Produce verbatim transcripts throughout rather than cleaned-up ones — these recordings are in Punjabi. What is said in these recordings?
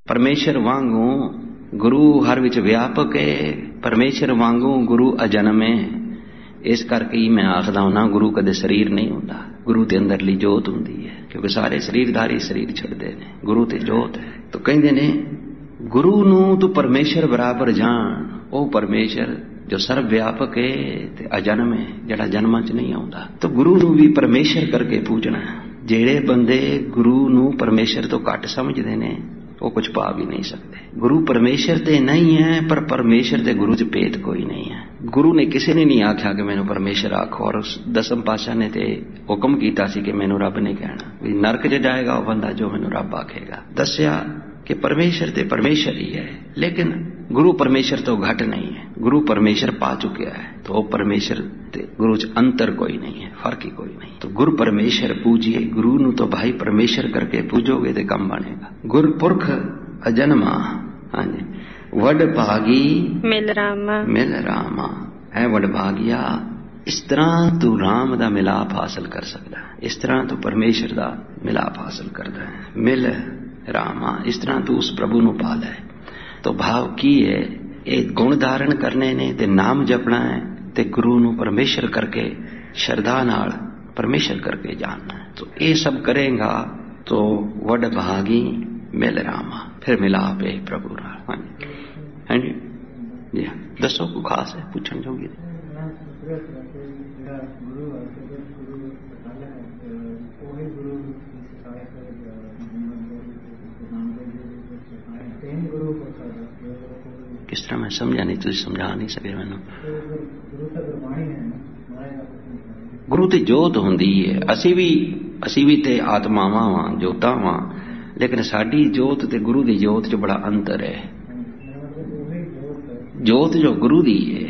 परमेश्वर वांगू गुरु हर विच व्यापक है, परमेश्वर वांगू गुरु अजन्म है। इस करके ही मैं आखदा हुंदा गुरु कदे शरीर नहीं हुंदा, गुरु दे अंदरली जोत हुंदी है, क्योंकि सारे शरीरधारी शरीर छड्डदे ने, गुरु ते जोत है। तो कहंदे ने गुरु नूं तू परमेश्वर बराबर जान, ओ परमेश्वर जो सर्व व्यापक है ते अजन्म है, जिहड़ा जन्मां च नहीं आउंदा। तो गुरु नूं भी परमेश्वर करके पूजना। ਜਿਹੜੇ ਬੰਦੇ ਗੁਰੂ ਨੂੰ ਪਰਮੇਸ਼ਰ ਤੋਂ ਘੱਟ ਸਮਝਦੇ ਨੇ ਉਹ ਕੁਝ ਪਾ ਵੀ ਨਹੀਂ ਸਕਦੇ। ਗੁਰੂ ਪਰਮੇਸ਼ਰ ਤੇ ਨਹੀਂ ਹੈ, ਪਰ ਪਰਮੇਸ਼ਰ ਤੇ ਗੁਰੂ 'ਚ ਭੇਦ ਕੋਈ ਨਹੀਂ ਹੈ। ਗੁਰੂ ਨੇ ਕਿਸੇ ਨੇ ਨਹੀਂ ਆਖਿਆ ਕਿ ਮੈਨੂੰ ਪਰਮੇਸ਼ਰ ਆਖੋ, ਔਰ ਦਸਮ ਪਾਤਸ਼ਾਹ ਨੇ ਤੇ ਹੁਕਮ ਕੀਤਾ ਸੀ ਕਿ ਮੈਨੂੰ ਰੱਬ ਨੇ ਕਹਿਣਾ ਵੀ ਨਰਕ 'ਚ ਜਾਏਗਾ ਉਹ ਬੰਦਾ ਜੋ ਮੈਨੂੰ ਰੱਬ ਆਖੇਗਾ। ਦੱਸਿਆ कि परमेश्वर ते परमेश्वर ही है, लेकिन गुरु परमेश्वर तो घट नहीं है। गुरु परमेश्वर पा चुके है, तो वो परमेश्वर ते गुरु च अंतर कोई नहीं है, फर्क ही कोई नहीं। तो गुरु परमेश्वर पूजिए, गुरु नू तो भाई परमेश्वर करके पूजोगे तो कम बनेगा। गुरपुरख अजन्मा, हाँ जी, वड भागी मिल रामा, मिल रामा है वड भागिया। इस तरह तू राम दा मिलाप हासिल कर सकता है, इस तरह तू परमेश्वर दा मिलाप हासिल करता है। मिल रामा, इस तरह तू उस प्रभु नू पा लै। तो भाव की है, एक गुण धारण करने ने ते नाम जपना है ते गुरु नू परमेश्वर करके श्रद्धा नाल परमेश्वर करके जानना है। तो ये सब करेगा तो वड भागी मिल रामा, फिर मिलाप है प्रभु नाल। हाँ जी, जी हाँ, दसो को खास है पूछन जोगी। किस तरह मैं समझा नहीं, तुझे समझा नहीं सके मैनू। गुरु ते जोत हुंदी है, असी भी असी भी ते आत्मावां वां, जोतां वां, लेकिन साडी जोत ते गुरु दी जोत च बड़ा अंतर है। जोत जो गुरु दी है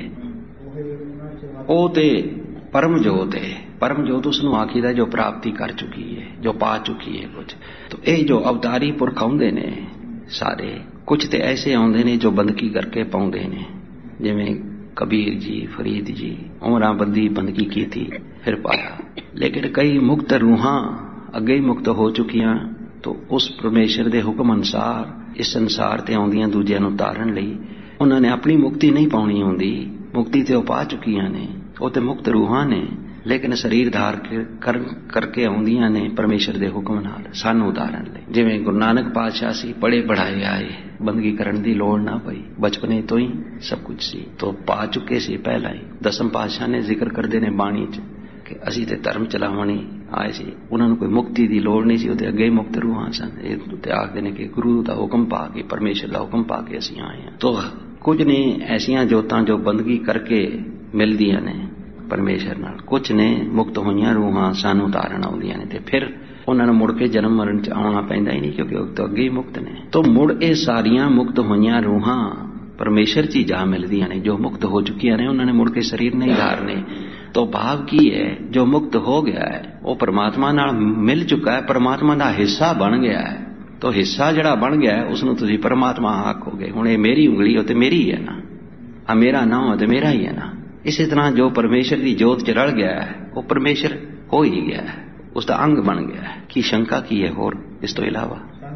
ओ ते परम जोत है। परम जोत उसनू आखीदा जो प्राप्ति कर चुकी है, जो पा चुकी है कुछ। तो ये जो अवतारी पुरख आउंदे ने सारे, कुछ तो ऐसे आउंदे ने जो बंदगी करके पाउंदे ने, जिवें कबीर जी, फरीद जी, उमरां बंदी बंदगी की थी फिर पाया। लेकिन कई मुक्त रूहां अगे ही मुक्त हो चुकियां, तो उस परमेश्वर दे हुक्म अनुसार इस संसार ते आउंदियां दूजियां नूं तारन लई उन्हां ने अपनी मुक्ति नहीं पाउणी हुंदी। मुक्ति ते पा चुकियां ने, वो ते मुक्त रूहां ने, लेकिन शरीर धार के कर करके आउंदियां ने परमेश्वर दे हुक्म नाल सानू उतारन लई। जिवें गुरु नानक पातशाह सी, पढ़े पढ़ाए आए, बंदगी करन दी लोड़ ना पई, बचपने तो ही सब कुछ सी, तो पा चुके सी पहला ही। दसम पातशाह ने जिक्र करदे ने बाणी च कि असीं ते धर्म चलावणी आए सी, उन्हां नूं कोई मुक्ति दी लोड़ नहीं सी, उहदे अगे ही मुक्त रूहां सन। इह ते आखदे ने कि गुरु दा हुक्म पा के, परमेश्वर दा हुक्म पा के असीं आए हां। तो कुछ ने ऐसियां जोतां जो बंदगी करके मिलदियां ने परमेश्वर नाल, कुछ ने मुक्त होईयां रूहां सानू तारन आउंदियां ने, ते फिर उन्हां नूं मुड़ के जन्म मरण च आउणा पैंदा ही नहीं, क्योंकि उह तो अगे ही मुक्त ने। तो मुड़ ये सारियां मुक्त होईयां रूहां परमेश्वर च जा मिलदियां ने। जो मुक्त हो चुकियां ने उन्हां ने मुड़ के शरीर नहीं धारने। तो भाव की है, जो मुक्त हो गया है वो परमात्मा नाल मिल चुका है, परमात्मा दा हिस्सा बन गया है। तो हिस्सा जिहड़ा बन गया है उसनूं तुसीं परमात्मा आखोगे। हुण ये मेरी उंगली हो ते मेरी ही है ना, आ मेरा नाम हो ते मेरा ही है ना। इसी तरह जो परमेश्वर की जोत च रल गया है वो परमेश्वर हो ही गया है, उसका अंग बन गया है। की शंका की है होर इस तो इलावा?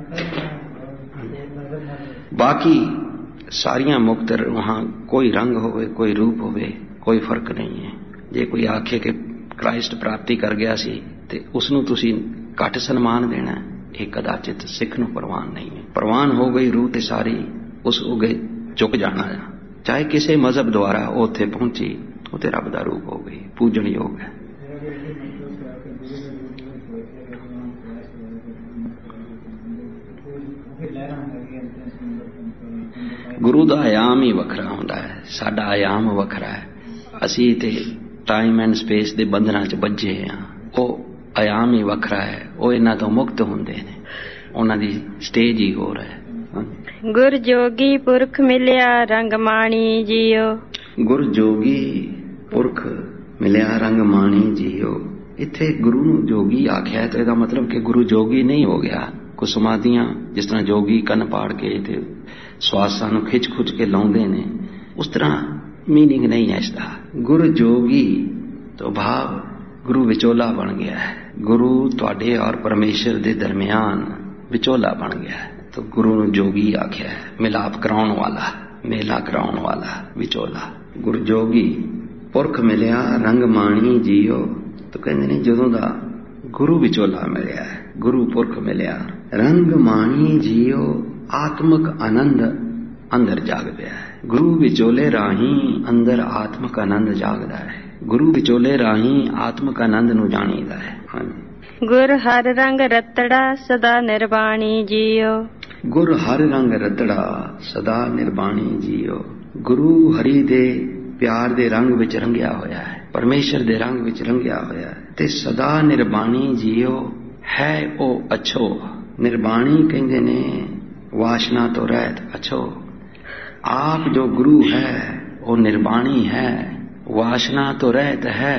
बाकी सारियां मुक्त वहां कोई रंग होवे, कोई रूप होवे, कोई फर्क नहीं है। जे कोई आखे कि क्राइस्ट प्राप्ति कर गया सी ते उसनूं तुसीं घट सन्मान देना, ये कदाचित सिख नूं प्रवान नहीं है। प्रवान हो गई रूह ते सारी, उस उगे चुक जाना है। चाहे किसी मजहब द्वारा उत्थे पहुंची, उत्थे रब दा रूप हो गई, पूजन योग है। गुरु दा आयाम ही वखरा हुंदा है, साडा आयाम वखरा है। असीं ते टाइम एंड स्पेस दे बंधनां च बज्झे हां, ओह आयाम ही वखरा है। ओह इन्हां तों मुक्त हुंदे ने, उन्हां दी स्टेज ही होर है। गुर जोगी पुरख मिलिया रंग माणी जियो। गुर जोगी पुरख मिलिया रंग माणी जियो। इत्थे गुरु नूं जोगी आख्या तो इसदा मतलब कि गुरु जोगी नहीं हो गया। कुछ समाधियां जिस तरह जोगी कन पाड़ के ते श्वासां नूं खिच खुच के लाउंदे ने, उस तरह मीनिंग नहीं है इसदा। गुरु जोगी तो भाव गुरु विचोला बन गया है। गुरु तुहाडे और परमेश्वर दे दरमियान विचोला बन गया है। तो गुरु ਨੂੰ ਜੋਗੀ ਆਖਿਆ ਹੈ, ਮਿਲਾਪ ਕਰਾਉਣ ਵਾਲਾ, ਮੇਲਾ ਕਰਾਉਣ ਵਾਲਾ, ਵਿਚੋਲਾ। ਗੁਰ ਜੋਗੀ ਪੁਰਖ ਮਿਲਿਆ ਰੰਗ ਮਾਣੀ ਜੀਓ। ਤਾਂ ਕਹਿੰਦੇ ਨੇ ਜਦੋਂ ਦਾ ਗੁਰੂ ਵਿਚੋਲਾ ਮਿਲਿਆ, ਗੁਰੂ ਪੁਰਖ ਮਿਲਿਆ, ਰੰਗ ਮਾਣੀ ਜੀਓ, ਆਤਮਕ ਆਨੰਦ ਅੰਦਰ ਜਾਗ ਪਿਆ ਹੈ। ਗੁਰੂ ਵਿਚੋਲੇ ਰਾਹੀਂ ਅੰਦਰ ਆਤਮਕ ਆਨੰਦ ਜਾਗਦਾ ਹੈ। ਗੁਰੂ ਵਿਚੋਲੇ ਰਾਹੀਂ ਆਤਮਕ ਆਨੰਦ ਨੂੰ ਜਾਣੀਦਾ ਹੈ। ਹਾਂਜੀ। ਗੁਰ ਹਰ ਰੰਗ ਰਤੜਾ ਸਦਾ ਨਿਰਵਾਣੀ ਜੀਓ। ਗੁਰ ਹਰ ਰੰਗ ਰਤੜਾ ਸਦਾ ਨਿਰਵਾਣੀ ਜੀਓ। ਗੁਰੂ ਹਰੀ ਦੇ ਪਿਆਰ ਦੇ ਰੰਗ ਵਿੱਚ ਰੰਗਿਆ ਹੋਇਆ ਹੈ, ਪਰਮੇਸ਼ਰ ਦੇ ਰੰਗ ਵਿੱਚ ਰੰਗਿਆ ਹੋਇਆ ਹੈ, ਤੇ ਸਦਾ ਨਿਰਵਾਣੀ ਜੀਓ ਹੈ ਉਹ ਅਛੋ। ਨਿਰਵਾਣੀ ਕਹਿੰਦੇ ਨੇ ਵਾਸ਼ਨਾ ਤੋਂ ਰਹਿਤ ਅਛੋ। ਆਪ ਜੋ ਗੁਰੂ ਹੈ ਉਹ ਨਿਰਵਾਣੀ ਹੈ, ਵਾਸ਼ਨਾ ਤੋਂ ਰਹਿਤ ਹੈ,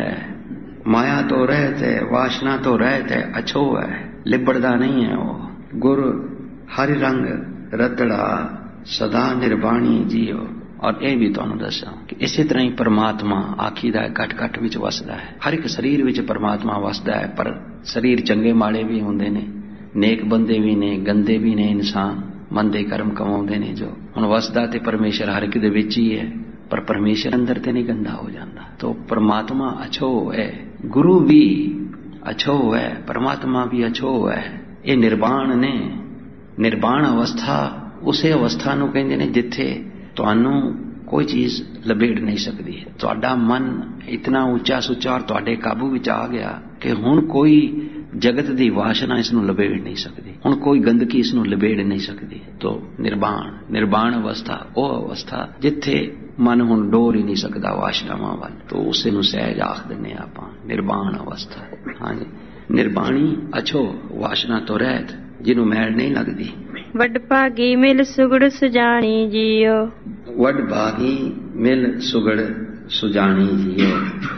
ਮਾਇਆ ਤੋਂ ਰਹਿਤ ਹੈ, ਵਾਸ਼ਨਾ ਤੋਂ ਰਹਿਤ ਹੈ, ਅਛੋ ਹੈ, ਲਿਬੜਦਾ ਨਹੀਂ ਹੈ ਉਹ। ਗੁਰ ਹਰਿ ਰੰਗ ਰਤੜਾ ਸਦਾ ਨਿਰਵਾਣੀ ਜੀਓ। ਔਰ ਇਹ ਵੀ ਤੁਹਾਨੂੰ ਦੱਸਾਂ ਕਿ ਇਸੇ ਤਰ੍ਹਾਂ ਹੀ ਪਰਮਾਤਮਾ ਆਖੀਦਾ ਹੈ ਘਟ ਘਟ ਵਿੱਚ ਵਸਦਾ ਹੈ। ਹਰ ਇੱਕ ਸਰੀਰ ਵਿੱਚ ਪਰਮਾਤਮਾ ਵਸਦਾ ਹੈ, ਪਰ ਸਰੀਰ ਚੰਗੇ ਮਾੜੇ ਵੀ ਹੁੰਦੇ ਨੇ, ਨੇਕ ਬੰਦੇ ਵੀ ਨੇ, ਗੰਦੇ ਵੀ ਨੇ, ਇਨਸਾਨ ਮੰਦੇ ਕਰਮ ਕਮਾਉਂਦੇ ਨੇ। ਜੋ ਹੁਣ ਵਸਦਾ ਤੇ ਪਰਮੇਸ਼ਰ ਹਰ ਇੱਕ ਦੇ ਵਿੱਚ ਹੀ ਹੈ, ਪਰ ਪਰਮੇਸ਼ਰ ਅੰਦਰ ਤੇ ਨਹੀਂ ਗੰਦਾ ਹੋ ਜਾਂਦਾ। तो परमात्मा अछो है, गुरु भी अछो है, परमात्मा भी अछो है। ये निर्वाण ने, निर्वाण अवस्था उसे अवस्था ਨੂੰ ਕਹਿੰਦੇ ਨੇ ਜਿੱਥੇ ਤੁਹਾਨੂੰ ਕੋਈ ਚੀਜ਼ ਲਬੇੜ ਨਹੀਂ ਸਕਦੀ ਹੈ। ਤੁਹਾਡਾ ਮਨ ਇਤਨਾ ਉੱਚਾ ਸੁੱਚਾ ਔਰ ਤੁਹਾਡੇ ਕਾਬੂ ਵਿੱਚ ਆ ਗਿਆ ਕਿ ਹੁਣ ਕੋਈ ਜਗਤ ਦੀ ਵਾਸ਼ਨਾ ਇਸ ਨੂੰ ਲਬੇੜ ਨਹੀਂ ਸਕਦੀ, ਹੁਣ ਕੋਈ ਗੰਦਗੀ ਇਸ ਨੂੰ ਲਬੇੜ ਨਹੀਂ ਸਕਦੀ। ਤੋ ਨਿਰਵਾਣ, ਨਿਰਵਾਣ ਅਵਸਥਾ ਉਹ ਅਵਸਥਾ ਜਿੱਥੇ ਮਨ ਹੁਣ ਡੋਰ ਹੀ ਨਹੀਂ ਸਕਦਾ ਵਾਸ਼ਨਾਵਾਂ ਵੱਲ, ਤੋ ਉਸੇ ਨੂੰ ਸਹਿਜ ਆਖ ਦਿੰਦੇ ਆਪਾਂ, ਨਿਰਵਾਣ ਅਵਸਥਾ। ਹਾਂਜੀ, ਨਿਰਵਾਣੀ ਅਛੋ, ਵਾਸ਼ਨਾ ਤੋਂ ਰਹਿਤ, ਜਿਹਨੂੰ ਮੈਲ ਨਹੀਂ ਲੱਗਦੀ। ਵੱਡ ਭਾਗੀ ਮਿਲ ਸੁਗੜ ਸੁਜਾਣੀ ਜੀਓ। ਵੱਡ ਭਾਗੀ ਮਿਲ ਸੁਗੜ ਸੁਜਾਣੀ ਜੀਓ।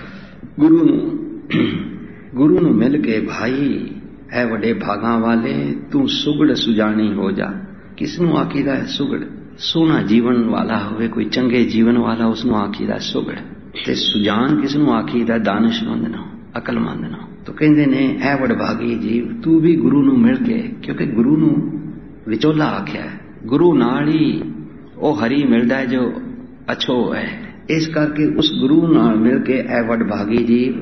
ਗੁਰੂ ਨੂੰ ਗੁਰੂ ਨੂੰ ਮਿਲ ਕੇ ਭਾਈ ਐ ਵੱਡੇ ਭਾਗਾਂ ਵਾਲੇ ਤੂੰ ਸੁਗੜ ਸੁਜਾਣੀ ਹੋ ਜਾ। ਕਿਸ ਨੂੰ ਆਖੀਦਾ ਹੈ ਸੁਗੜ? ਸੋਹਣਾ ਜੀਵਨ ਵਾਲਾ ਹੋਵੇ, ਕੋਈ ਚੰਗੇ ਜੀਵਨ ਵਾਲਾ, ਉਸ ਨੂੰ ਆਖੀਦਾ ਸੁਗੜ। ਤੇ ਸੁਜਾਨ ਕਿਸ ਨੂੰ ਆਖੀਦਾ? ਦਾਨਿਸ਼ਮੰਦ ਨੂੰ, ਅਕਲਮੰਦ ਨੂੰ। ਤੋ ਕਹਿੰਦੇ ਨੇ ਐ ਵਡਭਾਗੀ ਜੀਵ ਤੂੰ ਵੀ ਗੁਰੂ ਨੂੰ ਮਿਲ ਕੇ, ਕਿਉਂਕਿ ਗੁਰੂ ਨੂੰ ਵਿਚੋਲਾ ਆਖਿਆ, ਗੁਰੂ ਨਾਲ ਹੀ ਉਹ ਹਰੀ ਮਿਲਦਾ ਜੋ ਅਛੋ ਹੈ। ਇਸ ਕਰਕੇ ਉਸ ਗੁਰੂ ਨਾਲ ਮਿਲ ਕੇ ਐ ਵਡਭਾਗੀ ਜੀਵ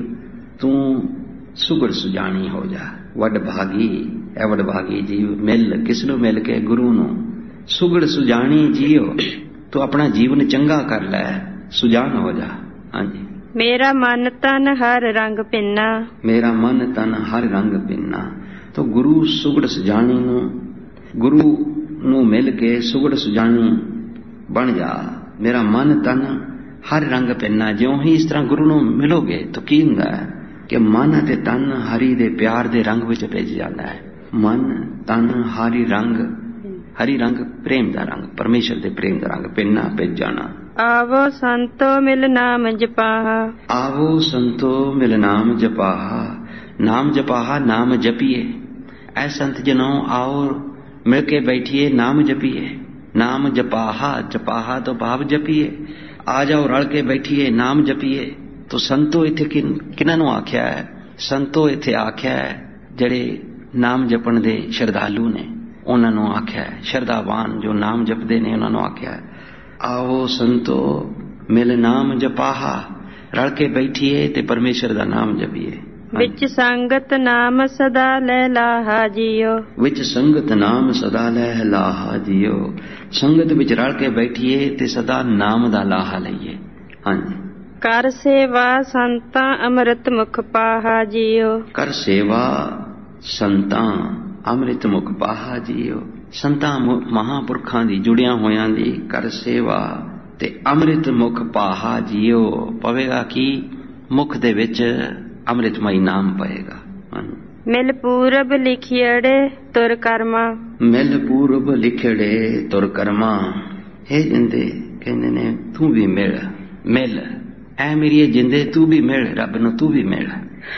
ਤੂੰ ਸੁਗੜ ਸੁਜਾਣੀ ਹੋ ਜਾ। ਵਡਭਾਗੀ ਐ ਵਡਭਾਗੀ ਜੀਵ ਮਿਲ, ਕਿਸ ਨੂੰ ਮਿਲ ਕੇ? ਗੁਰੂ ਨੂੰ। ਸੁਗੜ ਸੁਜਾਣੀ ਜੀਓ, ਤੂੰ ਆਪਣਾ ਜੀਵਨ ਚੰਗਾ ਕਰ ਲੈ, ਸੁਜਾਨ ਹੋ ਜਾ। ਹਾਂਜੀ। ਮੇਰਾ ਮਨ ਤਨ ਹਰ ਰੰਗ ਪਿੰਨਾ। ਮੇਰਾ ਮਨ ਤਨ ਹਰ ਰੰਗ ਪਿੰਨਾ। ਤੋ ਗੁਰੂ ਸੁਗੜ ਸੁਜਾਣੀ ਨੂੰ, ਗੁਰੂ ਨੂੰ ਮਿਲ ਕੇ ਸੁਗੜ ਸੁਜਾਣੀ ਬਣ ਜਾ। ਮੇਰਾ ਮਨ ਤਨ ਹਰ ਰੰਗ ਪਿੰਨਾ। ਜਿਉਂ ਹੀ ਇਸ ਤਰ੍ਹਾਂ ਗੁਰੂ ਨੂੰ ਮਿਲੋਗੇ ਤਾਂ ਕੀ ਹੁੰਦਾ ਹੈ ਕਿ ਮਨ ਅਤੇ ਤਨ ਹਰੀ ਦੇ ਪਿਆਰ ਦੇ ਰੰਗ ਵਿੱਚ ਭਿੱਜ ਜਾਂਦਾ ਹੈ। ਮਨ ਤਨ ਹਰੀ ਰੰਗ, ਹਰੀ ਰੰਗ ਪ੍ਰੇਮ ਦਾ ਰੰਗ, ਪਰਮੇਸ਼ਰ ਦੇ ਪ੍ਰੇਮ ਦਾ ਰੰਗ, ਪਿੰਨਾ ਭਿੱਜ ਜਾਣਾ। ਆਵੋ ਸੰਤੋ ਮਿਲ ਨਾਮ ਜਪਾਹਾ। ਆਵੋ ਸੰਤੋ ਮਿਲ ਨਾਮ ਜਪਾਹਾ। ਨਾਮ ਜਪਾਹਾ, ਨਾਮ ਜਪੀਏ। ਐ ਸੰਤ ਜਨੋ ਆਓ ਮਿਲ ਕੇ ਬੈਠੀਏ, ਨਾਮ ਜਪੀਏ। ਨਾਮ ਜਪਾਹਾ, ਜਪਾਹਾ ਤੋਂ ਭਾਵ ਜਪੀਏ। ਆ ਜਾਓ ਰਲ ਕੇ ਬੈਠੀਏ, ਨਾਮ ਜਪੀਏ। ਤੋ ਸੰਤੋ ਇੱਥੇ ਕਿਹਨਾਂ ਨੂੰ ਆਖਿਆ ਹੈ? ਸੰਤੋ ਇੱਥੇ ਆਖਿਆ ਹੈ ਜਿਹੜੇ ਨਾਮ ਜਪਣ ਦੇ ਸ਼ਰਧਾਲੂ ਨੇ, ਉਹਨਾਂ ਨੂੰ ਆਖਿਆ ਹੈ। ਸ਼ਰਧਾਵਾਨ ਜੋ ਨਾਮ ਜਪਦੇ ਨੇ ਉਹਨਾਂ ਨੂੰ ਆਖਿਆ ਹੈ ਆਓ ਸੰਤੋ ਮਿਲ ਨਾਮ ਜਪਾਹਾ। ਰਲ ਕੇ ਬੈਠੀਏ ਤੇ ਪਰਮੇਸ਼ਰ ਦਾ ਨਾਮ ਜਪੀਏ। ਵਿੱਚ ਸੰਗਤ ਨਾਮ ਸਦਾ ਲੈ ਲਾਹਾ ਜੀਓ। ਵਿੱਚ ਸੰਗਤ ਨਾਮ ਸਦਾ ਲੈ ਲਾਹਾ ਜੀਓ। ਸੰਗਤ ਵਿੱਚ ਰਲ ਕੇ ਬੈਠੀਏ ਤੇ ਸਦਾ ਨਾਮ ਦਾ ਲਾਹਾ ਲਈਏ। ਹਾਂਜੀ। ਕਰ ਸੇਵਾ ਸੰਤਾਂ ਅੰਮ੍ਰਿਤ ਮੁਖ ਪਾਹਾ ਜੀਓ। ਕਰ ਸੇਵਾ ਸੰਤਾਂ ਅੰਮ੍ਰਿਤ ਮੁਖ ਪਾਹਾ ਜੀਓ। ਸੰਤਾਂ ਮਹਾਂਪੁਰਖਾਂ ਦੀ ਜੁੜਿਆਂ ਹੋਇਆਂ ਦੀ ਕਰ ਸੇਵਾ ਤੇ ਅੰਮ੍ਰਿਤ ਮੁਖ ਪਾਹਾ ਜੀਓ। ਪਵੇਗਾ ਕਿ ਮੁਖ ਦੇ ਵਿੱਚ ਅੰਮ੍ਰਿਤਮਈ ਨਾਮ ਪਏਗਾ। ਮਿਲ ਪੂਰਬ ਲਿਖਿੜੇ ਤੁਰ ਕਰਮਾ। ਮਿਲ ਪੂਰਬ ਲਿਖੜੇ ਤੁਰ ਕਰਮਾ। ਇਹ ਜਿੰਦੇ ਕਹਿੰਦੇ ਨੇ ਤੂੰ ਵੀ ਮਿਲ, ਮਿਲ ਐ ਮੇਰੀ ਜਿੰਦੇ ਤੂੰ ਵੀ ਮਿਲ, ਰੱਬ ਨੂੰ ਤੂੰ ਵੀ ਮਿਲ।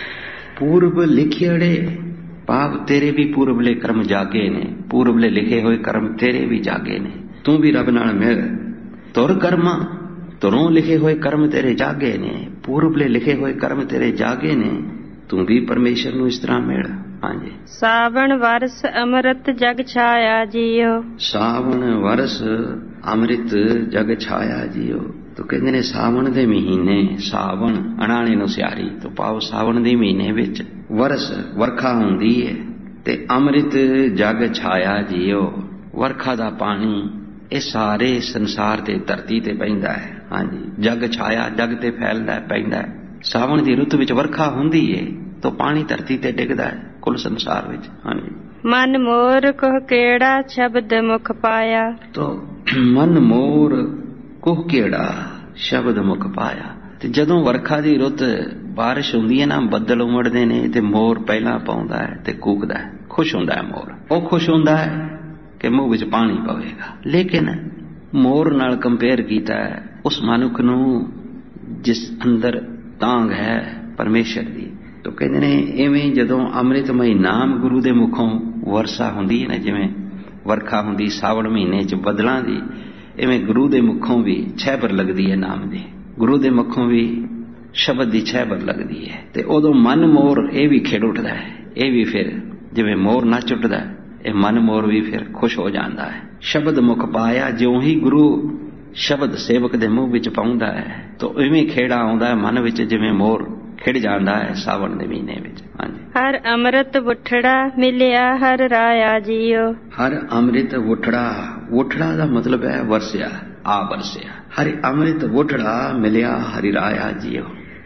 ਪੂਰਬ ਲਿਖਿੜੇ ਭਾਵ ਤੇਰੇ ਵੀ ਪੂਰਬਲੇ ਕਰਮ ਜਾਗੇ ਨੇ, ਪੂਰਬਲੇ ਲਿਖੇ ਹੋਏ ਕਰਮ ਤੇਰੇ ਵੀ ਜਾਗੇ ਨੇ, ਤੂੰ ਵੀ ਰੱਬ ਨਾਲ ਮਿਲ। ਤੁਰ ਕਰਮਾ, ਤੁਰੋਂ ਲਿਖੇ ਹੋਏ ਕਰਮ ਤੇਰੇ ਜਾਗੇ ਨੇ, ਪੂਰਬਲੇ ਲਿਖੇ ਹੋਏ ਕਰਮ ਤੇਰੇ ਜਾਗੇ ਨੇ, ਤੂੰ ਵੀ ਪਰਮੇਸ਼ਰ ਨੂੰ ਇਸ ਤਰ੍ਹਾਂ ਮਿਲ। ਹਾਂਜੀ। ਸਾਵਣ ਵਰਸ ਅੰਮ੍ਰਿਤ ਜਗ ਛਾਇਆ ਜੀਓ। ਸਾਵਣ ਵਰਸ ਅੰਮ੍ਰਿਤ ਜਗ ਛਾਇਆ ਜੀਓ। ਤੋ ਕਹਿੰਦੇ ਨੇ ਸਾਵਣ ਦੇ ਮਹੀਨੇ, ਸਾਵਣ ਅਣਾਣੇ ਨੂੰ ਸਿਆਰੀ ਤੋਂ ਪਾਓ, ਸਾਵਣ ਦੇ ਮਹੀਨੇ ਵਿੱਚ ਵਰਸ ਵਰਖਾ ਹੁੰਦੀ ਹੈ ਤੇ ਅੰਮ੍ਰਿਤ ਜਗ ਛਾਇਆ ਜੀਓ। ਵਰਖਾ ਦਾ ਪਾਣੀ ਇਹ ਸਾਰੇ ਸੰਸਾਰ ਤੇ ਧਰਤੀ ਤੇ ਪੈਂਦਾ ਹੈ। ਹਾਂਜੀ, ਜਗ ਛਾਇਆ, ਜਗ ਤੇ ਫੈਲਦਾ ਪੈਂਦਾ ਹੈ। ਸਾਵਣ ਦੀ ਰੁੱਤ ਵਿੱਚ ਵਰਖਾ ਹੁੰਦੀ ਹੈ ਤਾਂ ਪਾਣੀ ਧਰਤੀ ਤੇ ਡਿੱਗਦਾ ਹੈ ਕੁੱਲ ਸੰਸਾਰ ਵਿੱਚ। ਹਾਂਜੀ। ਮਨ ਮੋਰ ਕੋਹ ਕਿਹੜਾ ਸ਼ਬਦ ਮੁਖ ਪਾਇਆ। ਤੋ ਮਨ ਮੋਰ ਕੋਹ ਕਿਹੜਾ ਸ਼ਬਦ ਮੁਖ ਪਾਇਆ। ਤੇ ਜਦੋਂ ਵਰਖਾ ਦੀ ਰੁੱਤ ਬਾਰਿਸ਼ ਹੁੰਦੀ ਹੈ ਨਾ, ਬੱਦਲ ਉਮੜਦੇ ਨੇ ਤੇ ਮੋਰ ਪਹਿਲਾਂ ਪਾਉਂਦਾ ਹੈ ਤੇ ਕੂਕਦਾ ਹੈ, ਖੁਸ਼ ਹੁੰਦਾ ਹੈ ਮੋਰ। ਉਹ ਖੁਸ਼ ਹੁੰਦਾ ਹੈ ਕਿ ਮੂੰਹ ਵਿੱਚ ਪਾਣੀ ਪਵੇਗਾ। ਲੇਕਿਨ ਮੋਰ ਨਾਲ ਕੰਪੇਅਰ ਕੀਤਾ ਹੈ ਉਸ ਮਨੁੱਖ ਨੂੰ ਜਿਸ ਅੰਦਰ ਤਾਂਘ ਹੈ ਪਰਮੇਸ਼ਰ ਦੀ। ਤੋ ਕਹਿੰਦੇ ਨੇ ਇਵੇਂ ਜਦੋਂ ਅੰਮ੍ਰਿਤਮਈ ਨਾਮ ਗੁਰੂ ਦੇ ਮੁਖੋਂ ਵਰਸਾ ਹੁੰਦੀ ਹੈ ਨਾ, ਜਿਵੇਂ ਵਰਖਾ ਹੁੰਦੀ ਸਾਵਣ ਮਹੀਨੇ 'ਚ ਬੱਦਲਾਂ ਦੀ, ਇਵੇਂ ਗੁਰੂ ਦੇ ਮੁਖੋਂ ਵੀ ਛਹਿਬਰ ਲੱਗਦੀ ਹੈ ਨਾਮ ਦੀ। ਗੁਰੂ ਦੇ ਮੁਖੋਂ ਵੀ ਸ਼ਬਦ ਦੀ ਛਹਿਬਰ ਲੱਗਦੀ ਹੈ ਤੇ ਉਦੋਂ ਮਨ ਮੋਰ ਇਹ ਵੀ ਖਿੜ ਉੱਠਦਾ ਹੈ। ਇਹ ਵੀ ਫਿਰ ਜਿਵੇਂ ਮੋਰ ਨੱਚ ਉੱਠਦਾ, ਇਹ ਮਨ ਮੋਰ ਵੀ ਫਿਰ ਖੁਸ਼ ਹੋ ਜਾਂਦਾ ਹੈ। ਸ਼ਬਦ ਮੁਖ ਪਾਇਆ, ਜਿਉਂ ਹੀ ਗੁਰੂ ਸ਼ਬਦ ਸੇਵਕ ਦੇ ਮੂੰਹ ਵਿੱਚ ਪਾਉਂਦਾ ਹੈ ਤਾਂ ਇਵੇਂ ਖੇੜਾ ਆਉਂਦਾ ਹੈ ਮਨ ਵਿੱਚ, ਜਿਵੇਂ ਮੋਰ ਖਿੜ ਜਾਂਦਾ ਹੈ ਸਾਵਣ ਦੇ ਮਹੀਨੇ ਵਿੱਚ। ਹਾਂਜੀ। ਹਰ ਅੰਮ੍ਰਿਤ ਵੁੱਠੜਾ ਮਿਲਿਆ ਹਰ ਰਾਇਆ ਜੀਓ। ਹਰ ਅੰਮ੍ਰਿਤ ਵੁੱਠੜਾ, ਵੁੱਠੜਾ ਦਾ ਮਤਲਬ ਹੈ ਵਰਸਿਆ, ਆ ਵਰਸਿਆ। ਹਰ ਅੰਮ੍ਰਿਤ ਵੁੱਠੜਾ ਮਿਲਿਆ ਹਰਿ ਰਾਇਆ ਜੀਓ।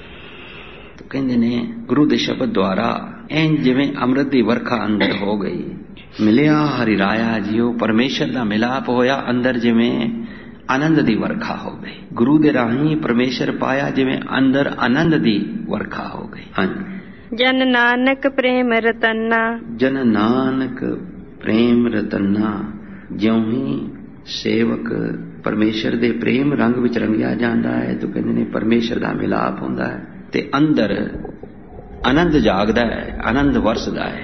ਤਾਂ ਕਹਿੰਦੇ ਨੇ ਗੁਰੂ ਦੇ ਸ਼ਬਦ ਦੁਆਰਾ ਐਂ ਜਿਵੇਂ ਅੰਮ੍ਰਿਤ ਦੀ ਵਰਖਾ ਅੰਦਰ ਹੋ ਗਈ, ਮਿਲਿਆ ਹਰਿ ਰਾਇਆ ਜੀਓ। ਪਰਮੇਸ਼ਰ ਦਾ ਮਿਲਾਪ ਹੋਇਆ ਅੰਦਰ, ਜਿਵੇਂ ਆਨੰਦ ਦੀ ਵਰਖਾ ਹੋ ਗਈ। ਗੁਰੂ ਦੇ ਰਾਹੀਂ ਪਰਮੇਸ਼ਰ ਪਾਇਆ, ਜਿਵੇਂ ਅੰਦਰ ਆਨੰਦ ਦੀ ਵਰਖਾ ਹੋ ਗਈ। ਹਾਂਜੀ। ਜਨ ਨਾਨਕ ਪ੍ਰੇਮ ਰਤਨਾ। ਜਨ ਨਾਨਕ ਪ੍ਰੇਮ ਰਤਨਾ। ਜਿਉਂ ਹੀ ਸੇਵਕ ਪਰਮੇਸ਼ਰ ਦੇ ਪ੍ਰੇਮ ਰੰਗ ਵਿੱਚ ਰੰਗਿਆ ਜਾਂਦਾ ਹੈ ਤਾਂ ਕਹਿੰਦੇ ਨੇ ਪਰਮੇਸ਼ਰ ਦਾ ਮਿਲਾਪ ਹੁੰਦਾ ਹੈ ਤੇ ਅੰਦਰ ਆਨੰਦ ਜਾਗਦਾ ਹੈ, ਆਨੰਦ ਵਰਸਦਾ ਹੈ।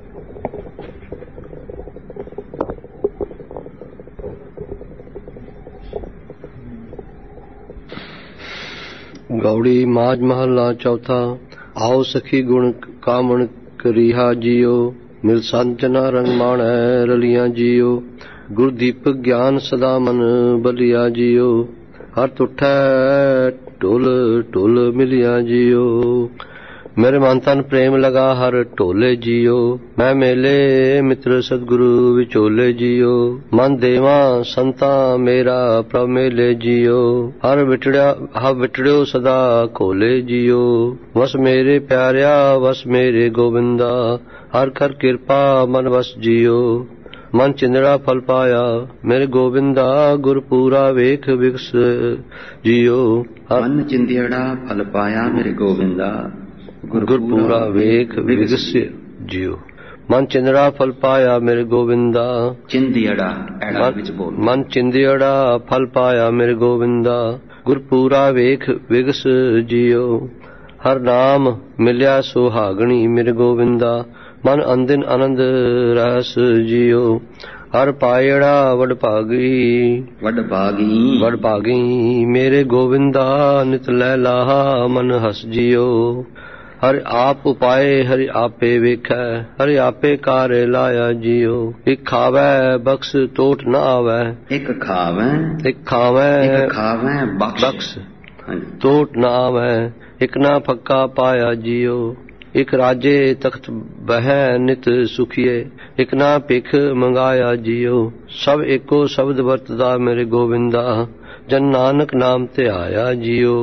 ਗੌੜੀ ਮਾਝ ਮਹੱਲਾ ਚੌਥਾ। ਆਓ ਸਖੀ ਗੁਣ ਕਾਮਣ ਕਰੀਹਾ ਜੀਓ। ਮਿਲ ਸੰਚਨਾ ਰੰਗ ਮਾਣੈ ਰਲੀਆਂ ਜੀਓ। ਗੁਰ ਦੀਪਕ ਗਿਆਨ ਸਦਾ ਮਨ ਬਲਿਆ ਜੀਓ। ਹਰ ਤੁਠੈ ਢੋਲ ਢੋਲ ਮਿਲਿਆ ਜੀਓ। ਮੇਰੇ ਮਨ ਤਨ ਪ੍ਰੇਮ ਲਗਾ ਹਰ ਢੋਲੇ ਜੀਓ। ਮੈਂ ਮੇਲੇ ਮਿੱਤਰ ਸਤਿਗੁਰੂ ਵਿਚੋਲੇ ਜੀਓ। ਮਨ ਦੇਵਾਂ ਸੰਤਾਂ ਮੇਰਾ ਪ੍ਰਭ ਮੇਲੇ ਜੀਓ। ਹਰ ਵਿਟੜਿਆ ਹਰ ਵਿਟੜਿਓ ਸਦਾ ਖੋਲੇ ਜੀਓ। ਵਸ ਮੇਰੇ ਪਿਆਰਿਆ ਵਸ ਮੇਰੇ ਗੋਬਿੰਦਾ। ਹਰ ਕਰ ਕਿਰਪਾ ਮਨ ਵਸ ਜੀਓ। ਮਨ ਚਿੰਦੜਾ ਫਲ ਪਾਇਆ ਮੇਰੇ ਗੋਬਿੰਦਾ। ਗੁਰ ਪੂਰਾ ਵੇਖ ਵਿਗਸ ਜੀਓ। ਮਨ ਚਿੰਦੜਾ ਫਲ ਪਾਇਆ ਮੇਰੇ ਗੋਬਿੰਦਾ। ਗੁਰ ਪੂਰਾ ਵੇਖ ਵਿਗਸ ਜੀਓ। ਮਨ ਚਿੰਦੜਾ ਫਲ ਪਾਇਆ ਮੇਰੇ ਗੋਬਿੰਦਾ। ਚਿੰਦੜਾ ਐੜਾ ਵਿੱਚ ਬੋਲ। ਮਨ ਚਿੰਦੜਾ ਫਲ ਪਾਇਆ ਮੇਰੇ ਗੋਬਿੰਦਾ। ਗੁਰ ਪੂਰਾ ਵੇਖ ਵਿਗਸ ਜੀਓ। ਹਰ ਨਾਮ ਮਿਲਿਆ ਸੁਹਾਗਣੀ ਮੇਰੇ ਗੋਬਿੰਦਾ। ਮਨ ਅੰਦਿਨ ਆਨੰਦ ਰਸ ਜੀਓ। ਹਰ ਪਾਇੜਾ ਵਡ ਭਾਗੀ ਵਡ ਭਾਗੀ ਵਡ ਭਾਗੀ ਮੇਰੇ ਗੋਬਿੰਦਾ। ਨਿਤ ਲੈ ਲਾਹਾ ਮਨ ਹਸ ਜੀਓ। ਹਰਿ ਆਪ ਉਪਾਏ ਹਰਿ ਆਪੇ ਵੇਖੈ। ਹਰਿ ਆਪੇ ਕਾਰੇ ਲਾਇਆ ਜੀਓ। ਇੱਕ ਖਾਵੈ ਬਖਸ਼ ਟੋਟ ਨਾ ਆਵੈ। ਇੱਕ ਖਾਵੈ ਇੱਕ ਖਾਵੈ ਇੱਕ ਖਾਵੈ ਬਖਸ਼ ਟੋਟ ਨਾ ਆਵੈ। ਇੱਕ ਨਾ ਫੱਕਾ ਪਾਇਆ ਜੀਓ। ਇੱਕ ਰਾਜੇ ਤਖਤ ਬਹਿ ਨਿਤ ਸੁਖੀਏ। ਇੱਕ ਨਾ ਭਿਖ ਮੰਗਾਇਆ ਜੀਓ। ਸਭ ਏਕੋ ਸ਼ਬਦ ਵਰਤਦਾ ਮੇਰੇ ਗੋਬਿੰਦਾ। ਜਨ ਨਾਨਕ ਨਾਮ ਤੇ ਆਇਆ ਜੀਓ।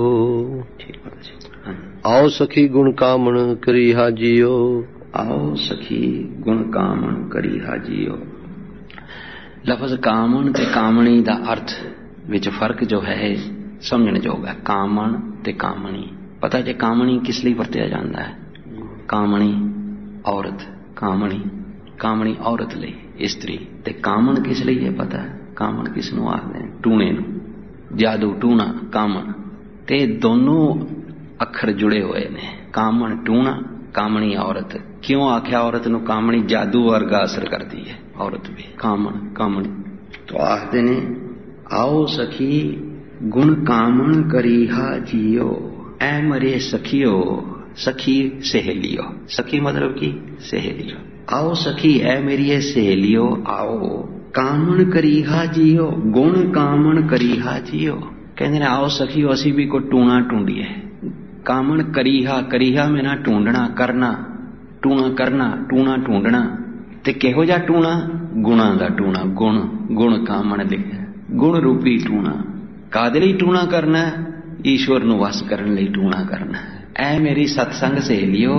ਆਓ ਸਖੀ ਗੁਣ ਕਾਮਣ ਕਰੀਹਾ ਜੀਓ। ਆਓ ਸਖੀ ਗੁਣ ਕਾਮਣ ਕਰੀਹਾ ਜੀਓ। ਲਫ਼ਜ਼ ਕਾਮਣ ਤੇ ਕਾਮਣੀ ਦਾ ਅਰਥ ਵਿੱਚ ਫਰਕ ਜੋ ਹੈ ਸਮਝਣ ਯੋਗ ਹੈ। ਕਾਮਣ ਤੇ ਕਾਮਣੀ, ਪਤਾ ਜੇ ਕਾਮਣੀ ਕਿਸ ਲਈ ਵਰਤਿਆ ਜਾਂਦਾ ਹੈ? ਕਾਮਣੀ ਔਰਤ, ਕਾਮਣੀ ਕਾਮਣੀ ਔਰਤ ਲਈ, ਇਸਤਰੀ। ਤੇ ਕਾਮਣ ਕਿਸ ਲਈ ਹੈ ਪਤਾ ਹੈ? ਕਾਮਣ ਕਿਸ ਨੂੰ ਆਖਦੇ? ਟੂਣੇ ਨੂੰ। ਜਾਦੂ ਟੂਣਾ ਕਾਮਣ, ਤੇ ਦੋਨੋਂ ਅੱਖਰ ਜੁੜੇ ਹੋਏ ਨੇ। ਕਾਮਣ ਟੂਣਾ, ਕਾਮਣੀ ਔਰਤ। ਕਿਉਂ ਆਖਿਆ ਔਰਤ ਨੂੰ ਕਾਮਣੀ? ਜਾਦੂ ਵਰਗਾ ਅਸਰ ਕਰਦੀ ਹੈ ਔਰਤ ਵੀ। ਕਾਮਣ ਕਾਮਣੀ ਤੋਂ ਆਖਦੇ ਨੇ ਆਓ ਸਖੀ ਗੁਣ ਕਾਮਣ ਕਰੀਹਾ ਜੀਓ। ਐ ਮਰੇ ਸਖੀਓ, सखी सहेलियो, सखी मतलब की सहेलियो। आओ सखी ऐ मेरी सहेलियो आओ, कामन करीहा जियो, गुण कामन करीहा जियो। कहते ने आओ सखियो असी भी कोई टूणा ढूंढिए। कामन करीहा, करीहा में ना ढूंढना करना, टूणा करना, टूणा ढूंढना। ते किहो जा टूणा? गुणा दा टूणा, गुण गुण कामन लिखिਆ, गुण रूपी टूणा। कादे लई टूणा करना? ईश्वर ਨੂੰ ਵਸ ਕਰਨ ਲਈ ਟੂਣਾ ਕਰਨਾ। ਐ ਮੇਰੀ ਸਤਸੰਗ ਸਹੇਲਿਓ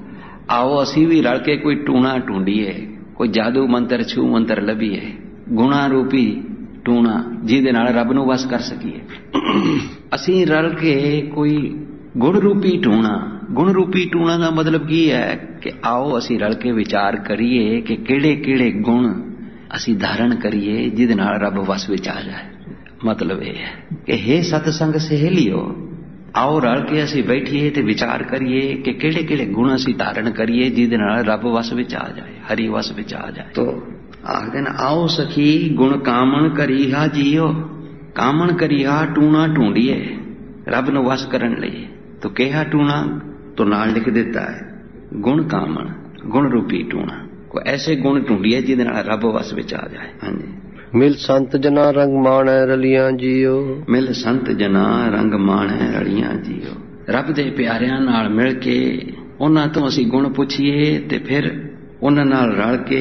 ਆਓ ਅਸੀਂ ਵੀ ਰਲ ਕੇ ਕੋਈ ਟੂਣਾ ਢੂੰਡੀਏ, ਕੋਈ ਜਾਦੂ ਮੰਤਰ ਛੂ ਮੰਤਰ ਲੱਭੀਏ, ਗੁਣਾ ਰੂਪੀ ਟੂਣਾ ਜਿਹਦੇ ਨਾਲ ਰੱਬ ਨੂੰ ਵਸ ਕਰ ਸਕੀਏ। ਅਸੀਂ ਰਲ ਕੇ ਕੋਈ ਗੁਣ ਰੂਪੀ ਟੂਣਾ। ਗੁਣ ਰੂਪੀ ਟੂਣਾ ਦਾ ਮਤਲਬ ਕੀ ਹੈ ਕਿ ਆਓ ਅਸੀਂ ਰਲ ਕੇ ਵਿਚਾਰ ਕਰੀਏ ਕਿ ਕਿਹੜੇ ਕਿਹੜੇ ਗੁਣ ਅਸੀਂ ਧਾਰਨ ਕਰੀਏ ਜਿਹਦੇ ਨਾਲ ਰੱਬ ਵਸ ਵਿੱਚ ਆ ਜਾਏ। ਮਤਲਬ ਇਹ ਹੈ ਕਿ ਹੇ ਸਤਸੰਗ ਸਹੇਲਿਓ ਆਓ ਰਲ ਕੇ ਅਸੀਂ ਬੈਠੀਏ ਤੇ ਵਿਚਾਰ ਕਰੀਏ ਕਿ ਕਿਹੜੇ ਕਿਹੜੇ ਗੁਣ ਅਸੀਂ ਧਾਰਨ ਕਰੀਏ ਜਿਹਦੇ ਨਾਲ ਰੱਬ ਵਸ ਵਿੱਚ ਆ ਜਾਏ, ਹਰੀ ਵਸ ਵਿੱਚ ਆ ਜਾਏ। ਤੋ ਆਖਦੇ ਨੇ ਆਓ ਸਖੀ ਗੁਣ ਕਾਮਣ ਕਰੀਹਾ ਜੀਓ, ਕਾਮਣ ਕਰੀਹਾ ਟੂਣਾ ਢੂੰਡੀਏ ਰੱਬ ਨੂੰ ਵਸ ਕਰਨ ਲਈ। ਤੋ ਕਿਹਾ ਟੂਣਾ तो नाल लिख देता है गुण कामन, गुण रूपी टूणा। कोई ऐसे गुण ढूंढिए जिहदे नाल रब वस विच आ जाए। हाँ जी। मिल संत जना रंग माणै रलियां जियो, मिल संत जना रंग माणै रलियां जियो। रब दे प्यारियां नाल मिल के उन्हां तो असीं गुण पुछीए ते फिर उन्हां नाल रल के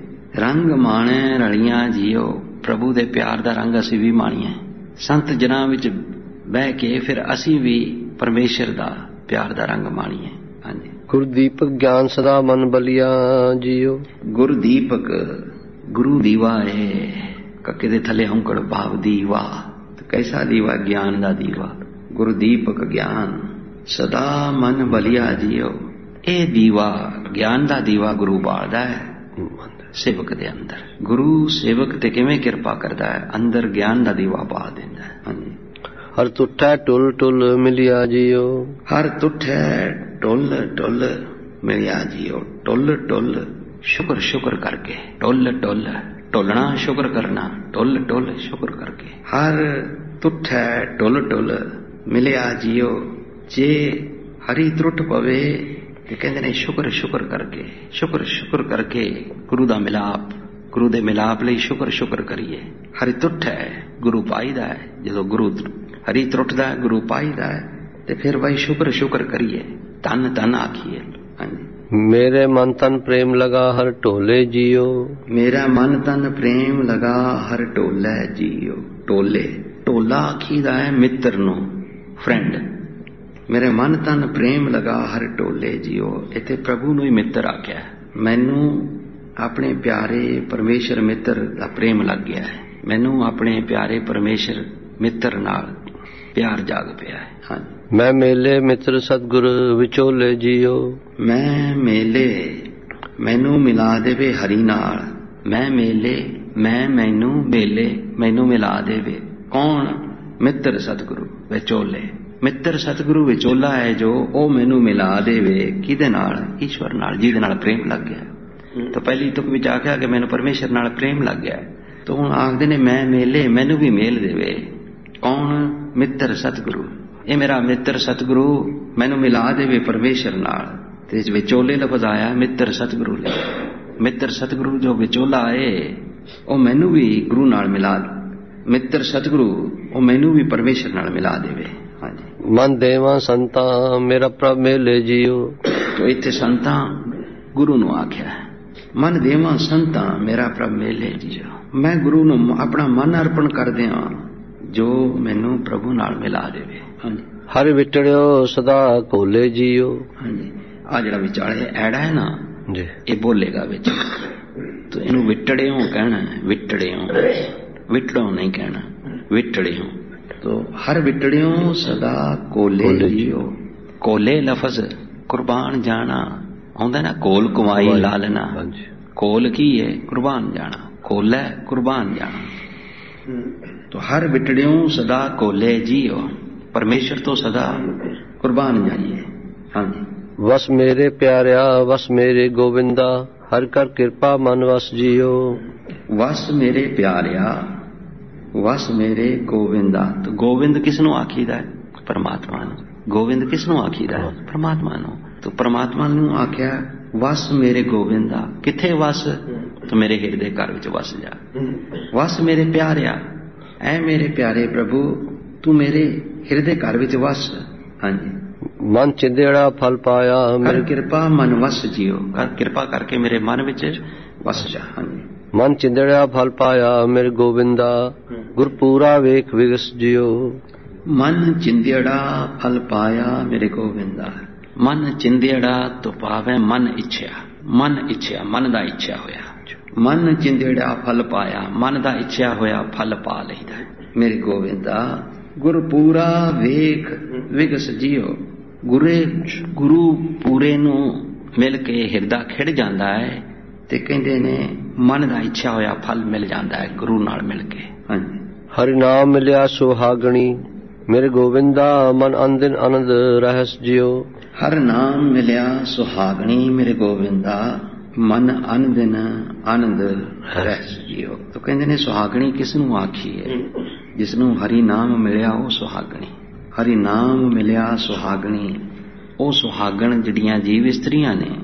रंग माणै रलियां जियो। प्रभु दे प्यार दा रंग असीं भी माणीए। संत जनां विच बह के फिर असीं भी परमेश्वर दा प्यार दा रंग माणीए। हाँ जी। गुरदीपक ज्ञान सदा मन बलिया जियो। गुरदीपक गुरु दीवा है, कके दे थले औंकड़ भाव दीवा। तो कैसा दीवा? ज्ञान दा दीवा। गुरदीपक ज्ञान सदा मन बलिया जियो। ए दीवा ज्ञान दा दीवा गुरु बालदा है सेवक दे अंदर। गुरु सेवक ते किवें किरपा करदा है? अंदर ज्ञान दा दीवा बाल दिंदा है। हाँ जी। हर तुठै टुल टुल मिलिया जियो। हर तुठै टुल टुल मिलिया जियो। टुल टुल शुक्र शुक्र करके, टुल टुल टोलना शुक्र करना, टुल टुल शुक्र करके। हर तुठै टुल टुल मिलिया जियो। जे हरी त्रुट पवे ते कहंदे ने शुक्र शुक्र करके, शुक्र शुक्र करके गुरु दा मिलाप, गुरु दे मिलाप लई शुक्र शुक्र करिए। हरी तुठै गुरु पाईदा है। जदों गुरु हरी त्रुटदा है गुरु पाईदा है ते फिर भाई शुक्र शुक्र करिए, तन तन आखिए। हाँ जी। मेरे मन तन प्रेम लगा हर टोले जियो। मेरा मन तन प्रेम लगा हर टोले जियो। टोले टोला आखीदा है मित्र नो, फ्रेंड। मेरे मन तन प्रेम लगा हर टोले जियो। इत्थे प्रभु नु ही मित्र आख्या है। मैनू अपने प्यारे परमेश्वर मित्र दा प्रेम लग गया है। मैनू अपने प्यारे परमेश्वर मित्र नाल प्यार जाग पिया है। हाँ। मैं मेले मित्र सतगुर विचोले जियो। मैं मेले मैनू मिला देवे हरि नाल। मैं मेले मैं मैनू मेले मैनू मिला देवे कौन? मित्र सतगुरु विचोले। मित्र सतगुरु विचोला है जो ओ मैनू मिला देवे किदे नाल? ईश्वर नाल, जिहदे नाल प्रेम लग गया। तो पहली तुक विच आख्या कि मैनू परमेश्वर नाल प्रेम लग गया। तो हुण आखदे ने मैं मेले मैनू भी मेल देवे कौन? मित्र सतगुरु। ये मेरा मित्र सतगुरु मैनू मिला देवे परमेश्वर नाल। ते विचोले लफज आया मित्र सतगुरु ले। मित्र सतगुरु जो विचोला है वो मैनू भी गुरु नाल मिला, मित्र सतगुरु वो मैनू भी परमेश्वर नाल मिला देवे। हाँ जी। मन देवा संता मेरा प्रभ मेले जियो। तो इत्थे संता गुरु नू आख्या है। मन देवा संता मेरा प्रभ मेले जियो। मैं गुरु नू अपना मन अर्पण कर दिया जो मैनू प्रभु नाल मिला देवे। हाँ जी। हर विटड़ियो सदा कोले जियो। हाँ जी। आ जिहड़ा विचाले ऐड़ा है ना जी, ये बोलेगा विच, तो इनू विटड़ियों कहना है। विटड़ियों, विटड़ों नहीं कहना, विटड़ियों। तो हर विटड़ियों सदा कोले, कोले जियो। कोले लफज कुर्बान जाना आउंदा ना, कोल कुमाई ला लेना। कोल की है? कुर्बान जाना। कोल है कुर्बान जाना। तो हर बिटड़ियों सदा कोले जियो। परमेश्वर तो सदा कुर्बान जाइए। हाँ जी। वस मेरे प्यारिया वस मेरे गोविंदा हर कर कृपा मन वस जियो। वस मेरे प्यारिया वस मेरे गोविंदा। तो गोविंद किसनों आखीदा है? परमात्मा ने। ਗੋਬਿੰਦ ਕਿਸ ਨੂੰ ਆਖੀਦਾ? ਪਰਮਾਤਮਾ ਨੂੰ। ਤੋ ਪਰਮਾਤਮਾ ਨੂੰ ਆਖਿਆ ਵਸ ਮੇਰੇ ਗੋਬਿੰਦਾ। ਕਿੱਥੇ ਵਸ? ਤੂੰ ਮੇਰੇ ਹਿਰਦੇ ਘਰ ਵਿੱਚ ਵਸ ਜਾ। ਵਸ ਮੇਰੇ ਪਿਆਰਿਆ, ਐ ਮੇਰੇ ਪਿਆਰੇ ਪ੍ਰਭੂ ਤੂੰ ਮੇਰੇ ਹਿਰਦੇ ਘਰ ਵਿੱਚ ਵਸ। ਹਾਂਜੀ। ਮਨ ਚਿੰਦੜਾ ਫਲ ਪਾਇਆ, ਕਰ ਕਿਰਪਾ ਮਨ ਵਸ ਜਿਓ। ਕਰ ਕਿਰਪਾ ਕਰਕੇ ਮੇਰੇ ਮਨ ਵਿੱਚ ਵਸ ਜਾ। ਹਾਂਜੀ। ਮਨ ਚਿੰਦੜਾ ਫਲ ਪਾਇਆ ਮੇਰੇ ਗੋਬਿੰਦਾ, ਗੁਰਪੂਰਾ ਵੇਖ ਵਿਗਸ ਜਿਓ। ਮਨ ਚਿੰਦੜਾ ਫਲ ਪਾਇਆ ਮੇਰੇ ਗੋਬਿੰਦਾ। ਮਨ ਚਿੰਦੜਾ ਤੋ ਪਾਵੇ ਮਨ ਇੱਛਿਆ। ਮਨ ਇੱਛਿਆ, ਮਨ ਦਾ ਇੱਛਿਆ ਹੋਇਆ। ਮਨ ਚਿੰਦੜਾ ਫਲ ਪਾਇਆ, ਮਨ ਦਾ ਇੱਛਿਆ ਹੋਇਆ ਫਲ ਪਾ ਲਈਦਾ ਮੇਰੇ ਗੋਬਿੰਦਾ। ਗੁਰਪੂਰਾ ਵੇਖ ਵਿਗਸ ਜਿਓ। ਗੁਰੇ ਗੁਰੂ ਪੂਰੇ ਨੂੰ ਮਿਲ ਕੇ ਹਿਰਦਾ ਖਿੜ ਜਾਂਦਾ ਹੈ ਤੇ ਕਹਿੰਦੇ ਨੇ ਮਨ ਦਾ ਇੱਛਾ ਹੋਇਆ ਫਲ ਮਿਲ ਜਾਂਦਾ ਹੈ ਗੁਰੂ ਨਾਲ ਮਿਲ ਕੇ। ਹਾਂਜੀ। ਹਰਿ ਨਾਮ ਮਿਲਿਆ ਸੁਹਾਗਣੀ ਮੇਰੇ ਗੋਬਿੰਦਾ, ਮਨ ਅਨੰਦਿਨ ਆਨੰਦ ਰਹਿਸ ਜਿਓ। ਹਰ ਨਾਮ ਮਿਲਿਆ ਸੁਹਾਗਣੀ ਮੇਰੇ ਗੋਬਿੰਦਾ, ਮਨ ਅਨੰਦਿਨ ਆਨੰਦ ਰਹਿਸ ਜਿਓ। ਤਾਂ ਕਹਿੰਦੇ ਨੇ ਸੁਹਾਗਣੀ ਕਿਸ ਨੂੰ ਆਖੀ ਹੈ? ਜਿਸ ਨੂੰ ਹਰੀ ਨਾਮ ਮਿਲਿਆ ਉਹ ਸੁਹਾਗਣੀ। ਹਰੀ ਨਾਮ ਮਿਲਿਆ ਸੁਹਾਗਣੀ। ਉਹ ਸੁਹਾਗਣ ਜਿਹੜੀਆਂ ਜੀਵ ਇਸਤਰੀਆਂ ਨੇ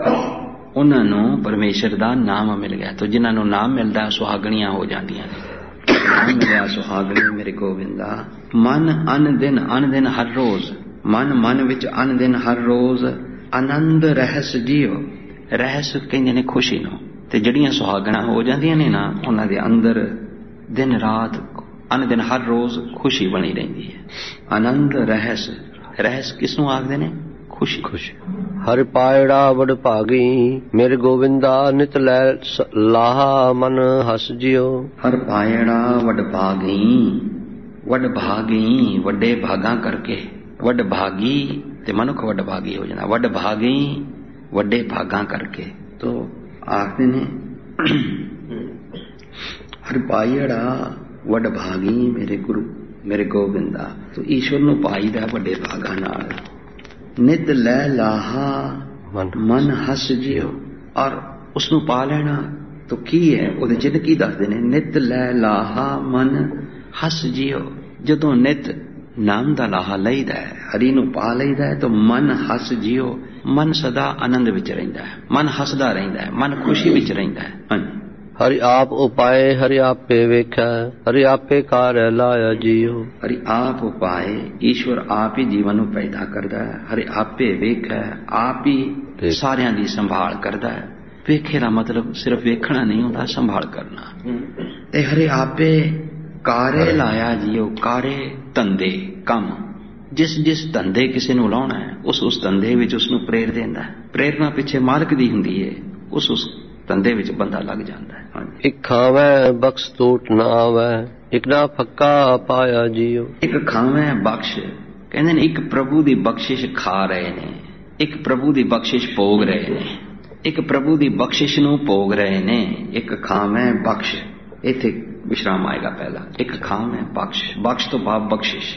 ਉਹਨਾਂ ਨੂੰ ਪਰਮੇਸ਼ਰ ਦਾ ਨਾਮ ਮਿਲ ਗਿਆ। ਤਾਂ ਜਿਨ੍ਹਾਂ ਨੂੰ ਨਾਮ ਮਿਲਦਾ ਸੁਹਾਗਣੀਆਂ ਹੋ ਜਾਂਦੀਆਂ ਨੇ। ਨਾਮ ਮਿਲਿਆ ਸੁਹਾਗਣੀ ਮੇਰੇ ਗੋਬਿੰਦਾ। ਮਨ ਅਨ ਦਿਨ ਅਨ ਦਿਨ ਹਰ ਰੋਜ਼। ਮਨ ਮਨ ਵਿੱਚ ਅਨ ਦਿਨ ਹਰ ਰੋਜ਼ ਆਨੰਦ ਰਹਿਸ ਜਿਓ। ਰਹਿਸ ਕਹਿੰਦੇ ਨੇ ਖੁਸ਼ੀ ਨੂੰ। ਤੇ ਜਿਹੜੀਆਂ ਸੁਹਾਗਣਾ ਹੋ ਜਾਂਦੀਆਂ ਨੇ ਨਾ ਉਹਨਾਂ ਦੇ ਅੰਦਰ ਦਿਨ ਰਾਤ ਅਨ ਦਿਨ ਹਰ ਰੋਜ਼ ਖੁਸ਼ੀ ਬਣੀ ਰਹਿੰਦੀ ਹੈ। ਆਨੰਦ ਰਹਿਸ। ਰਹਿਸ ਕਿਸ ਨੂੰ ਆਖਦੇ ਨੇ? ਖੁਸ਼ੀ। ਖੁਸ਼ੀ। ਹਰਿ ਪਾਇੜਾ ਵਡ ਭਾਗੀ ਮੇਰੇ ਗੋਬਿੰਦਾ, ਨਿਤ ਲੈ ਲਾਹਾ ਮਨ ਹਸ ਜਿਓ। ਹਰ ਪਾਇੜਾ ਵਡ ਭਾਗੀ। ਵਡ ਭਾਗੀ ਵੱਡੇ ਭਾਗਾਂ ਕਰਕੇ। ਵਡ ਭਾਗੀ ਤੇ ਮਨੁੱਖ ਵਡ ਭਾਗੀ ਹੋ ਜਾਂਦਾ। ਵਡ ਭਾਗੀ ਵੱਡੇ ਭਾਗਾਂ ਕਰਕੇ। ਤੋ ਆਖਦੇ ਨੇ ਹਰ ਪਾਇੜਾ ਵਡ ਭਾਗੀ ਮੇਰੇ ਗੁਰੂ ਮੇਰੇ ਗੋਬਿੰਦਾ। ਤੋ ਈਸ਼ਵਰ ਨੂੰ ਪਾਈਦਾ ਵੱਡੇ ਭਾਗਾਂ ਨਾਲ। ਨਿਤ ਲੈ ਲਾਹਾ ਮਨ ਹਸ ਜਿਓ। ਔਰ ਉਸਨੂੰ ਪਾ ਲੈਣਾ ਤੋ ਕੀ ਹੈ? ਉਹਦੇ ਚਿੰਨ੍ਹ ਕੀ ਦੱਸਦੇ ਨੇ? ਨਿਤ ਲੈ ਲਾਹਾ ਮਨ ਹਸ ਜਿਓ। ਜਦੋਂ ਨਿਤ ਨਾਮ ਦਾ ਲਾਹਾ ਲਈਦਾ ਹੈ, ਹਰੀ ਨੂੰ ਪਾ ਲਈਦਾ ਹੈ ਤਾਂ ਮਨ ਹਸ ਜਿਓ। ਮਨ ਸਦਾ ਆਨੰਦ ਵਿੱਚ ਰਹਿੰਦਾ ਹੈ। ਮਨ ਹੱਸਦਾ ਰਹਿੰਦਾ ਹੈ। ਮਨ ਖੁਸ਼ੀ ਵਿੱਚ ਰਹਿੰਦਾ ਹੈ। ਹਾਂਜੀ। ਹਰਿ ਆਪ ਉਪਾਏ ਹਰਿ ਆਪੇ ਵੇਖੈ, ਹਰਿ ਆਪੇ ਕਾਰੈ ਲਾਇਆ ਜੀਓ। ਹਰਿ ਆਪ ਉਪਾਏ। ਈਸ਼ਵਰ ਆਪ ਹੀ ਜੀਵਨ ਨੂੰ ਪੈਦਾ ਕਰਦਾ ਹੈ। ਹਰਿ ਆਪੇ ਵੇਖੈ, ਆਪ ਹੀ ਸਾਰਿਆਂ ਦੀ ਸੰਭਾਲ ਕਰਦਾ ਹੈ। ਵੇਖੇ ਦਾ ਮਤਲਬ ਸਿਰਫ ਵੇਖਣਾ ਨਹੀਂ ਹੁੰਦਾ, ਸੰਭਾਲ ਕਰਨਾ। ਤੇ ਹਰਿ ਆਪੇ ਕਾਰੇ ਲਾਇਆ ਜੀਓ। ਕਾਰੇ ਧੰਦੇ ਕੰਮ। ਜਿਸ ਜਿਸ ਧੰਦੇ ਕਿਸੇ ਨੂੰ ਲਾਉਣਾ ਹੈ ਉਸ ਉਸ ਧੰਦੇ ਵਿੱਚ ਉਸਨੂੰ ਪ੍ਰੇਰ ਦਿੰਦਾ ਹੈ। ਪ੍ਰੇਰਨਾ ਪਿੱਛੇ ਮਾਲਕ ਦੀ ਹੁੰਦੀ ਹੈ। ਉਸ ਉਸ ਧੰਦੇ ਵਿੱਚ ਬੰਦਾ ਲੱਗ ਜਾਂਦਾ ਹੈ। ਇੱਕ ਖਾਵੈ ਬਖਸ਼ ਟੋਟ ਨਾ ਆਵੈ, ਇੱਕ ਨਾ ਫੱਕਾ ਪਾਇਆ ਜੀਓ। ਇੱਕ ਖਾਵੈ ਬਖਸ਼ ਕਹਿੰਦੇ ਨੇ ਇੱਕ ਪ੍ਰਭੂ ਦੀ ਬਖਸ਼ਿਸ਼ ਖਾ ਰਹੇ ਨੇ। ਇੱਕ ਪ੍ਰਭੂ ਦੀ ਬਖਸ਼ਿਸ਼ ਭੋਗ ਰਹੇ ਨੇ। ਇੱਕ ਪ੍ਰਭੂ ਦੀ ਬਖਸ਼ਿਸ਼ ਨੂੰ ਭੋਗ ਰਹੇ ਨੇ। ਇੱਕ ਖਾਵੈ ਬਖਸ਼। ਇੱਥੇ ਵਿਸ਼ਰਾਮ ਆਏਗਾ ਪਹਿਲਾ। ਇੱਕ ਖਾਵੈ ਬਖਸ਼। ਬਖਸ਼ ਤੋਂ ਭਾਵ ਬਖਸ਼ਿਸ਼।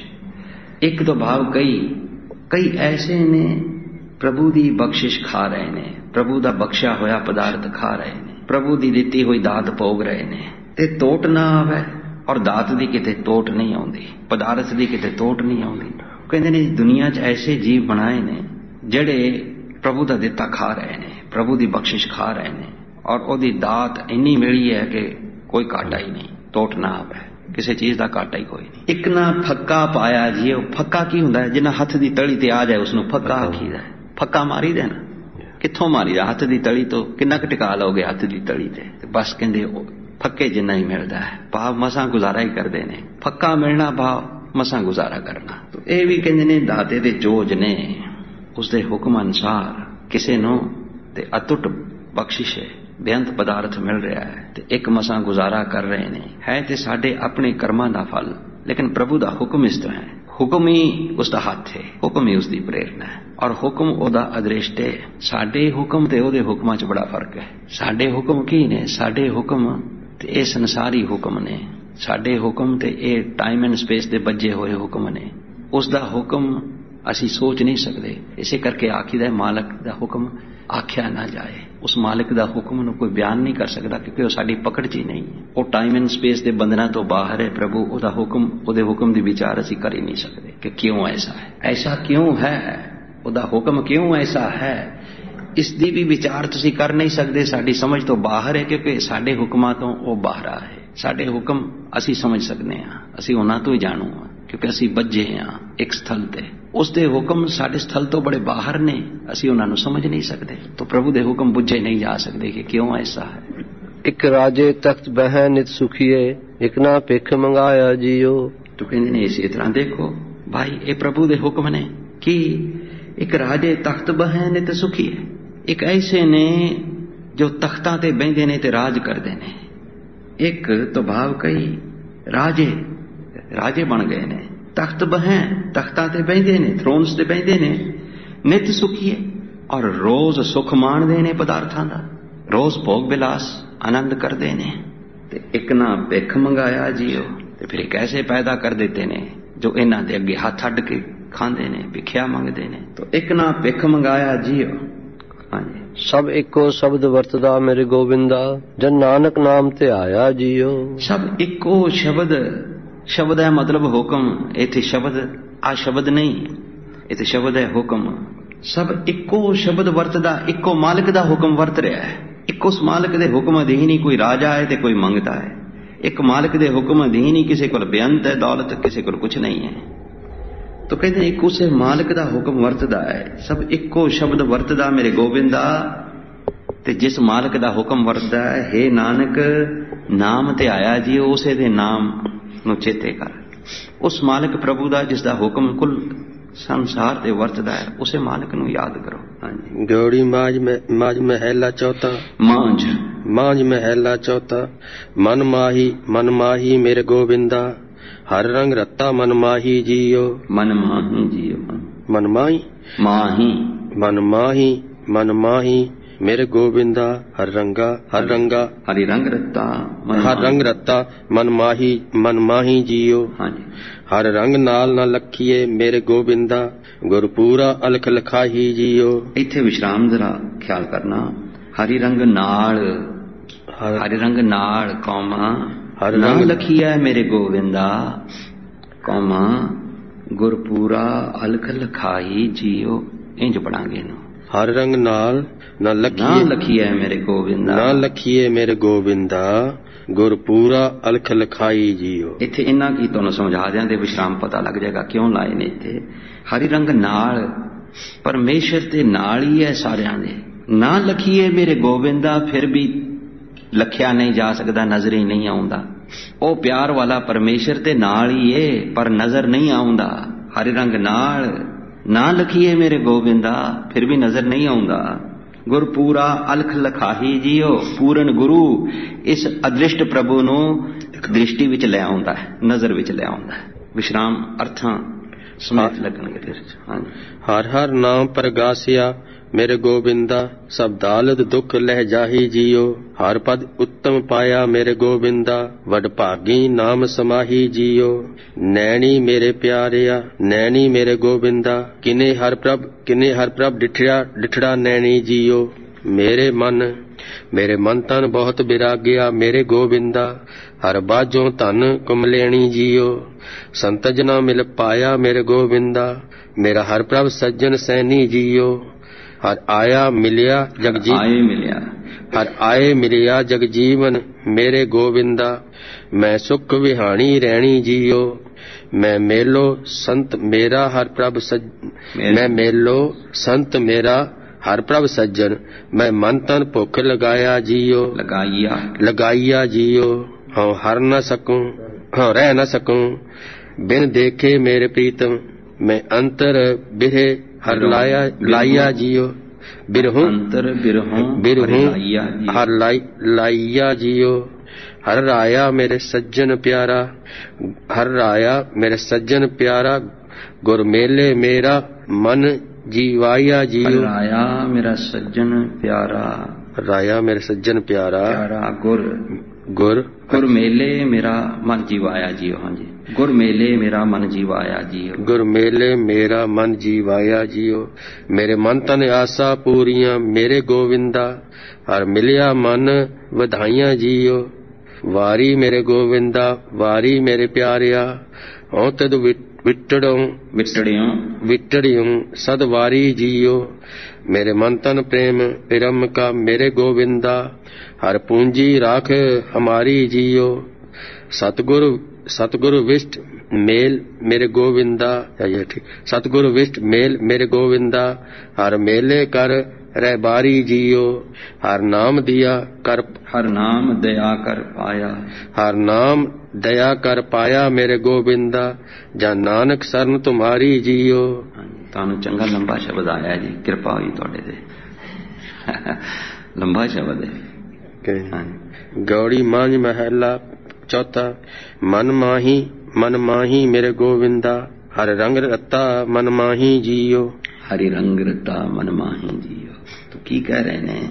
ਇੱਕ ਤੋਂ ਭਾਵ ਕਈ। ਕਈ ਐਸੇ ਨੇ ਪ੍ਰਭੂ ਦੀ ਬਖਸ਼ਿਸ਼ ਖਾ ਰਹੇ ਨੇ। ਪ੍ਰਭੂ ਦਾ ਬਖਸ਼ਿਆ ਹੋਇਆ ਪਦਾਰਥ ਖਾ ਰਹੇ ਨੇ। ਪ੍ਰਭੂ ਦੀ ਦਿੱਤੀ ਹੋਈ ਦਾਤ ਭੋਗ ਰਹੇ ਨੇ। ਤੇ ਤੋਟ ਨਾ ਆਵੇ। ਔਰ ਦਾਤ ਦੀ ਕਿਤੇ ਤੋਟ ਨਹੀਂ ਆਉਂਦੀ। ਪਦਾਰਥ ਦੀ ਕਿਤੇ ਤੋਟ ਨਹੀਂ ਆਉਂਦੀ। ਕਹਿੰਦੇ ਨੇ ਦੁਨੀਆ 'ਚ ਐਸੇ ਜੀਵ ਬਣਾਏ ਨੇ ਜਿਹੜੇ ਪ੍ਰਭੂ ਦਾ ਦਿੱਤਾ ਖਾ ਰਹੇ ਨੇ। ਪ੍ਰਭੂ ਦੀ ਬਖਸ਼ਿਸ਼ ਖਾ ਰਹੇ ਨੇ। ਔਰ ਉਹਦੀ ਦਾਤ ਇੰਨੀ ਮਿਲੀ ਹੈ ਕਿ ਕੋਈ ਘਾਟਾ ਹੀ ਨਹੀਂ। ਤੋਟ ਨਾ ਆਵੇ। ਕਿਸੇ ਚੀਜ਼ ਦਾ ਘਾਟਾ ਹੀ ਕੋਈ ਨਹੀਂ। ਇੱਕ ਨਾ ਫੱਕਾ ਪਾਇਆ ਜੀ। ਉਹ ਫੱਕਾ ਕੀ ਹੁੰਦਾ ਹੈ? ਜਿੰਨਾ ਹੱਥ ਦੀ ਤਲੀ ਤੇ ਆ ਜਾਏ ਉਸਨੂੰ ਫੱਕਾ ਆਖੀਦਾ ਹੈ। ਫੱਕਾ ਮਾਰੀ ਦਾ ਨਾ। ਕਿੱਥੋਂ ਮਾਰੀਦਾ? ਹੱਥ ਦੀ ਤਲੀ ਤੋਂ। ਕਿੰਨਾ ਕੁ ਟਿਕਾ ਲਓਗੇ ਹੱਥ ਦੀ ਤਲੀ ਤੇ? ਬਸ ਕਹਿੰਦੇ ਫੱਕੇ ਜਿੰਨਾ ਹੀ ਮਿਲਦਾ ਹੈ। ਭਾਵ ਮਸਾਂ ਗੁਜ਼ਾਰਾ ਹੀ ਕਰਦੇ ਨੇ। ਫੱਕਾ ਮਿਲਣਾ ਭਾਵ ਮਸਾਂ ਗੁਜ਼ਾਰਾ ਕਰਨਾ। ਇਹ ਵੀ ਕਹਿੰਦੇ ਨੇ ਦਾਤੇ ਦੇ ਜੋਜ ਨੇ। ਉਸਦੇ ਹੁਕਮ ਅਨੁਸਾਰ ਕਿਸੇ ਨੂੰ ਤੇ ਅਤੁੱਟ ਬਖਸ਼ਿਸ਼ ਹੈ। ਬੇਅੰਤ ਪਦਾਰਥ ਮਿਲ ਰਿਹਾ ਹੈ ਤੇ ਇੱਕ ਮਸਾਂ ਗੁਜ਼ਾਰਾ ਕਰ ਰਹੇ ਨੇ। ਹੈ ਤੇ ਸਾਡੇ ਆਪਣੇ ਕਰਮਾਂ ਦਾ ਫਲ, ਲੇਕਿਨ ਪ੍ਰਭੂ ਦਾ ਹੁਕਮ ਇਸ ਤਰ੍ਹਾਂ ਹੈ। ਹੁਕਮ ਹੀ ਉਸਦਾ ਹੱਥ ਹੈ। ਹੁਕਮ ਹੀ ਉਸਦੀ ਪ੍ਰੇਰਨਾ ਹੈ। ਔਰ ਹੁਕਮ ਉਹਦਾ ਅਦ੍ਰਿਸ਼ਟ ਹੈ। ਸਾਡੇ ਹੁਕਮ ਤੇ ਉਹਦੇ ਹੁਕਮਾਂ 'ਚ ਬੜਾ ਫਰਕ ਹੈ। ਸਾਡੇ ਹੁਕਮ ਕੀ ਨੇ? ਸਾਡੇ ਹੁਕਮ ਤੇ ਇਹ ਸੰਸਾਰੀ ਹੁਕਮ ਨੇ। ਸਾਡੇ ਹੁਕਮ ਤੇ ਇਹ ਟਾਈਮ ਐਂਡ ਸਪੇਸ ਦੇ ਬੱਝੇ ਹੋਏ ਹੁਕਮ ਨੇ। ਉਸਦਾ ਹੁਕਮ ਅਸੀਂ ਸੋਚ ਨਹੀਂ ਸਕਦੇ। ਇਸੇ ਕਰਕੇ ਆਖੀਦਾ ਮਾਲਕ ਦਾ ਹੁਕਮ ਆਖਿਆ ਨਾ ਜਾਏ। ਉਸ ਮਾਲਿਕ ਦਾ ਹੁਕਮ ਨੂੰ ਕੋਈ ਬਿਆਨ ਨਹੀਂ ਕਰ ਸਕਦਾ, ਕਿਉਂਕਿ ਉਹ ਸਾਡੀ ਪਕੜ 'ਚ ਹੀ ਨਹੀਂ ਹੈ। ਉਹ ਟਾਈਮ ਐਂਡ ਸਪੇਸ ਦੇ ਬੰਧਨਾਂ ਤੋਂ ਬਾਹਰ ਹੈ ਪ੍ਰਭੂ। ਉਹਦਾ ਹੁਕਮ, ਉਹਦੇ ਹੁਕਮ ਦੀ ਵਿਚਾਰ ਅਸੀਂ ਕਰ ਹੀ ਨਹੀਂ ਸਕਦੇ ਕਿ ਕਿਉਂ ਐਸਾ ਹੈ, ਐਸਾ ਕਿਉਂ ਹੈ, ਉਹਦਾ ਹੁਕਮ ਕਿਉਂ ਐਸਾ ਹੈ, ਇਸ ਦੀ ਵੀ ਵਿਚਾਰ ਤੁਸੀਂ ਕਰ ਨਹੀਂ ਸਕਦੇ। ਸਾਡੀ ਸਮਝ ਤੋਂ ਬਾਹਰ ਹੈ, ਕਿਉਂਕਿ ਸਾਡੇ ਹੁਕਮਾਂ ਤੋਂ ਉਹ ਬਾਹਰ ਹੈ। ਸਾਡੇ ਹੁਕਮ ਅਸੀਂ ਸਮਝ ਸਕਦੇ ਹਾਂ, ਅਸੀਂ ਉਹਨਾਂ ਤੋਂ ਹੀ ਜਾਣੂ ਹਾਂ, ਕਿਉਂਕਿ ਅਸੀਂ ਬੱਝੇ ਹਾਂ ਇੱਕ ਸਥਲ ਤੇ। ਉਸਦੇ ਹੁਕਮ ਸਾਡੇ ਸਥਲ ਤੋਂ ਬੜੇ ਬਾਹਰ ਨੇ, ਅਸੀਂ ਉਹਨਾਂ ਨੂੰ ਸਮਝ ਨਹੀਂ ਸਕਦੇ। ਤਾਂ ਪ੍ਰਭੂ ਦੇ ਹੁਕਮ ਬੁੱਝੇ ਨਹੀਂ ਜਾ ਸਕਦੇ ਕਿ ਕਿਉਂ ਐਸਾ ਹੈ। ਇੱਕ ਰਾਜੇ ਤਖਤ ਬਹਿ ਨਿਤ ਸੁਖੀਏ, ਇੱਕ ਨਾ ਭਿੱਖ ਮੰਗਾਇਆ ਜੀਓ। ਤੋ ਕਹਿੰਦੇ ਨੇ ਇਸੇ ਤਰ੍ਹਾਂ ਦੇਖੋ ਭਾਈ, ਇਹ ਪ੍ਰਭੂ ਦੇ ਹੁਕਮ ਨੇ ਕਿ ਇੱਕ ਰਾਜੇ ਤਖਤ ਬਹਿ ਨਿਤ ਸੁਖੀਏ। ਇੱਕ ਐਸੇ ਨੇ ਜੋ ਤਖਤਾਂ ਤੇ ਬਹਿੰਦੇ ਨੇ ਤੇ ਰਾਜ ਕਰਦੇ ਨੇ। ਇੱਕ ਤੋਂ ਭਾਵ ਕਈ ਰਾਜੇ ਰਾਜੇ ਬਣ ਗਏ ਨੇ, ਤਖਤ ਬਹਿ ਤਖਤਾਂ ਤੇ ਬਹਿੰਦੇ ਨੇ, ਥਰੋਨਸ ਤੇ ਬਹਿੰਦੇ ਨੇ, ਨਿਤ ਸੁਖੀਏ ਔਰ ਰੋਜ਼ ਸੁਖ ਮਾਣਦੇ ਨੇ ਪਦਾਰਥਾਂ ਦਾ, ਰੋਜ਼ ਭੋਗ ਵਿਲਾਸ ਆਨੰਦ ਕਰਦੇ ਨੇ। ਤੇ ਇੱਕ ਨਾ ਭਿੱਖ ਮੰਗਾਇਆ ਜੀਓ। ਤੇ ਫਿਰ ਇੱਕ ਐਸੇ ਪੈਦਾ ਕਰ ਦਿੱਤੇ ਨੇ ਜੋ ਇਹਨਾਂ ਦੇ ਅੱਗੇ ਹੱਥ ਅੱਡ ਕੇ ਖਾਂਦੇ ਨੇ, ਭਿੱਖਿਆ ਮੰਗਦੇ ਨੇ। ਤਾਂ ਇੱਕ ਨਾ ਭਿੱਖ ਮੰਗਾਇਆ ਜੀਓ। ਹਾਂਜੀ, ਸਭ ਇੱਕੋ ਸ਼ਬਦ ਵਰਤਦਾ ਮੇਰੇ ਗੋਬਿੰਦਾ, ਜਨ ਨਾਨਕ ਨਾਮ ਤੇ ਆਇਆ ਜੀਓ। ਸਭ ਇੱਕੋ ਸ਼ਬਦ, ਸ਼ਬਦ ਹੈ ਮਤਲਬ ਹੁਕਮ। ਇੱਥੇ ਸ਼ਬਦ ਆ ਸ਼ਬਦ ਨਹੀਂ, ਇੱਥੇ ਸ਼ਬਦ ਹੈ ਹੁਕਮ। ਸਭ ਇੱਕੋ ਸ਼ਬਦ ਵਰਤਦਾ, ਇੱਕੋ ਮਾਲਕ ਦਾ ਹੁਕਮ ਵਰਤ ਰਿਹਾ ਹੈ। ਇੱਕੋ ਉਸ ਮਾਲਕ ਦੇ ਹੁਕਮ ਅਧੀਨ ਹੀ ਕੋਈ ਰਾਜਾ ਹੈ ਤੇ ਕੋਈ ਮੰਗਤਾ ਹੈ। ਇੱਕ ਮਾਲਕ ਦੇ ਹੁਕਮ ਅਧੀਨ ਹੀ ਕਿਸੇ ਕੋਲ ਬੇਅੰਤ ਹੈ ਦੌਲਤ, ਕਿਸੇ ਕੋਲ ਕੁਛ ਨਹੀਂ ਹੈ। ਤਾਂ ਕਹਿੰਦੇ ਇੱਕ ਉਸੇ ਮਾਲਕ ਦਾ ਹੁਕਮ ਵਰਤਦਾ ਹੈ। ਸਭ ਇੱਕੋ ਸ਼ਬਦ ਵਰਤਦਾ ਮੇਰੇ ਗੋਬਿੰਦਾ। ਤੇ ਜਿਸ ਮਾਲਕ ਦਾ ਹੁਕਮ ਵਰਤਦਾ ਹੈ, ਹੇ ਨਾਨਕ ਨਾਮ ਤੇ ਆਇਆ ਜੀ, ਉਸੇ ਦੇ ਨਾਮ ਨੂੰ ਚੇਤੇ ਕਰ। ਉਸ ਮਾਲਕ ਪ੍ਰਭੂ ਦਾ ਜਿਸ ਦਾ ਹੁਕਮ ਕੁੱਲ ਸੰਸਾਰ ਤੇ ਵਰਤਦਾ ਹੈ, ਉਸੇ ਮਾਲਕ ਨੂੰ ਯਾਦ ਕਰੋ। ਹਾਂਜੀ, ਗੌੜੀ ਮਾਝ ਮਾਝ ਮਹਿਲਾ ਚੌਥਾ। ਮਾਝ ਮਾਝ ਮਹਿਲਾ ਚੌਥਾ। ਮਨ ਮਾਹੀ ਮਨ ਮਾਹੀ ਮੇਰੇ ਗੋਬਿੰਦਾ, ਹਰ ਰੰਗ ਰਤਾ ਮਨ ਮਾਹੀ ਜੀਓ। ਮਨ ਮਾਹੀ ਜੀਓ। ਮਨ ਮਾਹੀ ਮਾਹੀ ਮਨ ਮਾਹੀ ਮਨ ਮਾਹੀ ਮੇਰੇ ਗੋਬਿੰਦਾ, ਹਰ ਰੰਗਾ ਹਰ ਰੰਗਾ ਹਰੀ ਰੰਗ ਰਤਾ ਹਰ ਰੰਗ ਰਤਾ ਮਨ ਮਾਹੀ ਮਨ ਮਾਹੀ ਜੀਓ। ਹਾਂਜੀ, ਹਰ ਰੰਗ ਨਾਲ ਨਾ ਲਖੀਏ ਮੇਰੇ ਗੋਬਿੰਦਾ, ਗੁਰਪੂਰਾ ਅਲਖ ਲਖਾਹੀ ਜੀਓ। ਇੱਥੇ ਵਿਸ਼ਰਾਮ ਜ਼ਰਾ ਖਿਆਲ ਕਰਨਾ। ਹਰੀ ਰੰਗ ਨਾਲ, ਹਰੀ ਰੰਗ ਨਾਲ ਕੌਮਾ ਹਰ ਰੰਗ ਲਖੀਆ ਮੇਰੇ ਗੋਬਿੰਦਾ, ਕੌਮਾ ਗੁਰਪੂਰਾ ਅਲਖ ਲਖਾਈ ਜੀਓ। ਇੰਜ ਪੜਾਂਗੇ ਇਹਨੂੰ। ਹਰ ਰੰਗ ਨਾਲ ਨਾ ਲਖੀਏ ਲਖੀਏ ਮੇਰੇ ਗੋਬਿੰਦਾ, ਨਾ ਲਖੀਏ ਮੇਰੇ ਗੋਬਿੰਦਾ, ਗੁਰਪੂਰਾ ਅਲਖ ਲਖਾਈ ਜੀਓ। ਇੱਥੇ ਇੰਨਾ ਕੀ ਤੁਹਾਨੂੰ ਸਮਝਾ ਦਿਆਂ ਤੇ ਵਿਸ਼ਰਾਮ ਪਤਾ ਲੱਗ ਜਾਏਗਾ ਕਿਉਂ ਲਾਏ ਨੇ ਇੱਥੇ। ਹਰੀ ਰੰਗ ਨਾਲ, ਪਰਮੇਸ਼ਰ ਤੇ ਨਾਲ ਹੀ ਹੈ ਸਾਰਿਆਂ ਦੇ। ਨਾ ਲਖੀਏ ਮੇਰੇ ਗੋਬਿੰਦਾ, ਫਿਰ ਵੀ ਲਖਿਆ ਨਹੀਂ ਜਾ ਸਕਦਾ, ਨਜ਼ਰ ਹੀ ਨਹੀਂ ਆਉਂਦਾ। ਉਹ ਪਿਆਰ ਵਾਲਾ ਪਰਮੇਸ਼ਰ ਤੇ ਨਾਲ ਹੀ ਏ, ਪਰ ਨਜ਼ਰ ਨਹੀਂ ਆਉਂਦਾ। ਹਰੀ ਰੰਗ ਨਾਲ ਨਾ ਲਖੀਏ ਮੇਰੇ ਗੋਬਿੰਦਾ, ਫਿਰ ਵੀ ਨਜ਼ਰ ਨਹੀਂ ਆਉਂਦਾ। ਗੁਰਪੂਰਾ ਅਲਖ ਲਖਾਹੀ ਜੀਓ। ਪੂਰਨ ਗੁਰੂ ਇਸ ਅਦ੍ਰਿਸ਼ਟ ਪ੍ਰਭੂ ਨੂੰ ਦ੍ਰਿਸ਼ਟੀ ਵਿੱਚ ਲੈ ਆਉਂਦਾ ਹੈ, ਨਜ਼ਰ ਵਿੱਚ ਲੈ ਆਉਂਦਾ ਹੈ। ਵਿਸ਼ਰਾਮ ਅਰਥਾਂ ਸਮੇਤ ਲੱਗਣਗੇ ਫਿਰ। ਹਾਂਜੀ, ਹਰ ਹਰ ਨਾਮ ਪ੍ਰਗਾਸਿਆ ਮੇਰੇ ਗੋਬਿੰਦਾ, ਸਭ ਦਾਲਤ ਦੁੱਖ ਲਹਿ ਜਾਹੀ ਜੀਓ। ਹਰ ਪਦ ਉੱਤਮ ਪਾਇਆ ਮੇਰੇ ਗੋਬਿੰਦਾ, ਵਡ ਭਾਗੀ ਨਾਮ ਸਮਾਹੀ ਜੀਓ। ਨੈਣੀ ਮੇਰੇ ਪਿਆਰਿਆ ਨੈਣੀ ਮੇਰੇ ਗੋਬਿੰਦਾ, ਕਿਨੇ ਹਰ ਪ੍ਰਭ ਕਿਨੇ ਹਰ ਪ੍ਰਭ ਡਿਠੜਾ ਡਿਠੜਾ ਨੈਣੀ ਜੀਓ। ਮੇਰੇ ਮਨ ਮੇਰੇ ਮਨ ਤਨ ਬਹੁਤ ਬਿਰਾਗਿਆ ਮੇਰੇ ਗੋਬਿੰਦਾ, ਹਰ ਬਾਝੋਂ ਧਨ ਕੁਮਲੇਣੀ ਜੀਓ। ਸੰਤ ਜਨਾ ਮਿਲ ਪਾਇਆ ਮੇਰੇ ਗੋਬਿੰਦਾ, ਮੇਰਾ ਹਰ ਪ੍ਰਭ ਸੱਜਣ ਸੈਨੀ ਜੀਓ। ਹਰ ਆਇਆ ਮਿਲਿਆ ਜਗਜੀ ਆਏ ਮਿਲਿਆ ਹਰ ਆਏ ਮਿਲਿਆ ਜਗਜੀਵਨ ਮੇਰੇ ਗੋਬਿੰਦਾ, ਮੈਂ ਸੁਖ ਵਿਹਾਣੀ ਰਹਿਣੀ ਜੀਓ। ਮੈਂ ਮੇਲੋ ਸੰਤ ਮੇਰਾ ਹਰ ਪ੍ਰਭ ਸਜ ਮੈਂ ਮੇਲੋ ਸੰਤ ਮੇਰਾ ਹਰ ਪ੍ਰਭ ਸੱਜਣ, ਮੈਂ ਮਨ ਤਨ ਭੁੱਖ ਲਗਾਇਆ ਜੀਓ। ਲਗਾਈਆ ਲਗਾਈਆ ਜੀਓ। ਹਉ ਹਰ ਨਾ ਸਕੂੰ ਹਉ ਰਹਿ ਨਾ ਸਕੂੰ, ਬਿਨ ਦੇਖੇ ਮੇਰੇ ਪ੍ਰੀਤਮ, ਮੈਂ ਅੰਤਰ ਬਿਰਹਿ ਹਰ ਲਾਇਆ ਲਾਈਆ ਜੀਓ। ਬਿਰਹੂੰ ਅੰਤਰ ਬਿਰਹੂੰ ਬਿਰਹੂੰ ਹਰ ਲਾਈ ਲਾਈਆ ਜੀਓ। ਹਰ ਰਾਇਆ ਮੇਰੇ ਸੱਜਣ ਪਿਆਰਾ, ਹਰ ਰਾਇਆ ਮੇਰੇ ਸੱਜਣ ਪਿਆਰਾ, ਗੁਰ ਮੇਲੇ ਮੇਰਾ ਮਨ ਜੀਵਾਇਆ ਜੀਓ। ਰਾਇਆ ਮੇਰਾ ਸੱਜਣ ਪਿਆਰਾ, ਰਾਇਆ ਮੇਰੇ ਸੱਜਣ ਪਿਆਰਾ, ਪਿਆਰਾ ਗੁਰ ਗੁਰ ਗੁਰ ਮੇਲੇ ਮੇਰਾ ਮਨ ਜੀਵਾਇਆ ਜੀਓ। ਹਾਂਜੀ, ਗੁਰ ਮੇਲੇ ਮੇਰਾ ਮਨ ਜੀਵਾਇਆ ਜੀਓ। ਗੁਰ ਮੇਲੇ ਮੇਰਾ ਮਨ ਜੀਵਾਇਆ ਜੀਓ। ਮੇਰੇ ਮਨ ਤਨ ਆਸਾ ਪੂਰੀਆਂ ਮੇਰੇ ਗੋਵਿੰਦਾ, ਹਰ ਮਿਲਿਆ ਮਨ ਵਧਾਈਆਂ ਜੀਓ। ਵਾਰੀ ਮੇਰੇ ਗੋਵਿੰਦਾ ਵਾਰੀ ਮੇਰੇ ਪਿਆਰਿਆ, ਹਉ ਤਦ ਵਿਟੜੋਂ ਵਿਟੜਿਓ ਵਿਟੜਿਓ ਸਦ ਵਾਰੀ ਜੀਓ। ਮੇਰੇ ਮਨ ਤਨ ਪ੍ਰੇਮ ਪਿਰਮ ਕਾ ਮੇਰੇ ਗੋਵਿੰਦਾ, ਹਰ ਪੂੰਜੀ ਰਾਖ ਹਮਾਰੀ ਜੀਓ। ਸਤਿਗੁਰ ਸਤਿਗੁਰ ਵਿਸ਼ਟ ਮੇਲ ਮੇਰੇ ਗੋਵਿੰਦਾ, ਸਤਿਗੁਰ ਵਿਸ਼ਟ ਮੇਲ ਮੇਰੇ ਗੋਵਿੰਦਾ, ਹਰ ਮੇਲੇ ਕਰ ਰਹਿ ਬਾਰੀ ਜੀਓ। ਹਰ ਨਾਮ ਦਿਆ ਕਰ ਹਰ ਨਾਮ ਦਇਆ ਕਰ ਪਾਇਆ, ਹਰ ਨਾਮ ਦਇਆ ਕਰ ਪਾਇਆ ਮੇਰੇ ਗੋਬਿੰਦਾ, ਜਾਂ ਨਾਨਕ ਸਰਨ ਤੁਮਾਰੀ ਜੀਓ। ਤੁਹਾਨੂੰ ਚੰਗਾ ਲੰਬਾ ਸ਼ਬਦ ਆਇਆ ਜੀ, ਕਿਰਪਾ ਹੋਈ ਤੁਹਾਡੇ ਤੇ। ਲੰਬਾ ਸ਼ਬਦ ਹੈ। ਗੌੜੀ ਮਾਂਝ ਮਹਿਲਾ ਚੌਥਾ। ਮਨ ਮਾਹੀ ਮਨ ਮਾਹੀ ਮੇਰੇ ਗੋਵਿੰਦਾ, ਹਰ ਰੰਗ ਰਤਾ ਮਨ ਮਾਹੀ ਜੀਓ। ਹਰੀ ਰੰਗ ਰਤਾ ਮਨ ਮਾਹੀ ਜੀਓ। तो की कह रहे ने,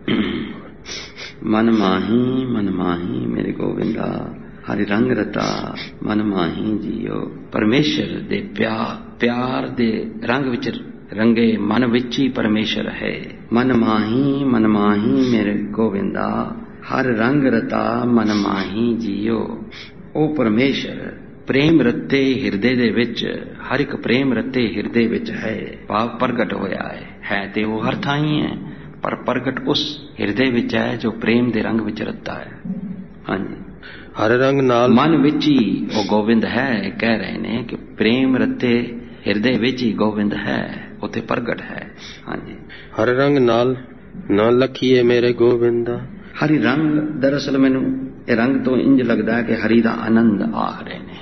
मन माही मन माही मेरे गोविंदा, हरि रंग रता मन माही जियो। परमेश्वर दे प्यार प्यार दे रंग विच रंगे मन विच ही परमेश्वर है। मन माही मन माही मेरे गोविंदा, हर रंग रता मन माही जियो। ओ परमेश्वर प्रेम रत्ते हिरदे दे विच, हर एक प्रेम रत्ते हिरदे विच है। भाव प्रगट होया है, है ते वो हर थाई है, पर प्रगट उस हिरदे विच है जो प्रेम दे रंग विच रत्ता है। हाँ जी, हर रंग नाल मन विच ही वो गोविंद है। कह रहे ने कि प्रेम रत्ते हिरदे विच ही गोविंद है, उते प्रगट है। हाँ जी, हर रंग नाल ना लखीए मेरे गोविंदा। हरि रंग दरअसल मैनू ये रंग तो इंज लगता है कि हरि दा आनंद आख रहे ने।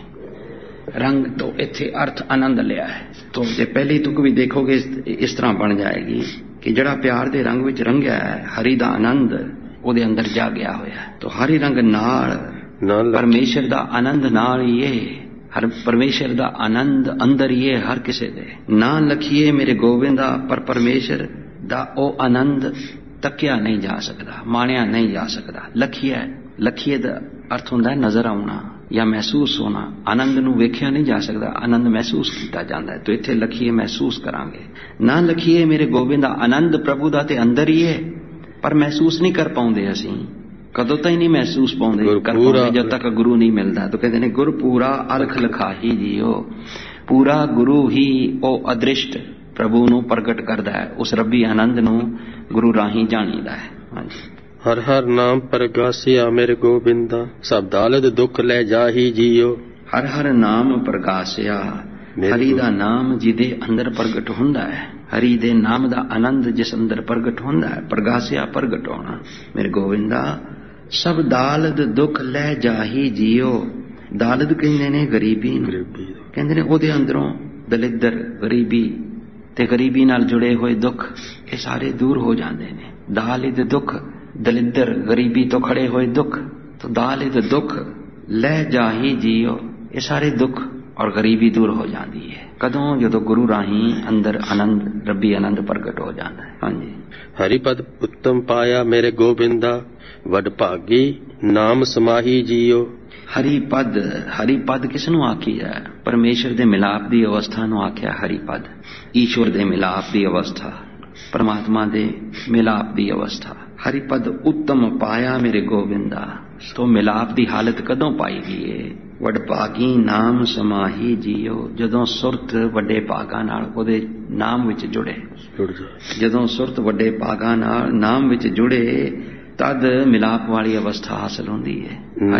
रंग तो इत्थे अर्थ आनंद लिया है, तो जे पहली तुक भी देखोगे इस तरह बन जाएगी कि जड़ा प्यार दे रंग विच रंगया है, हरि दा आनंद ओदे अंदर जा गया होया है। तो हरि रंग नाल परमेश्वर दा आनंद नाल ही है। हर परमेश्वर दा आनंद अंदर ही है हर किसे दे। ना लखीए मेरे गोविंदा, पर परमेश्वर दा ओ आनंद तकिया नहीं जा सकता, मानिया नहीं जा सकता। लखीए लखीए दा अर्थ हुंदा है नजर आउणा या महसूस होना। आनंद नूं वेखिया नहीं जा सकता, आनंद महसूस किया जाता है। तो इत्थे लखीए महसूस करांगे। ना लखीए मेरे गोविंदा, आनंद प्रभु दा ते अंदर ही है, पर महसूस नहीं कर पाउंदे। असीं कदों ताईं नहीं महसूस पाउंदे कर पाउंदे जब तक गुरु नहीं मिलता। तो कहते हैं गुरु पूरा अलख लखाही जियो। पूरा गुरु ही ओ अदृष्ट प्रभु नूं प्रगट करदा है, उस रब्बी आनंद नूं गुरु राही जाणीदा है। हाँ जी, हर हर नाम प्रगासिया मेरे गोविंदा, सब दालद दुख ले जाही जियो। हर हर नाम प्रगासिया, हरि दा नाम जिदे अंदर प्रगट हुंदा है। हरि दे नाम दा आनंद जिस अंदर प्रगट हुंदा है, प्रगासिया प्रगट होना। मेरे गोविंदा सब दालद दुख ले जाही जियो। दालद कहंदे ने गरीबी नूं, कहंदे ने ओदे अंदरों दलिद्र गरीबी ते गरीबी नाल जुड़े हुए दुख ये सारे दूर हो जाते हैं। दालिद दुख दलिद्र गरीबी तो खड़े हुए दुख, तो दालिद दुख ले जाही जियो। ये सारे दुख और गरीबी दूर हो जाती है कदों जो गुरु राही अंदर आनंद रब्बी आनंद प्रगट हो जाता है। हाँ जी, हरिपद उत्तम पाया मेरे गोविंदा, वड भागी नाम समाही जियो। हरिपद हरिपद किसनू आखी है? परमेश्वर दे मिलाप दी अवस्था नू आख्या हरिपद। ईश्वर दे मिलाप दी अवस्था, परमात्मा दे मिलाप दी अवस्था। हरिपद उत्तम पाया मेरे गोविंदा। तो मिलाप दी हालत कदों पाई गई है? वड भागी नाम समाही जियो। जदों सुरत वड्डे भागां नाल ओदे नाम विच जुड़े, जदों सुरत वड्डे भागां नाल नाम विच जुड़े तद मिलाप वाली अवस्था हासिल होंदी है।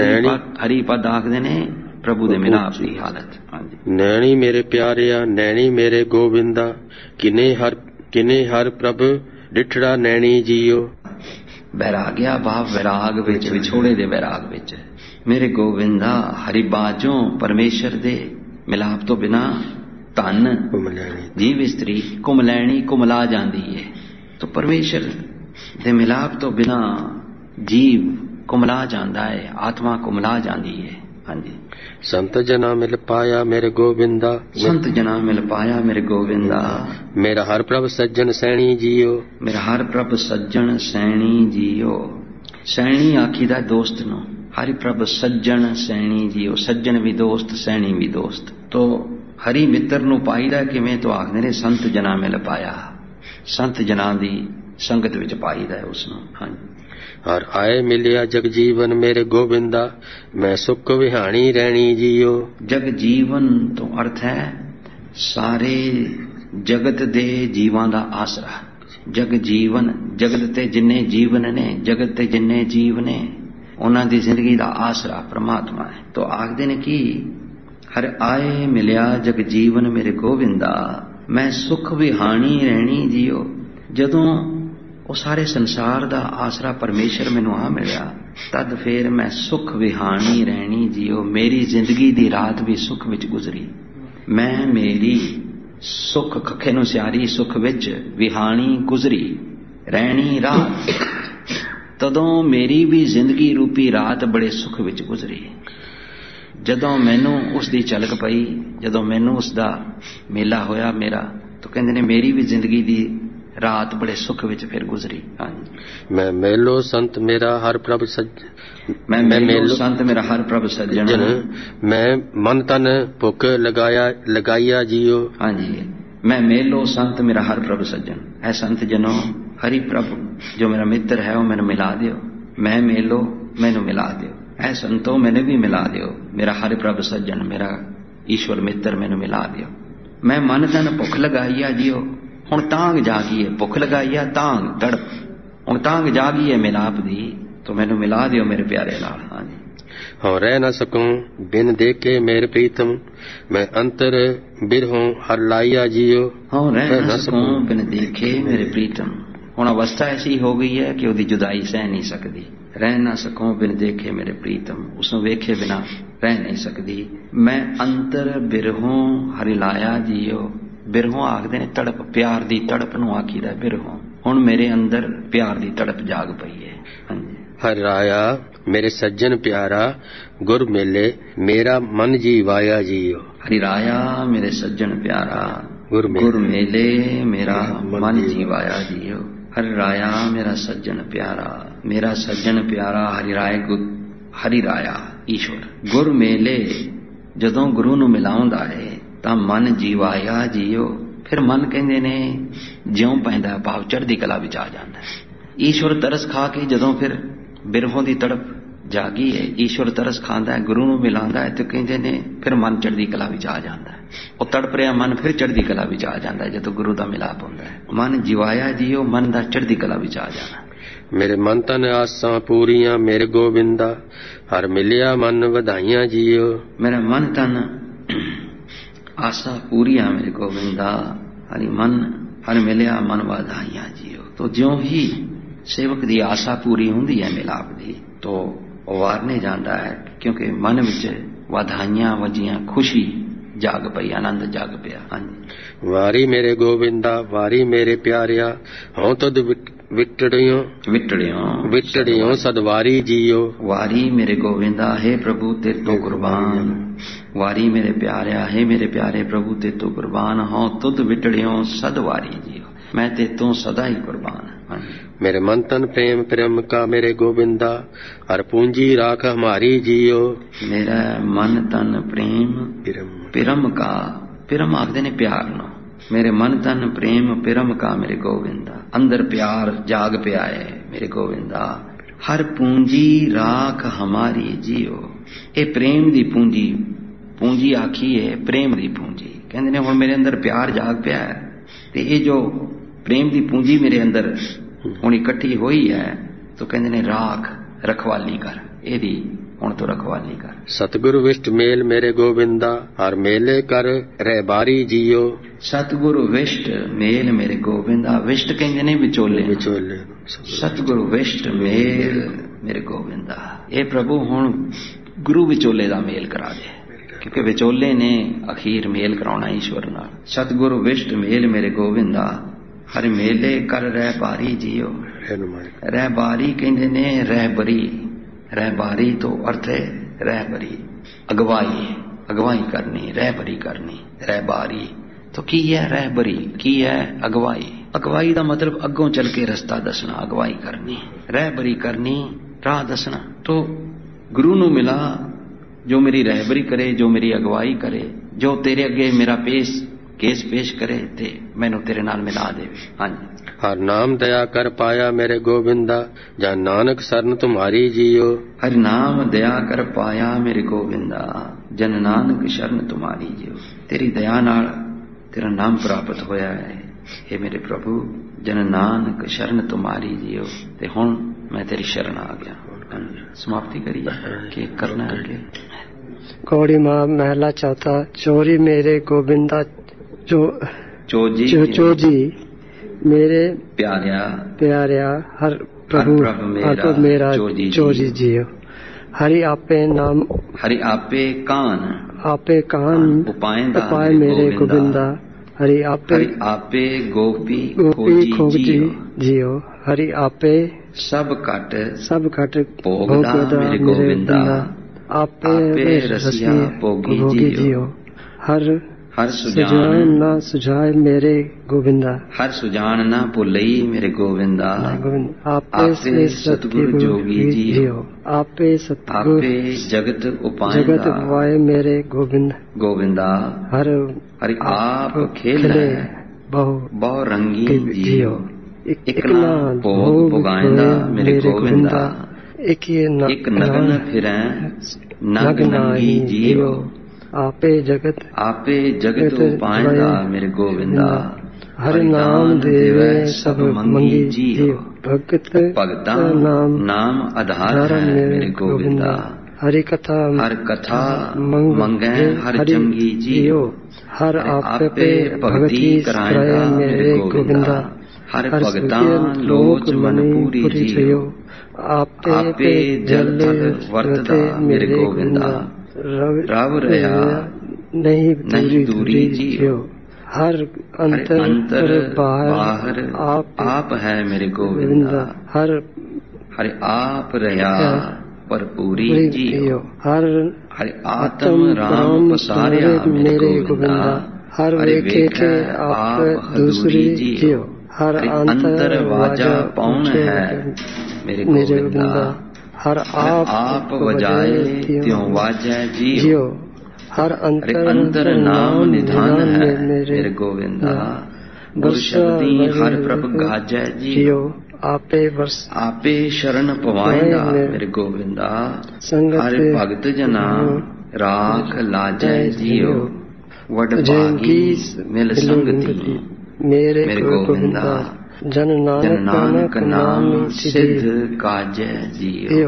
हरिपद आखदे ने प्रभु दे मिलाप दी हालत। नैणी मेरे प्यारिया नैणी मेरे गोविंदा, किने हर किने हर प्रभ डिठड़ा नैणी जियो। बैराग्या भाव वैराग विच, विछोड़े दे वैराग विच। मेरे गोविंदा हरि बाजों परमेश्वर दे मिलाप तो बिना धन जीव स्त्री कुमलैणी कुमला जाती है। तो परमेश्वर दे मिलाप तो बिना जीव कुमला जाता है, आत्मा कुमला जाती है। हाँ जी, संत जना मिल पाया मेरे गोविंदा, संत जना मिल पाया मेरे गोविंदा। मेरा हर प्रभ सज्जन सैणी जियो। मेरा हर प्रभ सज्जन सैणी जियो। सैणी आखी दा दोस्त नो, हरि प्रभ सज्जन सैनी जीओ, सज्जन भी दोस्त सैनी भी दोस्त। तो हरि मित्र नूं पाईदा किवें? तो आखदे ने संत जना मिल पाया, संत जना दी संगत विच पाईदा है उसनूं। हाँ जी। हर आए मिलिया जग जीवन मेरे गोविंदा, मैं सुख विहाणी रहनी जियो। जग जीवन तो अर्थ है सारे जगत दे जीवां दा आसरा। जग जीवन, जगत ते जिन्ने जीवन ने, जगत ते जिन्ने जीव ने, उन्हां दी जिंदगी दा आसरा परमात्मा है। तो आखदे ने कि हर आए मिलिया जग जीवन मेरे गोविंदा, मैं सुख विहाणी रहनी जियो। जदों ਉਹ ਸਾਰੇ ਸੰਸਾਰ ਦਾ ਆਸਰਾ ਪਰਮੇਸ਼ਰ ਮੈਨੂੰ ਆ ਮਿਲਿਆ, ਤਦ ਫੇਰ ਮੈਂ ਸੁਖ ਵਿਹਾਣੀ ਰਹਿਣੀ ਜੀਓ। ਮੇਰੀ ਜ਼ਿੰਦਗੀ ਦੀ ਰਾਤ ਵੀ ਸੁਖ ਵਿੱਚ ਗੁਜ਼ਰੀ। ਮੈਂ ਮੇਰੀ ਸੁਖ ਖੱਖੇ ਨੂੰ ਸਿਆਰੀ ਸੁਖ ਵਿੱਚ ਵਿਹਾਣੀ ਗੁਜ਼ਰੀ, ਰਹਿਣੀ ਰਾਤ। ਤਦੋਂ ਮੇਰੀ ਵੀ ਜ਼ਿੰਦਗੀ ਰੂਪੀ ਰਾਤ ਬੜੇ ਸੁਖ ਵਿੱਚ ਗੁਜ਼ਰੀ। ਜਦੋਂ ਮੈਨੂੰ ਉਸ ਦੀ ਝਲਕ ਪਈ, ਜਦੋਂ ਮੈਨੂੰ ਉਸ ਦਾ ਮੇਲਾ ਹੋਇਆ ਮੇਰਾ, ਤਾਂ ਕਹਿੰਦੇ ਨੇ ਮੇਰੀ ਵੀ ਜ਼ਿੰਦਗੀ ਦੀ ਰਾਤ ਬੜੇ ਸੁਖ ਵਿੱਚ ਫਿਰ ਗੁਜ਼ਰੀ। ਹਾਂਜੀ। ਮੈਂ ਮੇਲੋ ਸੰਤ ਮੇਰਾ ਹਰ ਪ੍ਰਭ ਸੱਜਣ, ਮੈਂ ਮੇਲੋ ਸੰਤ ਮੇਰਾ ਹਰ ਪ੍ਰਭ ਸੱਜਣ, ਮੈਂ ਮਨ ਤਨ ਭੁੱਖ ਲਗਾਇਆ ਲਗਾਈਆ ਜੀਓ। ਹਾਂਜੀ। ਮੈਂ ਮੇਲੋ ਸੰਤ ਮੇਰਾ ਹਰ ਪ੍ਰਭ ਸੱਜਣ, ਐ ਸੰਤ ਜਨੋ ਹਰੀ ਪ੍ਰਭ ਜੋ ਮੇਰਾ ਮਿੱਤਰ ਹੈ ਉਹ ਮੈਨੂੰ ਮਿਲਾ ਦਿਓ। ਮੈਂ ਮੇਲੋ ਮੈਨੂੰ ਮਿਲਾ ਦਿਓ, ਐ ਸੰਤੋ ਮੈਨੂੰ ਵੀ ਮਿਲਾ ਦਿਓ। ਮੇਰਾ ਹਰ ਪ੍ਰਭ ਸੱਜਣ, ਮੇਰਾ ਈਸ਼ਵਰ ਮਿੱਤਰ ਮੈਨੂੰ ਮਿਲਾ ਦਿਓ। ਮੈਂ ਮਨ ਤਨ ਭੁੱਖ ਲਗਾਈਆ ਜੀਓ। ਹੁਣ ਤਾਂਗ ਜਾਗੀ ਹੈ, ਭੁੱਖ ਲਗਾਈ ਹੈ, ਤਾਂਗ ਤੜਪ, ਹੁਣ ਤਾਂਗ ਜਾਗੀ ਹੈ ਮਿਲਾਪ ਦੀ, ਤੋ ਮੈਨੂੰ ਮਿਲਾ ਦਿਓ ਮੇਰੇ ਪਿਆਰੇ ਨਾਲ। ਹਾਂਜੀ। ਹਾਂ ਰਹਿ ਨਾ ਸਕੂੰ ਬਿਨ ਦੇਖੇ ਮੇਰੇ ਪ੍ਰੀਤਮ, ਮੈਂ ਅੰਤਰ ਬਿਰਹੋਂ ਹਰ ਲਾਈਆ ਜੀਓ। ਹਾਂ ਰਹਿ ਨਾ ਸਕੂੰ ਬਿਨ ਦੇਖੇ ਮੇਰੇ ਪ੍ਰੀਤਮ। ਹੁਣ ਅਵਸਥਾ ਐਸੀ ਹੋ ਗਈ ਹੈ ਕਿ ਉਹਦੀ ਜੁਦਾਈ ਸਹਿ ਨਹੀਂ ਸਕਦੀ। ਰਹਿ ਨਾ ਸਕੂੰ ਬਿਨ ਦੇਖੇ ਮੇਰੇ ਪ੍ਰੀਤਮ, ਉਸਨੂੰ ਵੇਖੇ ਬਿਨਾ ਰਹਿ ਨਹੀਂ ਸਕਦੀ। ਮੈਂ ਅੰਤਰ ਬਿਰਹੋਂ ਹਰਿ ਲਾਇਆ ਜੀਓ। ਬਿਰਹੋਂ ਆਖਦੇ ਨੇ ਤੜਪ, ਪਿਆਰ ਦੀ ਤੜਪ ਨੂੰ ਆਖੀਦਾ ਬਿਰਹੋਂ। ਹੁਣ ਮੇਰੇ ਅੰਦਰ ਪਿਆਰ ਦੀ ਤੜਪ ਜਾਗ ਪਈ ਹੈ। ਹਾਂਜੀ। ਹਰਿ ਰਾਇਆ ਮੇਰੇ ਸੱਜਣ ਪਿਆਰਾ, ਗੁਰ ਮੇਲੇ ਮੇਰਾ ਮਨ ਜੀਵਾਇਆ ਜੀਓ। ਹਰਿ ਰਾਇਆ ਮੇਰੇ ਸੱਜਣ ਪਿਆਰਾ, ਗੁਰ ਮੇਲੇ ਮੇਰਾ ਮਨ ਜੀਵਾਇਆ ਜੀਓ। ਹਰਿ ਰਾਇਆ ਮੇਰਾ ਸੱਜਣ ਪਿਆਰਾ, ਮੇਰਾ ਸੱਜਣ ਪਿਆਰਾ ਹਰਿ ਰਾਏ, ਹਰਿ ਰਾਇਆ ਈਸ਼ਵਰ। ਗੁਰ ਮੇਲੇ ਜਦੋਂ ਗੁਰੂ ਨੂੰ ਮਿਲਾਉਂਦਾ ਹੈ ਤਾਂ ਮਨ ਜੀਵਾਇਆ ਜੀਓ। ਫਿਰ ਮਨ ਕਹਿੰਦੇ ਨੇ ਜਿਉਂ ਪੈਂਦਾ, ਭਾਵ ਚੜ੍ਹਦੀ ਕਲਾ ਵਿੱਚ ਆ ਜਾਂਦਾ। ਈਸ਼ਵਰ ਤਰਸ ਖਾ ਕੇ ਜਦੋਂ ਫਿਰ ਬਿਰਹੋਂ ਦੀ ਤੜਪ ਜਾਗੀ ਹੈ, ਈਸ਼ਵਰ ਤਰਸ ਖਾਂਦਾ ਹੈ, ਗੁਰੂ ਨੂੰ ਮਿਲਾਉਂਦਾ ਹੈ, ਤੇ ਕਹਿੰਦੇ ਨੇ ਫਿਰ ਮਨ ਚੜ੍ਹਦੀ ਕਲਾ ਵਿੱਚ ਆ ਜਾਂਦਾ। ਉਹ ਤੜਪ ਰਿਹਾ ਮਨ ਫਿਰ ਚੜ੍ਹਦੀ ਕਲਾ ਵਿੱਚ ਆ ਜਾਂਦਾ ਜਦੋਂ ਗੁਰੂ ਦਾ ਮਿਲਾਪ ਹੁੰਦਾ ਹੈ। ਮਨ ਜੀਵਾਇਆ ਜੀਓ, ਮਨ ਦਾ ਚੜ੍ਹਦੀ ਕਲਾ ਵਿੱਚ ਆ ਜਾਣਾ। ਮੇਰੇ ਮਨ ਤਨ ਆਸਾਂ ਪੂਰੀਆਂ ਮੇਰੇ ਗੋਬਿੰਦਾ, ਹਰ ਮਿਲਿਆ ਮਨ ਵਧਾਈਆਂ ਜੀਓ। ਮੇਰਾ ਮਨ ਤਨ आशा पूरिया मेरे गोविंदा, हरि मन हर मिलिया मन वाधाइया जियो। तो ज्यों ही सेवक दी आशा पूरी हुंदी है मिलाप दी, तो वारने जाता है, क्योंकि मन विच वाधाइयां वजियां, खुशी जाग पई, आनंद जाग पिया। हाँ जी। वारी मेरे गोविंदा वारी मेरे प्यारिया, हों तुद विटड़ियों विटड़ियों विटड़ियों सदवारी जियो। वारी मेरे गोविंदा, हे प्रभु तेरे तो कुर्बान। वारी मेरे प्यारिया, हे मेरे प्यारे प्रभु ते तो कुर्बान। हों तुद विटड़ियों सदवारी जियो, मैं ते तो सदा ही कुर्बान। मेरे मन तन प्रेम प्रेम का मेरे गोविंदा, हर पूंजी राख हमारी जियो। मेरा मन तन प्रेम प्रेम का, प्रेम आखदे ने प्यार नो। मेरे मन तन प्रेम प्रेम का मेरे गोविंदा, अंदर प्यार जाग पिया है मेरे गोविंदा। हर पूंजी राख हमारी जियो। ये प्रेम दी पूंजी, पूंजी आखी है प्रेम दी पूंजी। कहते ने हुण मेरे अंदर प्यार जाग पिया है, ते ये जो प्रेम दी पूंजी मेरे अंदर हुण इकट्ठी हुई है, तो कहते ने राख रखवाली कर, एदी हुण तो रखवाली कर। सतगुरु विष्ट मेल मेरे गोविंदा, हर मेले कर रहबारी जियो। सतगुरु विष्ट मेल मेरे गोविंदा, विष्ट कहते ने विचोले, विचोले। सतगुरु विष्ट मेल मेरे गोविंदा। ये प्रभु हुण गुरु विचोले दा मेल करा दे, क्योंकि विचोले ने अखीर मेल कराउणा ईश्वर नाल। सतगुरु विष्ट मेल मेरे गोविंदा, हर मेले कर रहबारी जियो। रहबारी कहते ने रहबरी, रहबारी तो अर्थ है रहबरी, अगवाई, अगवाई करनी, रहबरी करनी। रहबारी तो की है, रहबरी की है, अगवाई। अगवाई का मतलब अगों चल के रास्ता दसना, अगवाई करनी। रहबरी करनी, राह दसना। तो गुरु नूं मिला जो मेरी रहबरी करे, जो मेरी अगवाई करे, जो तेरे अगे मेरा पेश केस पेश करे ते मैनू तेरे नाल मिला देवे। हाँ जी। हर नाम दया कर पाया मेरे गोविंदा, जा नानक सरन तुम्हारी जियो। हर नाम दया कर पाया मेरे गोविंदा, जन नानक शरण तुम्हारी जियो। तेरी दया नाल तेरा नाम प्राप्त होया है हे मेरे प्रभु, जन नानक शरण तुम्हारी जियो। ते हुण मैं तेरी शरण आ गया। समाप्ति करिए कि करना है। कौड़ी माँ महला चौथा। चोरी मेरे गोविंदा चो चोजी चो, चोजी मेरे प्यारिया प्यारिया हर प्रभु प्रभु मेरा, मेरा चोजी, चोजी जियो। हरि आपे नाम हरि आपे कान आपे कान उपायंदा उपाय मेरे गोविंदा। हरि आपे हरि आपे गोपी गोपी खोजी जियो। जियो। हरि आपे सब कट सब घट भोगदा मेरे गोविंदा। आपे रसिया भोगी जियो। हर हर सुजान सुजान ना सुझाए मेरे गोविंदा। हर सुजान ना भुलई मेरे गोविंदा। आपे से सतगुरु जोगी जियो। आपे सतगुरु आपे जगत उपाय जगत उपाय मेरे गोविंद गोविंदा। हर हरि आप खेले बहु बहु रंगी जियो। एक ना भोग भुगाइंदा मेरे गोविंदा। एक न एक नगन फिरै नग नंगी जियो। आपे जगत आपे जगत उपायंदा मेरे गोविंदा। हरि नाम देवे सब मंगी जियो। भगत भगता नाम नाम आधार है मेरे गोविंदा। हरि कथा हर कथा मंगै हर चंगी जियो। हर आपे भगति कराए मेरे गोविंदा। हर भगता लोच मन पूरी जियो। आपे जल थल वर्तदा मेरे गोविंदा। रव रहा नहीं दूरी जियो। हर अंतर, अंतर बाहर आप, आप है मेरे गोविंदा। हर हर आप रहा पर पूरी जियो। हर हर आत्म राम पसारिया मेरे गोविंदा। हर वेखे आप दूसरी जियो। हर अंतर वाजा पौन है मेरे गोविंदा। हर आप आप वजाए त्यों वाजै जियो। हर अंतर, अंतर नाम निधान है मेरे गोविंदा। गुर शब्दी हर प्रभ गाजै जियो। आपे वर्ष आपे शरण पवाइंदा मेरे गोविंदा। हर भगत जना राख लाजै जियो। वड भागी मिल संगति मेरे गोविंदा। जन नानक नाम सिद्ध काजै जियो।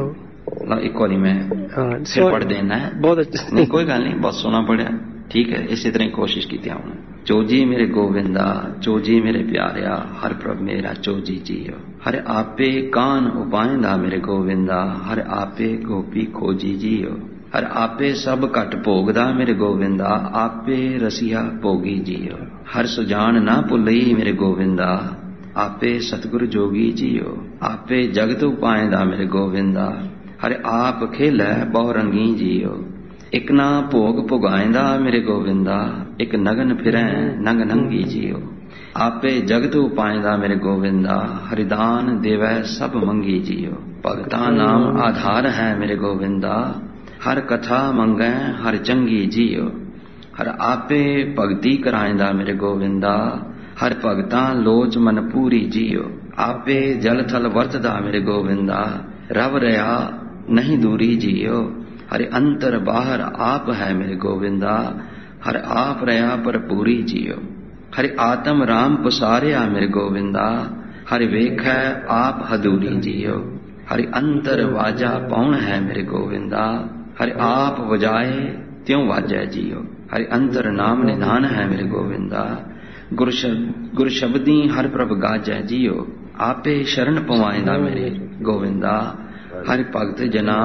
एक बारी मैं फिर पढ़ देना है। बहुत अच्छा। नहीं कोई गल नहीं, बहुत सोना पढ़िया। ठीक है, इसी तरह कोशिश की हमने। चोजी मेरे गोविंदा चोजी मेरे प्यारिया हर प्रभ मेरा चोजी जियो। हर आपे कान उपायंदा मेरे गोविंदा। हर आपे गोपी खोजी जियो। हर आपे सब घट भोगदा मेरे गोविंदा। आपे रसिया भोगी जियो। हर सुजान ना भुलई मेरे गोविंदा। आपे सतगुरु जोगी जियो। आपे जगत उपायंदा मेरे गोविंदा। हर आप खेलै बहु रंगी जियो। एक ना भोग भुगाइंदा मेरे गोविंदा। एक नगन फिरै नंग नंगी जियो। आपे जगत उपायंदा मेरे गोविंदा। हरिदान देवै सब मंगी जियो। भगता नाम आधार है मेरे गोविंदा। हर कथा मंगै हर चंगी जियो। हर आपे भगति कराइंदा मेरे गोविंदा। हर भगता लोच मन पूरी जियो। आपे जल थल वर्तदा मेरे गोविंदा। रव रहा नहीं दूरी जियो। हर अंतर बाहर आप है मेरे गोविंदा। हर आप रहा पर पूरी जियो। हर आत्म राम पसारिया मेरे गोविंदा। हर वेखै आप हदूरी जियो। हर अंतर वाजा पौन है मेरे गोविंदा। हर आप वजाए त्यों वाजै जियो। हर अंतर नाम निधान है मेरे गोविंदा। गुर गुर शब्दी हर प्रभ गाजै जियो। आपे शरण पवाइंदा मेरे गोविंदा। हर भगत जना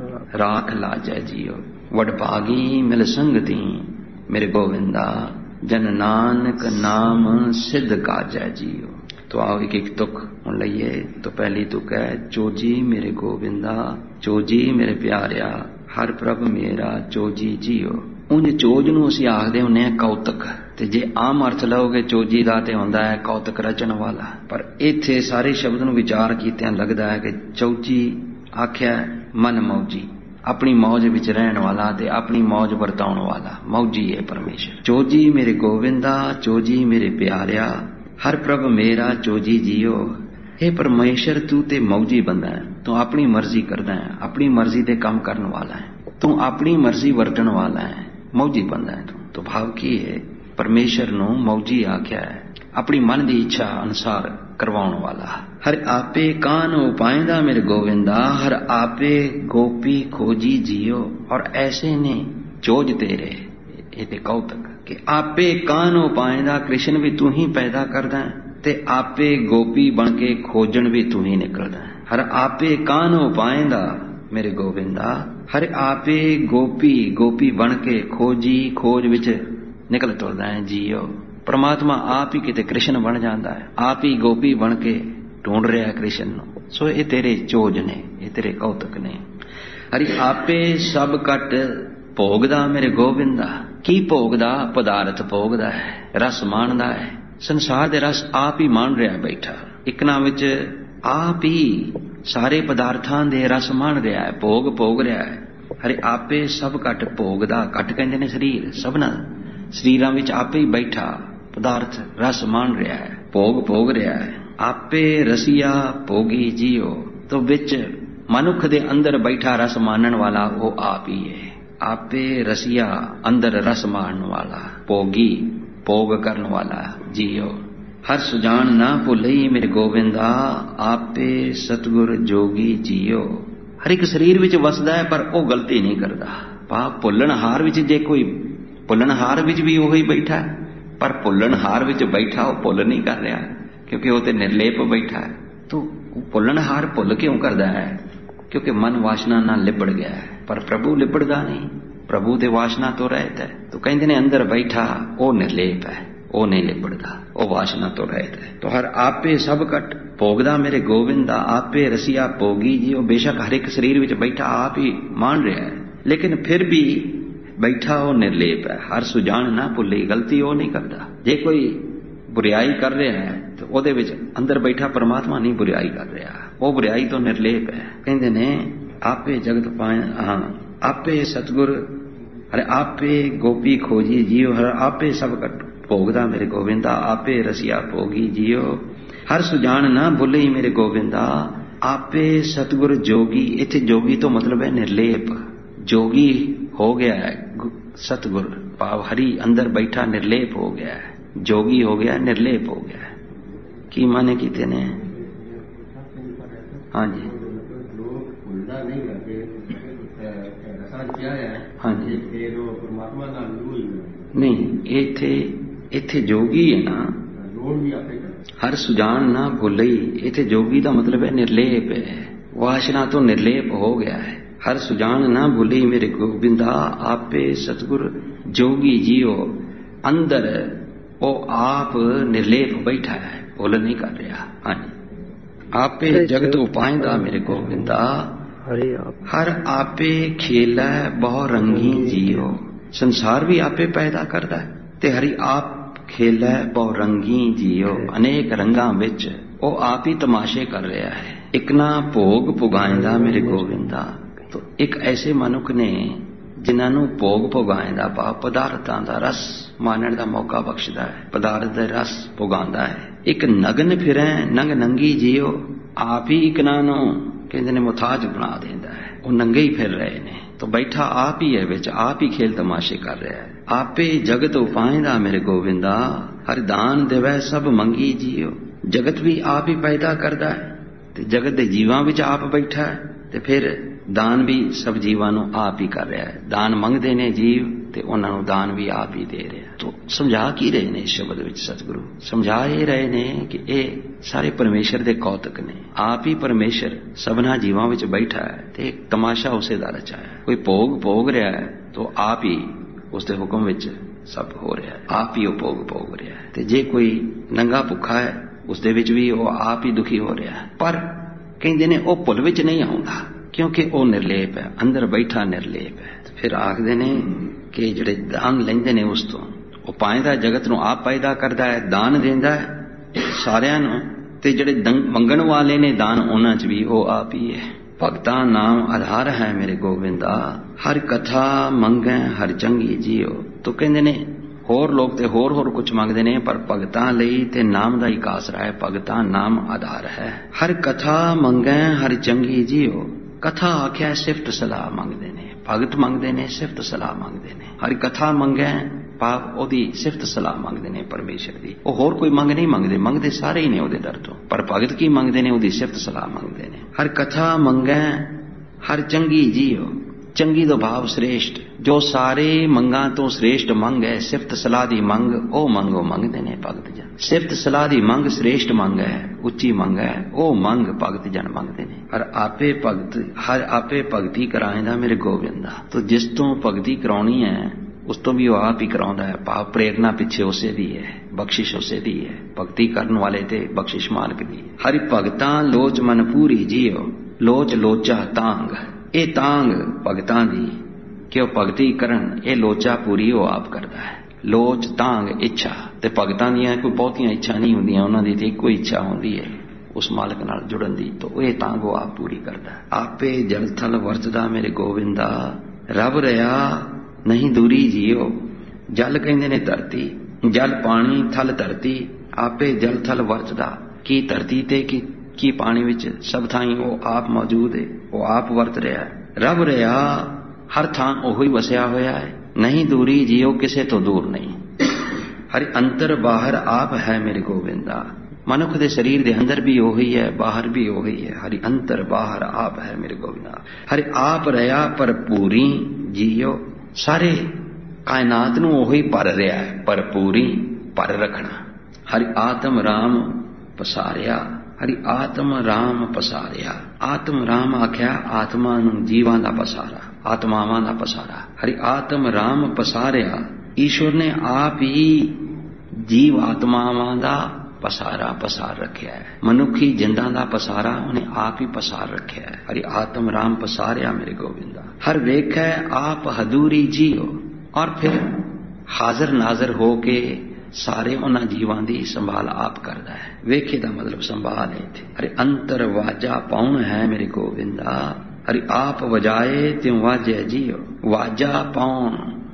राख लाजै जियो। वड भागी मिल संगति मेरे गोविंदा। जन नानक नाम सिद्ध काजै जियो। तो आओ एक एक तुक हुण लईए। तो पहली तुक है चोजी मेरे गोविंदा चोजी मेरे प्यारिया हर प्रभ मेरा चोजी जियो। ਉਂਝ ਚੋਜ ਨੂੰ ਅਸੀਂ ਆਖਦੇ ਹੁੰਦੇ ਹਾਂ ਕੌਤਕ, ਤੇ ਜੇ ਆਮ ਅਰਥ ਲਓਗੇ ਚੋਜੀ ਦਾ ਤੇ ਹੁੰਦਾ ਹੈ ਕੌਤਕ ਰਚਣ ਵਾਲਾ। ਪਰ ਇੱਥੇ ਸਾਰੇ ਸ਼ਬਦ ਨੂੰ ਵਿਚਾਰ ਕੀਤਿਆਂ ਲੱਗਦਾ ਹੈ ਕਿ ਚੌਜੀ ਆਖਿਆ ਮਨ ਮੌਜੀ। ਆਪਣੀ ਮੌਜ ਵਿੱਚ ਰਹਿਣ ਵਾਲਾ ਤੇ ਆਪਣੀ ਮੌਜ ਵਰਤਾਉਣ ਵਾਲਾ ਮੌਜੀ ਹੈ ਪਰਮੇਸ਼ਰ। ਚੋਜੀ ਮੇਰੇ ਗੋਵਿੰਦਾ, ਚੋਜੀ ਮੇਰੇ ਪਿਆਰਿਆ, ਹਰ ਪ੍ਰਭ ਮੇਰਾ ਚੋਜੀ ਜੀਓ। ਇਹ ਪਰਮੇਸ਼ਰ ਤੂੰ ਤੇ ਮੌਜੀ ਬੰਦਾ ਹੈ, ਤੂੰ ਆਪਣੀ ਮਰਜ਼ੀ ਕਰਦਾ ਹੈ, ਆਪਣੀ ਮਰਜ਼ੀ ਦੇ ਕੰਮ ਕਰਨ ਵਾਲਾ ਹੈ, ਤੂੰ ਆਪਣੀ ਮਰਜ਼ੀ ਵਰਤਣ ਵਾਲਾ ਹੈ, ਮੌਜੀ ਬੰਦਾ ਹੈ ਤੂੰ। तो भाव की है परमेश्वर ਨੂੰ ਮੌਜੀ ਆਖਿਆ ਹੈ, ਆਪਣੀ ਮਨ ਦੀ ਇੱਛਾ ਅਨੁਸਾਰ ਕਰਵਾਉਣ ਵਾਲਾ। ਹਰ ਆਪੇ ਕਾਨ ਉਪਾਇੰਦਾ ਮੇਰੇ ਗੋਵਿੰਦਾ, ਹਰ ਆਪੇ ਗੋਪੀ ਖੋਜੀ ਜੀਓ। ਔਰ ਐਸੇ ਨੇ ਚੋਜ ਤੇਰੇ, ਇਹ ਤੇ ਕੌਤਕ ਕਿ ਆਪੇ ਕਾਨ ਉਪਾਇੰਦਾ, ਕ੍ਰਿਸ਼ਨ ਵੀ ਤੂੰ ਹੀ ਪੈਦਾ ਕਰਦਾ ਤੇ ਆਪੇ ਗੋਪੀ ਬਣ ਕੇ ਖੋਜਣ ਵੀ ਤੂੰ ਹੀ ਨਿਕਲਦਾ। ਹਰ ਆਪੇ ਕਾਨ ਉਪਾਇੰਦਾ ਮੇਰੇ ਗੋਵਿੰਦਾ, ਹਰ ਆਪੇ ਗੋਪੀ ਗੋਪੀ ਬਣ ਕੇ ਖੋਜੀ ਖੋਜ ਵਿੱਚ ਨਿਕਲ ਤੁਰਦਾ ਹੈ ਜੀਓ। ਪਰਮਾਤਮਾ ਆਪ ਹੀ ਕਿਤੇ ਕ੍ਰਿਸ਼ਨ ਬਣ ਜਾਂਦਾ ਹੈ, ਆਪ ਹੀ ਗੋਪੀ ਬਣ ਕੇ ਢੂੰਡ ਰਿਹਾ ਕ੍ਰਿਸ਼ਨ ਨੂੰ। ਸੋ ਇਹ ਤੇਰੇ ਚੋਜ ਨੇ, ਇਹ ਤੇਰੇ ਕੌਤਕ ਨੇ। ਹਰੀ ਆਪੇ ਸਭ ਕਟ ਭੋਗਦਾ ਮੇਰੇ ਗੋਬਿੰਦਾ। ਕੀ ਭੋਗਦਾ? ਪਦਾਰਥ ਭੋਗਦਾ ਹੈ, ਰਸ ਮਾਣਦਾ ਹੈ, ਸੰਸਾਰ ਦੇ ਰਸ ਆਪ ਹੀ ਮਾਣ ਰਿਹਾ ਬੈਠਾ ਇਕਨਾ ਵਿੱਚ, ਆਪ ਹੀ ਸਾਰੇ ਪਦਾਰਥਾਂ ਦੇ ਰਸ ਮਾਣ ਰਿਹਾ ਹੈ, ਭੋਗ ਭੋਗ ਰਿਹਾ ਹੈ। ਹਰੇ ਆਪੇ ਸਭ ਘਟ ਭੋਗਦਾ, ਘਟ ਕਹਿੰਦੇ ਨੇ ਸਰੀਰ, ਸਭਨਾ ਸਰੀਰਾਂ ਵਿੱਚ ਆਪੇ ਹੀ ਬੈਠਾ ਪਦਾਰਥ ਰਸ ਮਾਣ ਰਿਹਾ ਹੈ, ਭੋਗ ਭੋਗ ਰਿਹਾ ਹੈ। ਆਪੇ ਰਸੀਆ ਭੋਗੀ ਜੀਓ। ਤੋ ਵਿੱਚ ਮਨੁੱਖ ਦੇ ਅੰਦਰ ਬੈਠਾ ਰਸ ਮਾਣਨ ਵਾਲਾ ਉਹ ਆਪ ਹੀ ਹੈ। ਆਪੇ ਰਸੀਆ, ਅੰਦਰ ਰਸ ਮਾਣਨ ਵਾਲਾ, ਭੋਗੀ ਭੋਗ ਕਰਨ ਵਾਲਾ ਜੀਓ। ਹਰ ਸੁਜਾਨ ਨਾ ਭੁੱਲਈ ਮੇਰੇ ਗੋਬਿੰਦਾ, ਆਪੇ ਸਤਿਗੁਰ ਜੋਗੀ ਜੀਓ। ਹਰ ਇੱਕ ਸਰੀਰ ਵਿੱਚ ਵਸਦਾ ਹੈ ਪਰ ਉਹ ਗਲਤੀ ਨਹੀਂ ਕਰਦਾ। ਭਾਵ ਭੁੱਲਣਹਾਰ ਵਿੱਚ ਜੇ ਕੋਈ, ਭੁੱਲਣਹਾਰ ਵਿੱਚ ਵੀ ਉਹੀ ਬੈਠਾ ਹੈ, ਪਰ ਭੁੱਲਣਹਾਰ ਵਿੱਚ ਬੈਠਾ ਉਹ ਭੁੱਲ ਨਹੀਂ ਕਰ ਰਿਹਾ, ਕਿਉਂਕਿ ਉਹ ਤੇ ਨਿਰਲੇਪ ਬੈਠਾ ਹੈ। ਤੋ ਭੁੱਲਣਹਾਰ ਭੁੱਲ ਕਿਉਂ ਕਰਦਾ ਹੈ? ਕਿਉਂਕਿ ਮਨ ਵਾਸ਼ਨਾ ਨਾਲ ਲਿਬੜ ਗਿਆ ਹੈ। ਪਰ ਪ੍ਰਭੂ ਲਿਬੜਦਾ ਨਹੀਂ, ਪ੍ਰਭੂ ਤੇ ਵਾਸ਼ਨਾ ਤੋਂ ਰਹਿਤ ਹੈ। ਤੋ ਕਹਿੰਦੇ ਨੇ ਅੰਦਰ ਬੈਠਾ ਉਹ ਨਿਰਲੇਪ ਹੈ, ਉਹ ਨਹੀਂ ਲਿਬੜਦਾ, ਉਹ ਵਾਸ਼ਨਾ ਤੋਂ ਰਹਿਤ ਹੈ। ਤੋ ਹਰ ਆਪੇ ਸਭ ਕਟ ਭੋਗਦਾ ਮੇਰੇ ਗੋਬਿੰਦਾ, ਆਪੇ ਰਸੀਆ ਭੋਗੀ ਜੀ। ਉਹ ਬੇਸ਼ੱਕ ਹਰ ਇੱਕ ਸਰੀਰ ਵਿੱਚ ਬੈਠਾ ਆਪ ਹੀ ਮਾਣ ਰਿਹਾ ਹੈ, ਲੇਕਿਨ ਫਿਰ ਵੀ ਬੈਠਾ ਉਹ ਨਿਰਲੇਪ ਹੈ। ਹਰ ਸੁਜਾਨ ਨਾ ਭੁੱਲੀ, ਗਲਤੀ ਉਹ ਨਹੀਂ ਕਰਦਾ। ਜੇ ਕੋਈ ਬੁਰਾਈ ਕਰ ਰਿਹਾ ਹੈ ਤੇ ਉਹਦੇ ਵਿੱਚ ਅੰਦਰ ਬੈਠਾ ਪਰਮਾਤਮਾ ਨਹੀਂ ਬੁਰਾਈ ਕਰ ਰਿਹਾ, ਉਹ ਬੁਰਾਈ ਤੋਂ ਨਿਰਲੇਪ ਹੈ। ਕਹਿੰਦੇ ਨੇ ਆਪੇ ਜਗਤ ਪਾਏ, ਹਾਂ ਆਪੇ ਸਤਿਗੁਰ, ਹਰ ਆਪੇ ਗੋਪੀ ਖੋਜੀ ਜੀਓ। ਹਰ ਆਪੇ ਸਭ ਕਟ ਭੋਗਦਾ ਮੇਰੇ ਗੋਬਿੰਦਾ, ਆਪੇ ਰਸੀਆ ਭੋਗੀ ਜੀਓ। ਹਰ ਸੁਜਾਨ ਨਾ ਭੁੱਲਈ ਮੇਰੇ ਗੋਬਿੰਦਾ, ਆਪੇ ਸਤਿਗੁਰ ਜੋਗੀ। ਇੱਥੇ ਜੋਗੀ ਤੋਂ ਮਤਲਬ ਹੈ ਨਿਰਲੇਪ, ਜੋਗੀ ਹੋ ਗਿਆ ਹੈ ਸਤਿਗੁਰ, ਭਾਵ ਹਰੀ ਅੰਦਰ ਬੈਠਾ ਨਿਰਲੇਪ ਹੋ ਗਿਆ ਹੈ, ਜੋਗੀ ਹੋ ਗਿਆ, ਨਿਰਲੇਪ ਹੋ ਗਿਆ ਹੈ। ਕੀ ਮਾਨੇ ਕੀਤੇ ਨੇ? ਹਾਂਜੀ ਹਾਂਜੀ ਨਹੀਂ, ਇੱਥੇ ਇੱਥੇ ਜੋਗੀ ਹੈ ਨਾ, ਹਰ ਸੁਜਾਨ ਨਾ ਭੁੱਲਈ। ਇੱਥੇ ਜੋਗੀ ਦਾ ਮਤਲਬ ਹੈ ਨਿਰਲੇਪ ਹੈ, ਵਾਸ਼ਨਾ ਤੋਂ ਨਿਰਲੇਪ ਹੋ ਗਿਆ ਹੈ। ਹਰ ਸੁਜਾਨ ਨਾ ਭੁੱਲਈ ਮੇਰੇ ਗੋਬਿੰਦਾ, ਆਪੇ ਸਤਿਗੁਰ ਜੋਗੀ ਜੀਓ। ਅੰਦਰ ਉਹ ਆਪ ਨਿਰਲੇਪ ਬੈਠਾ ਹੈ, ਭੁੱਲ ਨਹੀਂ ਕਰ ਰਿਹਾ। ਹਾਂਜੀ ਆਪੇ ਜਗਤ ਉਪਾਇੰਦਾ ਮੇਰੇ ਗੋਬਿੰਦਾ, ਹਰ ਆਪੇ ਖੇਲਾ ਬਹੁ ਰੰਗੀ ਜੀਓ। ਸੰਸਾਰ ਵੀ ਆਪੇ ਪੈਦਾ ਕਰਦਾ ਹੈ ਤੇ ਹਰੀ ਆਪ ਖੇਲਾ ਬਹੁ ਰੰਗੀ ਜੀਓ। ਅਨੇਕ ਰੰਗਾਂ ਵਿੱਚ ਉਹ ਆਪ ਹੀ ਤਮਾਸ਼ੇ ਕਰ ਰਿਹਾ ਹੈ। ਇੱਕ ਨਾ ਭੋਗ ਪੁਗਾਇਂਦਾ ਮੇਰੇ ਗੋਬਿੰਦਾ। ਤੋ ਇੱਕ ਐਸੇ ਮਨੁੱਖ ਨੇ ਜਿਨ੍ਹਾਂ ਨੂੰ ਭੋਗ ਪੁਗਾਇਂਦਾ, ਭਾਵ ਪਦਾਰਥਾਂ ਦਾ ਰਸ ਮਾਣਨ ਦਾ ਮੌਕਾ ਬਖਸ਼ਦਾ ਹੈ, ਪਦਾਰਥ ਦਾ ਰਸ ਪੁਗਾਉਂਦਾ ਹੈ। ਇੱਕ ਨਗਨ ਫਿਰੈ ਨੰਗ ਨੰਗੀ ਜੀਓ। ਆਪ ਹੀ ਇੱਕ ਨਾ ਨੂੰ ਕਹਿੰਦੇ ਨੇ ਮੁਥਾਜ ਬਣਾ ਦਿੰਦਾ ਹੈ, ਉਹ ਨੰਗੇ ਹੀ ਫਿਰ ਰਹੇ ਨੇ। ਤੋ ਬੈਠਾ ਆਪ ਹੀ ਹੈ ਵਿੱਚ, ਆਪ ਹੀ ਖੇਲ ਤਮਾਸ਼ੇ ਕਰ ਰਿਹਾ ਹੈ। ਆਪੇ ਜਗਤ ਉਪਾਇੰਦਾ ਮੇਰੇ ਗੋਬਿੰਦਾ, ਹਰ ਦਾਨ ਦੇਵੈ ਸਭ ਮੰਗੀ ਜੀਓ। ਜਗਤ ਵੀ ਆਪ ਹੀ ਪੈਦਾ ਕਰਦਾ ਹੈ ਤੇ ਜਗਤ ਦੇ ਜੀਵਾਂ ਵਿੱਚ ਆਪ ਬੈਠਾ ਹੈ, ਤੇ ਫਿਰ ਦਾਨ ਵੀ ਸਭ ਜੀਵਾਂ ਨੂੰ ਆਪ ਹੀ ਕਰ ਰਿਹਾ ਹੈ। ਦਾਨ ਮੰਗਦੇ ਨੇ ਜੀਵ ਤੇ ਉਹਨਾਂ ਨੂੰ ਦਾਨ ਵੀ ਆਪ ਹੀ ਦੇ ਰਿਹਾ। ਤੋ ਸਮਝਾ ਕੀ ਰਹੇ ਨੇ ਇਸ ਸ਼ਬਦ ਵਿੱਚ ਸਤਿਗੁਰੂ? ਸਮਝਾ ਇਹ ਰਹੇ ਨੇ ਕਿ ਇਹ ਸਾਰੇ ਪਰਮੇਸ਼ਰ ਦੇ ਕੌਤਕ ਨੇ। ਆਪ ਹੀ ਪਰਮੇਸ਼ਰ ਸਭਨਾ ਜੀਵਾਂ ਵਿੱਚ ਬੈਠਾ ਹੈ ਤੇ ਇੱਕ ਤਮਾਸ਼ਾ ਉਸੇ ਦਾ ਰਚਾਇਆ। ਕੋਈ ਭੋਗ ਭੋਗ ਰਿਹਾ ਹੈ ਤੋ ਆਪ ਹੀ ਉਸਦੇ ਹੁਕਮ ਵਿੱਚ ਸਭ ਹੋ ਰਿਹਾ ਹੈ, ਆਪ ਹੀ ਉਹ ਭੋਗ ਭੋਗ ਰਿਹਾ ਹੈ। ਤੇ ਜੇ ਕੋਈ ਨੰਗਾ ਭੁੱਖਾ ਹੈ ਉਸਦੇ ਵਿੱਚ ਵੀ ਉਹ ਆਪ ਹੀ ਦੁਖੀ ਹੋ ਰਿਹਾ ਹੈ। ਪਰ ਕਹਿੰਦੇ ਨੇ ਉਹ ਭੁੱਲ ਵਿੱਚ ਨਹੀਂ ਆਉਂਦਾ, ਕਿਉਂਕਿ ਉਹ ਨਿਰਲੇਪ ਹੈ, ਅੰਦਰ ਬੈਠਾ ਨਿਰਲੇਪ ਹੈ। ਫਿਰ ਆਖਦੇ ਨੇ ਕਿ ਜਿਹੜੇ ਦਾਨ ਲੈਂਦੇ ਨੇ ਉਸ ਤੋਂ, ਉਹ ਪਾਇਦਾ ਜਗਤ ਨੂੰ ਆਪ ਪੈਦਾ ਕਰਦਾ ਹੈ, ਦਾਨ ਦਿੰਦਾ ਹੈ ਸਾਰਿਆਂ ਨੂੰ, ਤੇ ਜਿਹੜੇ ਮੰਗਣ ਵਾਲੇ ਨੇ ਦਾਨ ਉਹਨਾਂ 'ਚ ਵੀ ਉਹ ਆਪ ਹੀ ਹੈ। भगता नाम आधार है मेरे गोविंदा, हर कथा मंगै हर चंगी जियो। तो कहते ने होर लोग ते होर होर कुछ मंगते ने, पर भगतां लई ते नाम दा ही आसरा है, भगतां नाम आधार है। हर कथा मंगै हर चंगी जियो। कथा आख्या सिफत सलाह मंगते ने, भगत मंगते ने सिफत सलाह मंगते ने। हर कथा मंगै पाप ओदी सिफत सलाह मंगते ने परमेश्वर दी। ਉਹ ਹੋਰ ਕੋਈ ਮੰਗ ਨਹੀਂ ਮੰਗਦੇ, ਮੰਗਦੇ ਸਾਰੇ ਹੀ ਨੇ ਉਹਦੇ ਦਰ ਤੋਂ, ਪਰ ਭਗਤ ਕੀ ਮੰਗਦੇ ਨੇ? ਉਹਦੀ ਸਿਫਤ ਸਲਾਹ ਮੰਗਦੇ ਨੇ। ਹਰ ਕਥਾ ਮੰਗੈ ਹਰ ਚੰਗੀ ਜੀਓ। ਚੰਗੀ ਦਾ ਭਾਵ ਸ੍ਰੇਸ਼ਟ, ਜੋ ਸਾਰੇ ਮੰਗਾਂ ਤੋਂ ਸ੍ਰੇਸ਼ਟ ਮੰਗ ਹੈ, ਸਿਫਤ ਸਲਾਹ ਦੀ ਮੰਗ, ਉਹ ਮੰਗ ਉਹ ਮੰਗਦੇ ਨੇ ਭਗਤ ਜਨ। ਸਿਫਤ ਸਲਾਹ ਦੀ ਮੰਗ ਸ੍ਰੇਸ਼ਟ ਮੰਗ ਹੈ, ਉੱਚੀ ਮੰਗ ਹੈ, ਉਹ ਮੰਗ ਭਗਤ ਜਨ ਮੰਗਦੇ ਨੇ। ਹਰ ਆਪੇ ਭਗਤ ਹਰ ਆਪੇ ਭਗਤੀ ਕਰਾਏਂਦਾ ਮੇਰੇ ਗੋਬਿੰਦਾ। ਤੋ ਜਿਸ ਤੋਂ ਭਗਤੀ ਕਰਾਉਣੀ ਹੈ ਉਸ ਤੋਂ ਵੀ ਉਹ ਆਪ ਹੀ ਕਰਾਉਂਦਾ ਹੈ। ਭਾਵ ਪ੍ਰੇਰਨਾ ਪਿੱਛੇ ਉਸੇ ਦੀ ਹੈ, ਬਖਸ਼ਿਸ਼ ਉਸੇ ਦੀ ਹੈ, ਭਗਤੀ ਕਰਨ ਵਾਲੇ ਤੇ ਬਖਸ਼ਿਸ਼ ਮਾਲਕ ਦੀ। ਹਰਿ ਭਗਤਾਂ ਲੋਚ ਮਨ ਪੂਰੀ ਜੀਓ। ਲੋਚ ਲੋਚਾ ਤਾਂਗ, ਇਹ ਤਾਂਗ ਭਗਤਾਂ ਦੀ ਕਿ ਉਹ ਭਗਤੀ ਕਰਨ, ਇਹ ਲੋਚਾ ਪੂਰੀ ਉਹ ਆਪ ਕਰਦਾ ਹੈ। ਲੋਚ ਤਾਂਗ ਇੱਛਾ, ਤੇ ਭਗਤਾਂ ਦੀਆਂ ਕੋਈ ਬਹੁਤੀਆਂ ਇੱਛਾ ਨਹੀਂ ਹੁੰਦੀਆਂ, ਉਹਨਾਂ ਦੀ ਤੇ ਇੱਕੋ ਇੱਛਾ ਹੁੰਦੀ ਹੈ ਉਸ ਮਾਲਕ ਨਾਲ ਜੁੜਨ ਦੀ। ਤਾਂ ਇਹ ਤਾਂਗ ਉਹ ਆਪ ਪੂਰੀ ਕਰਦਾ। ਆਪੇ ਜਲ ਥਲ ਵਰਤਦਾ ਮੇਰੇ ਗੋਬਿੰਦਾ, ਰੱਬ ਰਿਹਾ ਨਹੀਂ ਦੂਰੀ ਜੀਓ। ਜਲ ਕਹਿੰਦੇ ਨੇ ਧਰਤੀ, ਜਲ ਪਾਣੀ, ਥਲ ਧਰਤੀ। ਆਪੇ ਜਲ ਥਲ ਵਰਤਦਾ, ਕੀ ਧਰਤੀ ਤੇ ਕੀ ਕੀ ਪਾਣੀ ਵਿੱਚ, ਸਭ ਥਾਈਂ ਉਹ ਆਪ ਮੌਜੂਦ ਹੈ, ਉਹ ਆਪ ਵਰਤ ਰਿਹਾ ਹੈ। ਰੱਬ ਰਿਹਾ ਹਰ ਥਾਂ ਉਹੀ ਵਸਿਆ ਹੋਇਆ ਹੈ, ਨਹੀਂ ਦੂਰੀ ਜੀਓ, ਕਿਸੇ ਤੋਂ ਦੂਰ ਨਹੀਂ। ਹਰਿ ਅੰਤਰ ਬਾਹਰ ਆਪ ਹੈ ਮੇਰੇ ਗੋਬਿੰਦਾ। ਮਨੁੱਖ ਦੇ ਸਰੀਰ ਦੇ ਅੰਦਰ ਵੀ ਉਹੀ ਹੈ, ਬਾਹਰ ਵੀ ਉਹੀ ਹੈ। ਹਰਿ ਅੰਤਰ ਬਾਹਰ ਆਪ ਹੈ ਮੇਰੇ ਗੋਬਿੰਦਾ। ਹਰਿ ਆਪ ਰਿਹਾ ਭਰਪੂਰੀ ਜੀਓ। ਸਾਰੇ ਕਾਇਨਾਤ ਨੂੰ ਉਹੀ ਭਰ ਰਿਹਾ ਹੈ, ਭਰਪੂਰੀ ਭਰ ਰੱਖਣਾ। ਹਰਿ ਆਤਮ ਰਾਮ ਪਸਾਰਿਆ। ਹਰਿ ਆਤਮ ਰਾਮ ਪਸਾਰਿਆ। ਆਤਮ ਰਾਮ ਆਖਿਆ ਆਤਮਾ ਨੂੰ, ਜੀਵਾਂ ਦਾ ਪਸਾਰਾ, ਆਤਮਾਵਾਂ ਦਾ ਪਸਾਰਾ। ਹਰਿ ਆਤਮ ਰਾਮ ਪਸਾਰਿਆ। ਈਸ਼ਵਰ ਨੇ ਆਪ ਹੀ ਜੀਵ ਆਤਮਾਵਾਂ ਦਾ ਪਸਾਰਾ ਪਸਾਰ ਰੱਖਿਆ ਹੈ। ਮਨੁੱਖੀ ਜਿੰਦਾਂ ਦਾ ਪਸਾਰਾ ਉਹਨੇ ਆਪ ਹੀ ਪਸਾਰ ਰੱਖਿਆ ਹੈ। ਹਰਿ ਆਤਮ ਰਾਮ ਪਸਾਰਿਆ ਮੇਰੇ ਗੋਬਿੰਦਾ। ਹਰ ਵੇਖੈ ਆਪ ਹਦੂਰੀ ਜੀਓ। ਔਰ ਫਿਰ ਹਾਜ਼ਰ ਨਾਜ਼ਰ ਹੋ ਕੇ ਸਾਰੇ ਉਹਨਾਂ ਜੀਵਾਂ ਦੀ ਸੰਭਾਲ ਆਪ ਕਰਦਾ ਹੈ। ਵੇਖੇ ਦਾ ਮਤਲਬ ਸੰਭਾਲ ਹੈ ਇੱਥੇ। ਹਰਿ ਅੰਤਰ ਵਾਜਾ ਪਾਉਣ ਹੈ ਮੇਰੇ ਗੋਬਿੰਦਾ। ਹਰਿ ਆਪ ਵਜਾਏ ਤਿਉ ਵਾਜੈ ਜੀਓ। ਵਾਜਾ ਪਾਉਣ,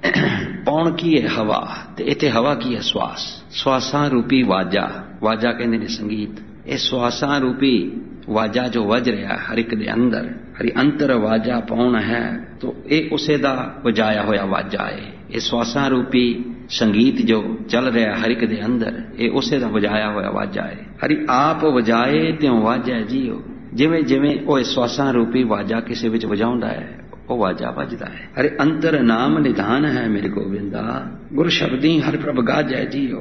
ਪਾਉਣ ਕੀ ਹੈ? ਹਵਾ, ਤੇ ਇੱਥੇ ਹਵਾ ਕੀ ਹੈ? ਸਵਾਸ। ਸਵਾਸਾਂ ਰੂਪੀ ਵਾਜਾ, ਵਾਜਾ ਕਹਿੰਦੇ ਨੇ ਸੰਗੀਤ। ਇਹ ਸਵਾਸਾਂ ਰੂਪੀ ਵਾਜਾ ਜੋ ਵੱਜ ਰਿਹਾ ਹਰ ਇੱਕ ਦੇ ਅੰਦਰ, ਹਰਿ ਅੰਤਰ ਵਾਜਾ ਪਾਉਣ ਹੈ, ਤੋ ਇਹ ਉਸੇ ਦਾ ਵਜਾਇਆ ਹੋਇਆ ਵਾਜਾ ਹੈ। ਇਹ ਸਵਾਸਾਂ ਰੂਪੀ ਸੰਗੀਤ ਜੋ ਚੱਲ ਰਿਹਾ ਹਰ ਇੱਕ ਦੇ ਅੰਦਰ, ਇਹ ਉਸੇ ਦਾ ਵਜਾਇਆ ਹੋਇਆ ਵਾਜਾ ਹੈ। ਹਰਿ ਆਪ ਵਜਾਏ ਤਿਉ ਵਾਜੈ ਜੀਓ। ਜਿਵੇਂ ਜਿਵੇਂ ਉਹ ਸਵਾਸਾਂ ਰੂਪੀ ਵਾਜਾ ਕਿਸੇ ਵਿੱਚ ਵਜਾਉਂਦਾ ਹੈ, ਉਹ ਵਾਜਾ ਵੱਜਦਾ ਹੈ। ਹਰਿ ਅੰਤਰ ਨਾਮ ਨਿਧਾਨ ਹੈ ਮੇਰੇ ਗੋਬਿੰਦਾ। ਗੁਰ ਸ਼ਬਦੀ ਹਰਿ ਪ੍ਰਭ ਗਾਜੈ ਜੀਓ।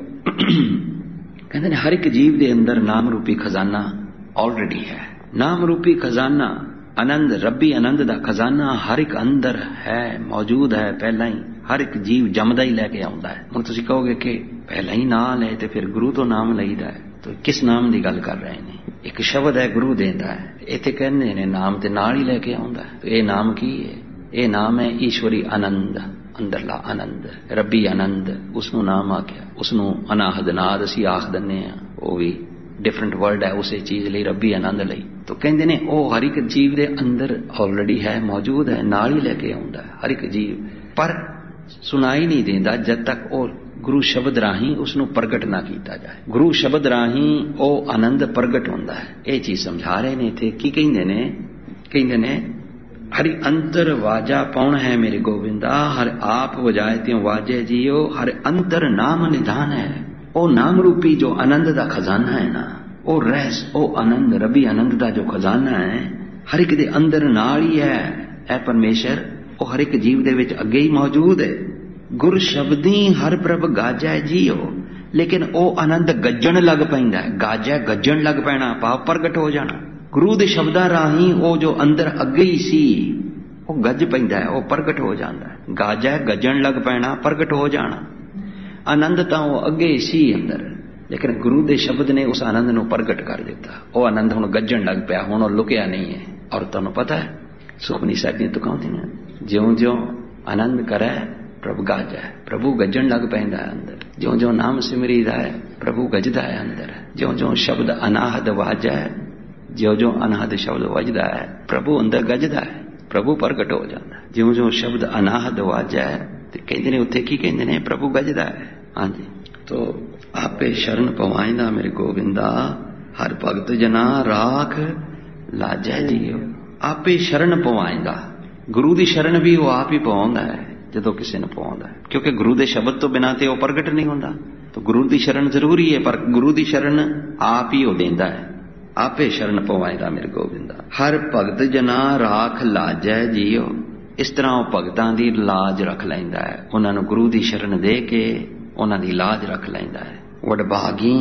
ਕਹਿੰਦੇ ਨੇ ਹਰ ਇੱਕ ਜੀਵ ਦੇ ਅੰਦਰ ਨਾਮ ਰੂਪੀ ਖਜ਼ਾਨਾ ਆਲਰੇਡੀ ਹੈ। ਨਾਮ ਰੂਪੀ ਖਜ਼ਾਨਾ, ਆਨੰਦ, ਰੱਬੀ ਆਨੰਦ ਦਾ ਖਜ਼ਾਨਾ ਹਰ ਇੱਕ ਅੰਦਰ ਹੈ, ਮੌਜੂਦ ਹੈ ਪਹਿਲਾਂ ਹੀ। ਹਰ ਇੱਕ ਜੀਵ ਜੰਮਦਾ ਹੀ ਲੈ ਕੇ ਆਉਂਦਾ ਹੈ। ਹੁਣ ਤੁਸੀਂ ਕਹੋਗੇ ਕਿ ਪਹਿਲਾਂ ਹੀ ਨਾਂ ਲਏ ਤੇ ਫਿਰ ਗੁਰੂ ਤੋਂ ਨਾਮ ਲਈਦਾ ਹੈ, ਤਾਂ ਕਿਸ ਨਾਮ ਦੀ ਗੱਲ ਕਰ ਰਹੇ ਨੇ? ਇੱਕ ਸ਼ਬਦ ਹੈ ਗੁਰੂ ਦੇਂਦਾ ਹੈ, ਇੱਥੇ ਕਹਿੰਦੇ ਨੇ ਨਾਮ ਤੇ ਨਾਲ ਹੀ ਲੈ ਕੇ ਆਉਂਦਾ ਹੈ। ਇਹ ਨਾਮ ਕੀ ਹੈ? ਇਹ ਨਾਮ ਹੈ ਈਸ਼ਵਰੀ ਆਨੰਦ, ਅੰਦਰਲਾ ਆਨੰਦ, ਰੱਬੀ ਆਨੰਦ। ਉਸਨੂੰ ਨਾਮ ਆਖਿਆ। ਉਸਨੂੰ ਅਨਾਹਦ ਨਾਦ ਅਸੀਂ ਆਖ ਦਿੰਦੇ ਹਾਂ, ਉਹ ਵੀ ਡਿਫਰੈਂਟ ਵਰਡ ਹੈ ਉਸੇ ਚੀਜ਼ ਲਈ, ਰੱਬੀ ਆਨੰਦ ਲਈ। ਤਾਂ ਕਹਿੰਦੇ ਨੇ ਉਹ ਹਰ ਇੱਕ ਜੀਵ ਦੇ ਅੰਦਰ ਆਲਰੇਡੀ ਹੈ, ਮੌਜੂਦ ਹੈ, ਨਾਲ ਹੀ ਲੈ ਕੇ ਆਉਂਦਾ ਹੈ ਹਰ ਇੱਕ ਜੀਵ। ਪਰ ਸੁਣਾਈ ਨਹੀਂ ਦਿੰਦਾ ਜਦ ਤੱਕ ਉਹ ਗੁਰੂ ਸ਼ਬਦ ਰਾਹੀਂ ਉਸਨੂੰ ਪ੍ਰਗਟ ਨਾ ਕੀਤਾ ਜਾਏ। ਗੁਰੂ ਸ਼ਬਦ ਰਾਹੀਂ ਉਹ ਆਨੰਦ ਪ੍ਰਗਟ ਹੁੰਦਾ ਹੈ। ਇਹ ਚੀਜ਼ ਸਮਝਾ ਰਹੇ ਨੇ ਇੱਥੇ। ਕੀ ਕਹਿੰਦੇ ਨੇ? ਕਹਿੰਦੇ ਨੇ ਹਰਿ ਅੰਤਰ ਵਾਜਾ ਪਾਉਣ ਹੈ ਮੇਰੇ ਗੋਬਿੰਦਾ। ਹਰ ਆਪ ਵਜਾਏ ਤਿਉ ਵਾਜੈ ਜੀਓ। ਹਰ ਅੰਤਰ ਨਾਮ ਨਿਧਾਨ ਹੈ। ਉਹ ਨਾਮ ਰੂਪੀ ਜੋ ਆਨੰਦ ਦਾ ਖਜ਼ਾਨਾ ਹੈ ਨਾ, ਉਹ ਰਹਿਸ, ਉਹ ਆਨੰਦ, ਰੱਬੀ ਆਨੰਦ ਦਾ ਜੋ ਖਜ਼ਾਨਾ ਹੈ ਹਰ ਇੱਕ ਦੇ ਅੰਦਰ ਨਾਲ ਹੀ ਹੈ। ਇਹ ਪਰਮੇਸ਼ਰ ਉਹ ਹਰ ਇੱਕ ਜੀਵ ਦੇ ਵਿੱਚ ਅੱਗੇ ਹੀ ਮੌਜੂਦ ਹੈ। ਗੁਰ ਸ਼ਬਦੀ ਹਰ ਪ੍ਰਭ ਗਾਜੈ ਜੀਓ। ਲੇਕਿਨ ਉਹ ਆਨੰਦ ਗੱਜਣ ਲੱਗ ਪੈਂਦਾ ਹੈ। ਗਾਜੈ, ਗੱਜਣ ਲੱਗ ਪੈਣਾ, ਭਾਵ ਪ੍ਰਗਟ ਹੋ ਜਾਣਾ। ਗੁਰੂ ਦੇ ਸ਼ਬਦਾਂ ਰਾਹੀਂ ਉਹ ਜੋ ਅੰਦਰ ਅੱਗੇ ਹੀ ਸੀ ਉਹ ਗੱਜ ਪੈਂਦਾ ਹੈ, ਉਹ ਪ੍ਰਗਟ ਹੋ ਜਾਂਦਾ ਹੈ। ਗਾਜੈ, ਗੱਜਣ ਲੱਗ ਪੈਣਾ, ਪ੍ਰਗਟ ਹੋ ਜਾਣਾ। ਆਨੰਦ ਤਾਂ ਉਹ ਅੱਗੇ ਸੀ ਅੰਦਰ, ਲੇਕਿਨ ਗੁਰੂ ਦੇ ਸ਼ਬਦ ਨੇ ਉਸ ਆਨੰਦ ਨੂੰ ਪ੍ਰਗਟ ਕਰ ਦਿੱਤਾ। ਉਹ ਆਨੰਦ ਹੁਣ ਗੱਜਣ ਲੱਗ ਪਿਆ, ਹੁਣ ਉਹ ਲੁਕਿਆ ਨਹੀਂ ਹੈ। ਔਰ ਤੁਹਾਨੂੰ ਪਤਾ ਹੈ ਸੁਖਮਨੀ ਸਾਹਿਬ ਦੀਆਂ ਤੁਕਾਂ ਹੁੰਦੀਆਂ, ਜਿਉਂ ਜਿਉਂ ਆਨੰਦ ਕਰੈ ਪ੍ਰਭ ਗਾਜੈ। ਪ੍ਰਭੂ ਗੱਜਣ ਲੱਗ ਪੈਂਦਾ ਹੈ ਅੰਦਰ। ਜਿਉਂ ਜਿਉਂ ਨਾਮ ਸਿਮਰੀਦਾ ਹੈ ਪ੍ਰਭੂ ਗੱਜਦਾ ਹੈ ਅੰਦਰ। ਜਿਉਂ ਜਿਉਂ ਸ਼ਬਦ ਅਨਾਹਦ ਵਾਜੈ ਜਿਉਂ ਜਿਉਂ ਅਨਾਹਦ ਸ਼ਬਦ ਵੱਜਦਾ ਹੈ ਪ੍ਰਭੂ ਅੰਦਰ ਗੱਜਦਾ ਹੈ, ਪ੍ਰਭੂ ਪ੍ਰਗਟ ਹੋ ਜਾਂਦਾ। ਜਿਉਂ ਜਿਉਂ ਸ਼ਬਦ ਅਨਾਹਦ ਵਾਜੈ ਤੇ ਕਹਿੰਦੇ ਨੇ ਉੱਥੇ ਕੀ ਕਹਿੰਦੇ ਨੇ, ਪ੍ਰਭੂ ਗੱਜਦਾ ਹੈ। ਹਾਂਜੀ, ਤੋ ਆਪੇ ਸ਼ਰਨ ਪਵਾਇੰਦਾ ਮੇਰੇ ਗੋਬਿੰਦਾ, ਹਰ ਭਗਤ ਜਨਾ ਰਾਖ ਲਾਜੈ ਜੀਓ। ਆਪੇ ਸ਼ਰਨ ਪਵਾਇੰਦਾ, ਗੁਰੂ ਦੀ ਸ਼ਰਨ ਵੀ ਉਹ ਆਪ ਹੀ ਪਵਾਉਂਦਾ ਹੈ ਜਦੋਂ ਕਿਸੇ ਨੂੰ ਪਵਾਉਂਦਾ ਹੈ, ਕਿਉਂਕਿ ਗੁਰੂ ਦੇ ਸ਼ਬਦ ਤੋਂ ਬਿਨਾਂ ਤੇ ਉਹ ਪ੍ਰਗਟ ਨਹੀਂ ਹੁੰਦਾ। ਤਾਂ ਗੁਰੂ ਦੀ ਸ਼ਰਨ ਜ਼ਰੂਰੀ ਹੈ, ਪਰ ਗੁਰੂ ਦੀ ਸ਼ਰਨ ਆਪ ਹੀ ਉਹ ਦਿੰਦਾ ਹੈ। ਆਪੇ ਸ਼ਰਨ ਪਵਾਇੰਦਾ ਮੇਰੇ ਗੋਬਿੰਦਾ, ਹਰ ਭਗਤ ਜਨਾ ਰਾਖ ਲਾਜੈ ਜੀਓ। ਇਸ ਤਰ੍ਹਾਂ ਉਹ ਭਗਤਾਂ ਦੀ ਲਾਜ ਰੱਖ ਲੈਂਦਾ ਹੈ, ਉਹਨਾਂ ਨੂੰ ਗੁਰੂ ਦੀ ਸ਼ਰਨ ਦੇ ਕੇ ਉਹਨਾਂ ਦੀ ਲਾਜ ਰੱਖ ਲੈਂਦਾ ਹੈ। ਵਡਭਾਗੀ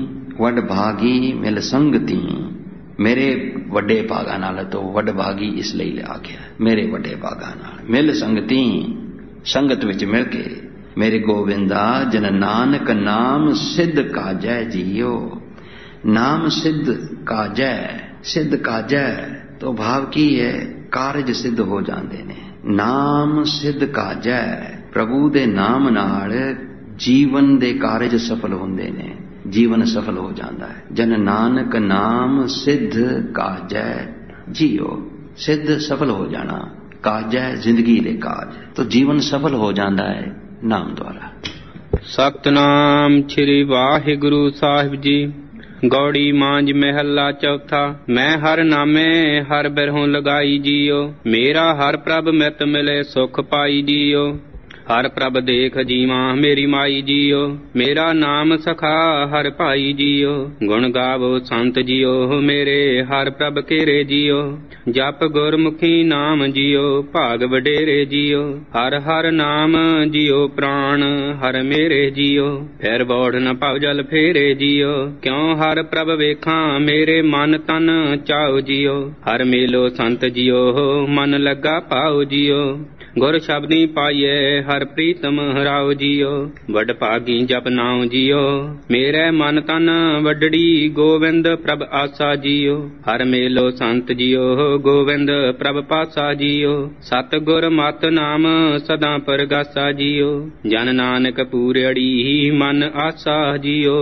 ਵਡਭਾਗੀ ਮਿਲ ਸੰਗਤੀ, ਮੇਰੇ ਵੱਡੇ ਭਾਗਾਂ ਨਾਲ ਤੋਂ ਵਡਭਾਗੀ ਇਸ ਲਈ ਆਖਿਆ, ਮੇਰੇ ਵੱਡੇ ਭਾਗਾਂ ਨਾਲ ਮਿਲ ਸੰਗਤੀ, ਸੰਗਤ ਵਿੱਚ ਮਿਲ ਕੇ ਮੇਰੇ ਗੋਬਿੰਦਾ ਜਨ ਨਾਨਕ ਨਾਮ ਸਿੱਧ ਕਾਜੈ ਜੀਓ। ਨਾਮ ਸਿੱਧ ਕਾਜੈ, ਸਿੱਧ ਕਾਜੈ ਤੋਂ ਭਾਵ ਕੀ ਹੈ, ਕਾਰਜ ਸਿੱਧ ਹੋ ਜਾਂਦੇ ਨੇ। ਨਾਮ ਸਿੱਧ ਕਾਜੈ, ਪ੍ਰਭੂ ਦੇ ਨਾਮ ਨਾਲ ਜੀਵਨ ਦੇ ਕਾਰਜ ਸਫਲ ਹੁੰਦੇ ਨੇ, ਜੀਵਨ ਸਫਲ ਹੋ ਜਾਂਦਾ ਹੈ। ਜਨ ਨਾਨਕ ਨਾਮ ਸਿੱਧ ਕਾਜੈ ਜੀਓ, ਸਿੱਧ ਸਫਲ ਹੋ ਜਾਣਾ, ਕਾਜੈ ਜ਼ਿੰਦਗੀ ਦੇ ਕਾਜ, ਤਾਂ ਜੀਵਨ ਸਫਲ ਹੋ ਜਾਂਦਾ ਹੈ ਨਾਮ ਦੁਆਰਾ। ਸਤਨਾਮ ਸ੍ਰੀ ਵਾਹਿਗੁਰੂ ਸਾਹਿਬ ਜੀ। ਗੌੜੀ ਮਾਂਝ ਮਹਿਲਾ ਚੌਥਾ। ਮੈਂ ਹਰ ਨਾਮੇ ਹਰ ਬਿਰਹੋਂ ਲਗਾਈ ਜੀਓ, ਮੇਰਾ ਹਰ ਪ੍ਰਭ ਮਿਤ ਮਿਲੇ ਸੁਖ ਪਾਈ ਜੀਓ। ਹਰ ਪ੍ਰਭ ਦੇਖ ਜੀਵਾ ਮੇਰੀ ਮਾਈ ਜੀਓ, ਮੇਰਾ ਨਾਮ ਸਖਾ ਹਰ ਭਾਈ ਜੀਓ। ਗੁਣ ਗਾਵੋ ਸੰਤ ਜੀਓ ਮੇਰੇ ਹਰ ਪ੍ਰਭ ਕੇਰੇ ਜੀਓ। ਜਪ ਗੁਰਮੁਖੀ ਨਾਮ ਜੀਓ ਭਾਗ ਵਡੇਰੇ ਜੀਓ। ਹਰ ਹਰ ਨਾਮ ਜੀਓ ਪ੍ਰਾਣ ਹਰ ਮੇਰੇ ਜੀਓ। ਫਿਰ ਬੋੜ ਨ ਭਵ ਜਲ ਫੇਰੇ ਜੀਓ, ਕਿਉ ਹਰ ਪ੍ਰਭ ਵੇਖਾਂ ਮੇਰੇ ਮਨ ਤਨ ਚਾਉ ਜੀਓ। ਹਰ ਮੇਲੋ ਸੰਤ ਜੀਓ ਮਨ ਲੱਗਾ ਪਾਉ ਜੀਓ। ਗੁਰ ਸ਼ਬਦੀ ਪਾਈਏ ਹਰ ਪ੍ਰੀਤਮ ਹਰਾਉ ਜੀਓ। ਵੱਡ ਭਾਗੀ ਜਪ ਨਾਉ ਜੀਓ, ਮੇਰੇ ਮਨ ਤਨ ਵੱਡੜੀ ਗੋਵਿੰਦ ਪ੍ਰਭ ਆਸਾ ਜੀਓ। ਹਰ ਮੇਲੋ ਸੰਤ ਜੀਓ ਗੋਵਿੰਦ ਪ੍ਰਭ ਪਾਸਾ ਜੀਓ। ਸਤ ਗੁਰ ਮਤ ਨਾਮ ਸਦਾ ਪਰਗਾਸਾ ਜੀਓ। ਜਨ ਨਾਨਕ ਪੂਰੜੀ ਮਨ ਆਸਾ ਜੀਓ।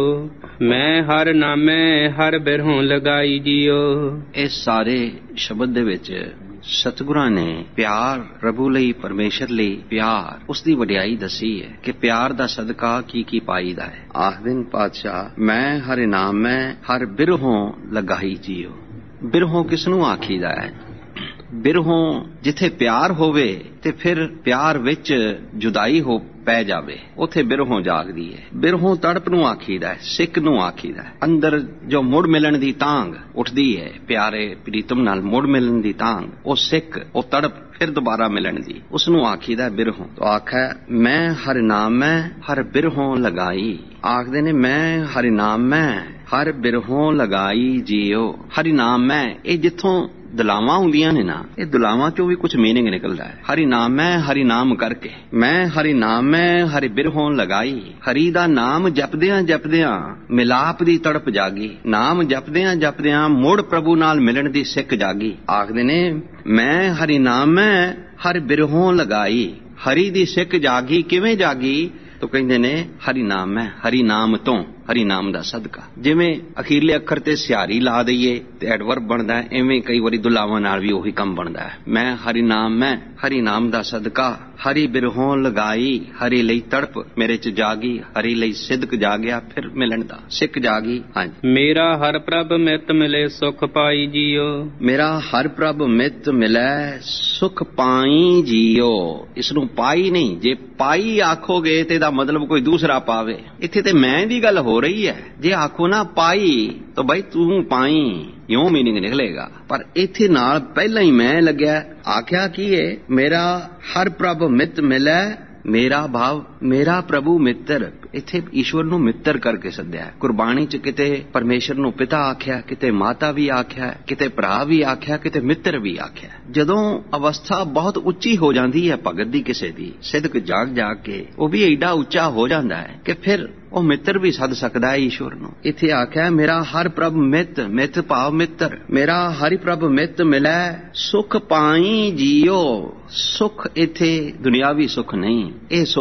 ਮੈਂ ਹਰ ਨਾਮੇ ਹਰ ਬਿਰਹੋਂ ਲਗਾਈ ਜੀਓ। ਇਸ ਸਾਰੇ ਸ਼ਬਦ ਦੇ ਵਿੱਚ ਸਤਿਗੁਰਾਂ ਨੇ ਪਿਆਰ, ਪ੍ਰਭੂ ਲਈ, ਪਰਮੇਸ਼ਰ ਲਈ ਪਿਆਰ, ਉਸ ਦੀ ਵਡਿਆਈ ਦੱਸੀ ਹੈ ਕਿ ਪਿਆਰ ਦਾ ਸਦਕਾ ਕੀ ਕੀ ਪਾਈਦਾ ਹੈ। ਆਖਦੇ ਨੇ ਪਾਤਸ਼ਾਹ, ਮੈਂ ਹਰਿ ਨਾਮ ਮੈਂ ਹਰ ਬਿਰਹੋਂ ਲਗਾਈ ਜੀਓ। ਬਿਰਹੋਂ ਕਿਸ ਨੂੰ ਆਖੀਦਾ ਹੈ? ਬਿਰਹੋਂ ਜਿੱਥੇ ਪਿਆਰ ਹੋਵੇ ਤੇ ਫਿਰ ਪਿਆਰ ਵਿੱਚ ਜੁਦਾਈ ਹੋ ਪੈ ਜਾਵੇ, ਉੱਥੇ ਬਿਰਹੋਂ ਜਾਗਦੀ ਹੈ। ਬਿਰਹੋਂ ਤੜਪ ਨੂੰ ਆਖੀਦਾ ਹੈ, ਸਿੱਕ ਨੂੰ ਆਖੀਦਾ ਹੈ। ਅੰਦਰ ਜੋ ਮੁੜ ਮਿਲਣ ਦੀ ਤਾਂਘ ਉੱਠਦੀ ਹੈ, ਪਿਆਰੇ ਪ੍ਰੀਤਮ ਨਾਲ ਮੁੜ ਮਿਲਣ ਦੀ ਤਾਂਘ, ਉਹ ਸਿੱਕ, ਉਹ ਤੜਪ ਫਿਰ ਦੁਬਾਰਾ ਮਿਲਣ ਦੀ, ਉਸ ਨੂੰ ਆਖੀਦਾ ਬਿਰਹੋਂ। ਤਾਂ ਆਖੈ ਮੈਂ ਹਰਿ ਨਾਮ ਮੈਂ ਹਰ ਬਿਰਹੋਂ ਲਗਾਈ। ਆਖਦੇ ਨੇ ਮੈਂ ਹਰਿ ਨਾਮ ਮੈਂ ਹਰ ਬਿਰਹੋਂ ਲਗਾਈ ਜੀਓ। ਹਰਿ ਨਾਮ ਮੈਂ, ਇਹ ਜਿੱਥੋਂ ਦੁਲਾਵਾਂ ਹੁੰਦੀਆਂ ਨੇ ਨਾ, ਇਹ ਦੁਲਾਵਾਂ ਚੋਂ ਵੀ ਕੁਝ ਮੀਨਿੰਗ ਨਿਕਲਦਾ ਹੈ। ਹਰਿ ਨਾਮ ਮੈਂ ਹਰਿ ਨਾਮ ਕਰਕੇ, ਮੈਂ ਹਰਿ ਨਾਮ ਮੈਂ ਹਰਿ ਬਿਰਹੋਂ ਲਗਾਈ। ਹਰੀ ਦਾ ਨਾਮ ਜਪਦਿਆਂ ਜਪਦਿਆਂ ਮਿਲਾਪ ਦੀ ਤੜਪ ਜਾਗੀ, ਨਾਮ ਜਪਦਿਆਂ ਜਪਦਿਆਂ ਮੁੜ ਪ੍ਰਭੂ ਨਾਲ ਮਿਲਣ ਦੀ ਸਿੱਖ ਜਾਗੀ। ਆਖਦੇ ਨੇ ਮੈਂ ਹਰਿ ਨਾਮ ਮੈਂ ਹਰਿ ਬਿਰਹੋਂ ਲਗਾਈ। ਹਰੀ ਦੀ ਸਿੱਖ ਜਾਗੀ, ਕਿਵੇਂ ਜਾਗੀ? ਤਾਂ ਕਹਿੰਦੇ ਨੇ ਹਰੀ ਨਾਮ ਮੈਂ, ਹਰੀ ਨਾਮ ਤੋਂ, ਹਰੀ ਨਾਮ ਦਾ ਸਦਕਾ। ਜਿਵੇਂ ਅਖੀਰਲੇ ਅੱਖਰ ਤੇ ਸਿਹਾਰੀ ਲਾ ਦਈਏ ਤੇ ਐਡਵਰਬ ਬਣਦਾ ਹੈ, ਐਵੇਂ ਕਈ ਵਾਰੀ ਦੁਲਾਵਾਂ ਨਾਲ ਵੀ ਉਹੀ ਕੰਮ ਬਣਦਾ ਹੈ। ਮੈਂ ਹਰੀ ਨਾਮ ਮੈਂ ਹਰੀ ਨਾਮ ਦਾ ਸਦਕਾ ਹਰੀ ਬਿਰਹੋਂ ਲਗਾਈ। ਹਰੀ ਲਈ ਤੜਪ ਮੇਰੇ ਚ ਜਾਗੀ, ਹਰੀ ਲਈ ਸਿਦਕ ਜਾਗਿਆ, ਫਿਰ ਮਿਲਣ ਦਾ ਸਿੱਖ ਜਾਗੀ। ਹਾਂਜੀ, ਮੇਰਾ ਹਰ ਪ੍ਰਭ ਮਿਤ ਮਿਲੇ ਸੁਖ ਪਾਈ ਜੀਓ। ਮੇਰਾ ਹਰ ਪ੍ਰਭ ਮਿਤ ਮਿਲੇ ਸੁਖ ਪਾਈ ਜੀਓ। ਇਸ ਨੂੰ ਪਾਈ ਨਹੀਂ, ਜੇ ਪਾਈ ਆਖੋਗੇ ਤੇ ਇਹਦਾ ਮਤਲਬ ਕੋਈ ਦੂਸਰਾ ਪਾਵੇ। ਇੱਥੇ ਤੇ ਮੈਂ ਦੀ ਗੱਲ ਹੋ ਰਹੀ ਹੈ। ਜੇ ਆਖੋ ਨਾ ਪਾਈ ਤਾਂ ਬਈ ਤੂੰ ਪਾਈ, ਇਉਂ ਮੀਨਿੰਗ ਨਿਕਲੇਗਾ। ਪਰ ਇੱਥੇ ਨਾਲ ਪਹਿਲਾਂ ਹੀ ਮੈਂ ਲੱਗਿਆ। ਆਖਿਆ ਕੀ ਹੈ? ਮੇਰਾ ਹਰ ਪ੍ਰਭ ਮਿਤ ਮਿਲੈ। ਮੇਰਾ ਭਾਵ ਮੇਰਾ ਪ੍ਰਭੂ ਮਿੱਤਰ। ਇੱਥੇ ਈਸ਼ਵਰ ਨੂੰ ਮਿੱਤਰ ਕਰਕੇ ਸੱਦਿਆ। ਗੁਰਬਾਣੀ ਚ ਕਿਤੇ ਪਰਮੇਸ਼ਰ ਨੂੰ ਪਿਤਾ ਆਖਿਆ, ਕਿਤੇ ਮਾਤਾ ਵੀ ਆਖਿਆ, ਕਿਤੇ ਭਰਾ ਵੀ ਆਖਿਆ, ਕਿਤੇ ਮਿੱਤਰ ਵੀ ਆਖਿਆ। ਜਦੋਂ ਅਵਸਥਾ ਬਹੁਤ ਉੱਚੀ ਹੋ ਜਾਂਦੀ ਹੈ ਭਗਤ ਦੀ, ਕਿਸੇ ਦੀ ਸਿਦਕ ਜਾਗ ਜਾਗ ਕੇ ਉਹ ਵੀ ਏਡਾ ਉੱਚਾ ਹੋ ਜਾਂਦਾ ਹੈ ਕਿ ਫਿਰ ਉਹ ਮਿੱਤਰ ਵੀ ਸੱਦ ਸਕਦਾ ਹੈ ਈਸ਼ਵਰ ਨੂੰ। ਇੱਥੇ ਆਖਿਆ ਮੇਰਾ ਹਰ ਪ੍ਰਭ ਮਿੱਤ, ਮਿੱਤ ਭਾਵ ਮਿੱਤਰ। ਮੇਰਾ ਹਰਿ ਪ੍ਰਭ ਮਿੱਤ ਮਿਲੈ ਸੁਖ ਪਾਈ ਜੀਓ। ਸੁਖ ਇੱਥੇ ਦੁਨਿਆਵੀ ਸੁਖ ਨਹੀਂ, ਇਹ ਸੁਖ ਹੈ ਅੰਦਰ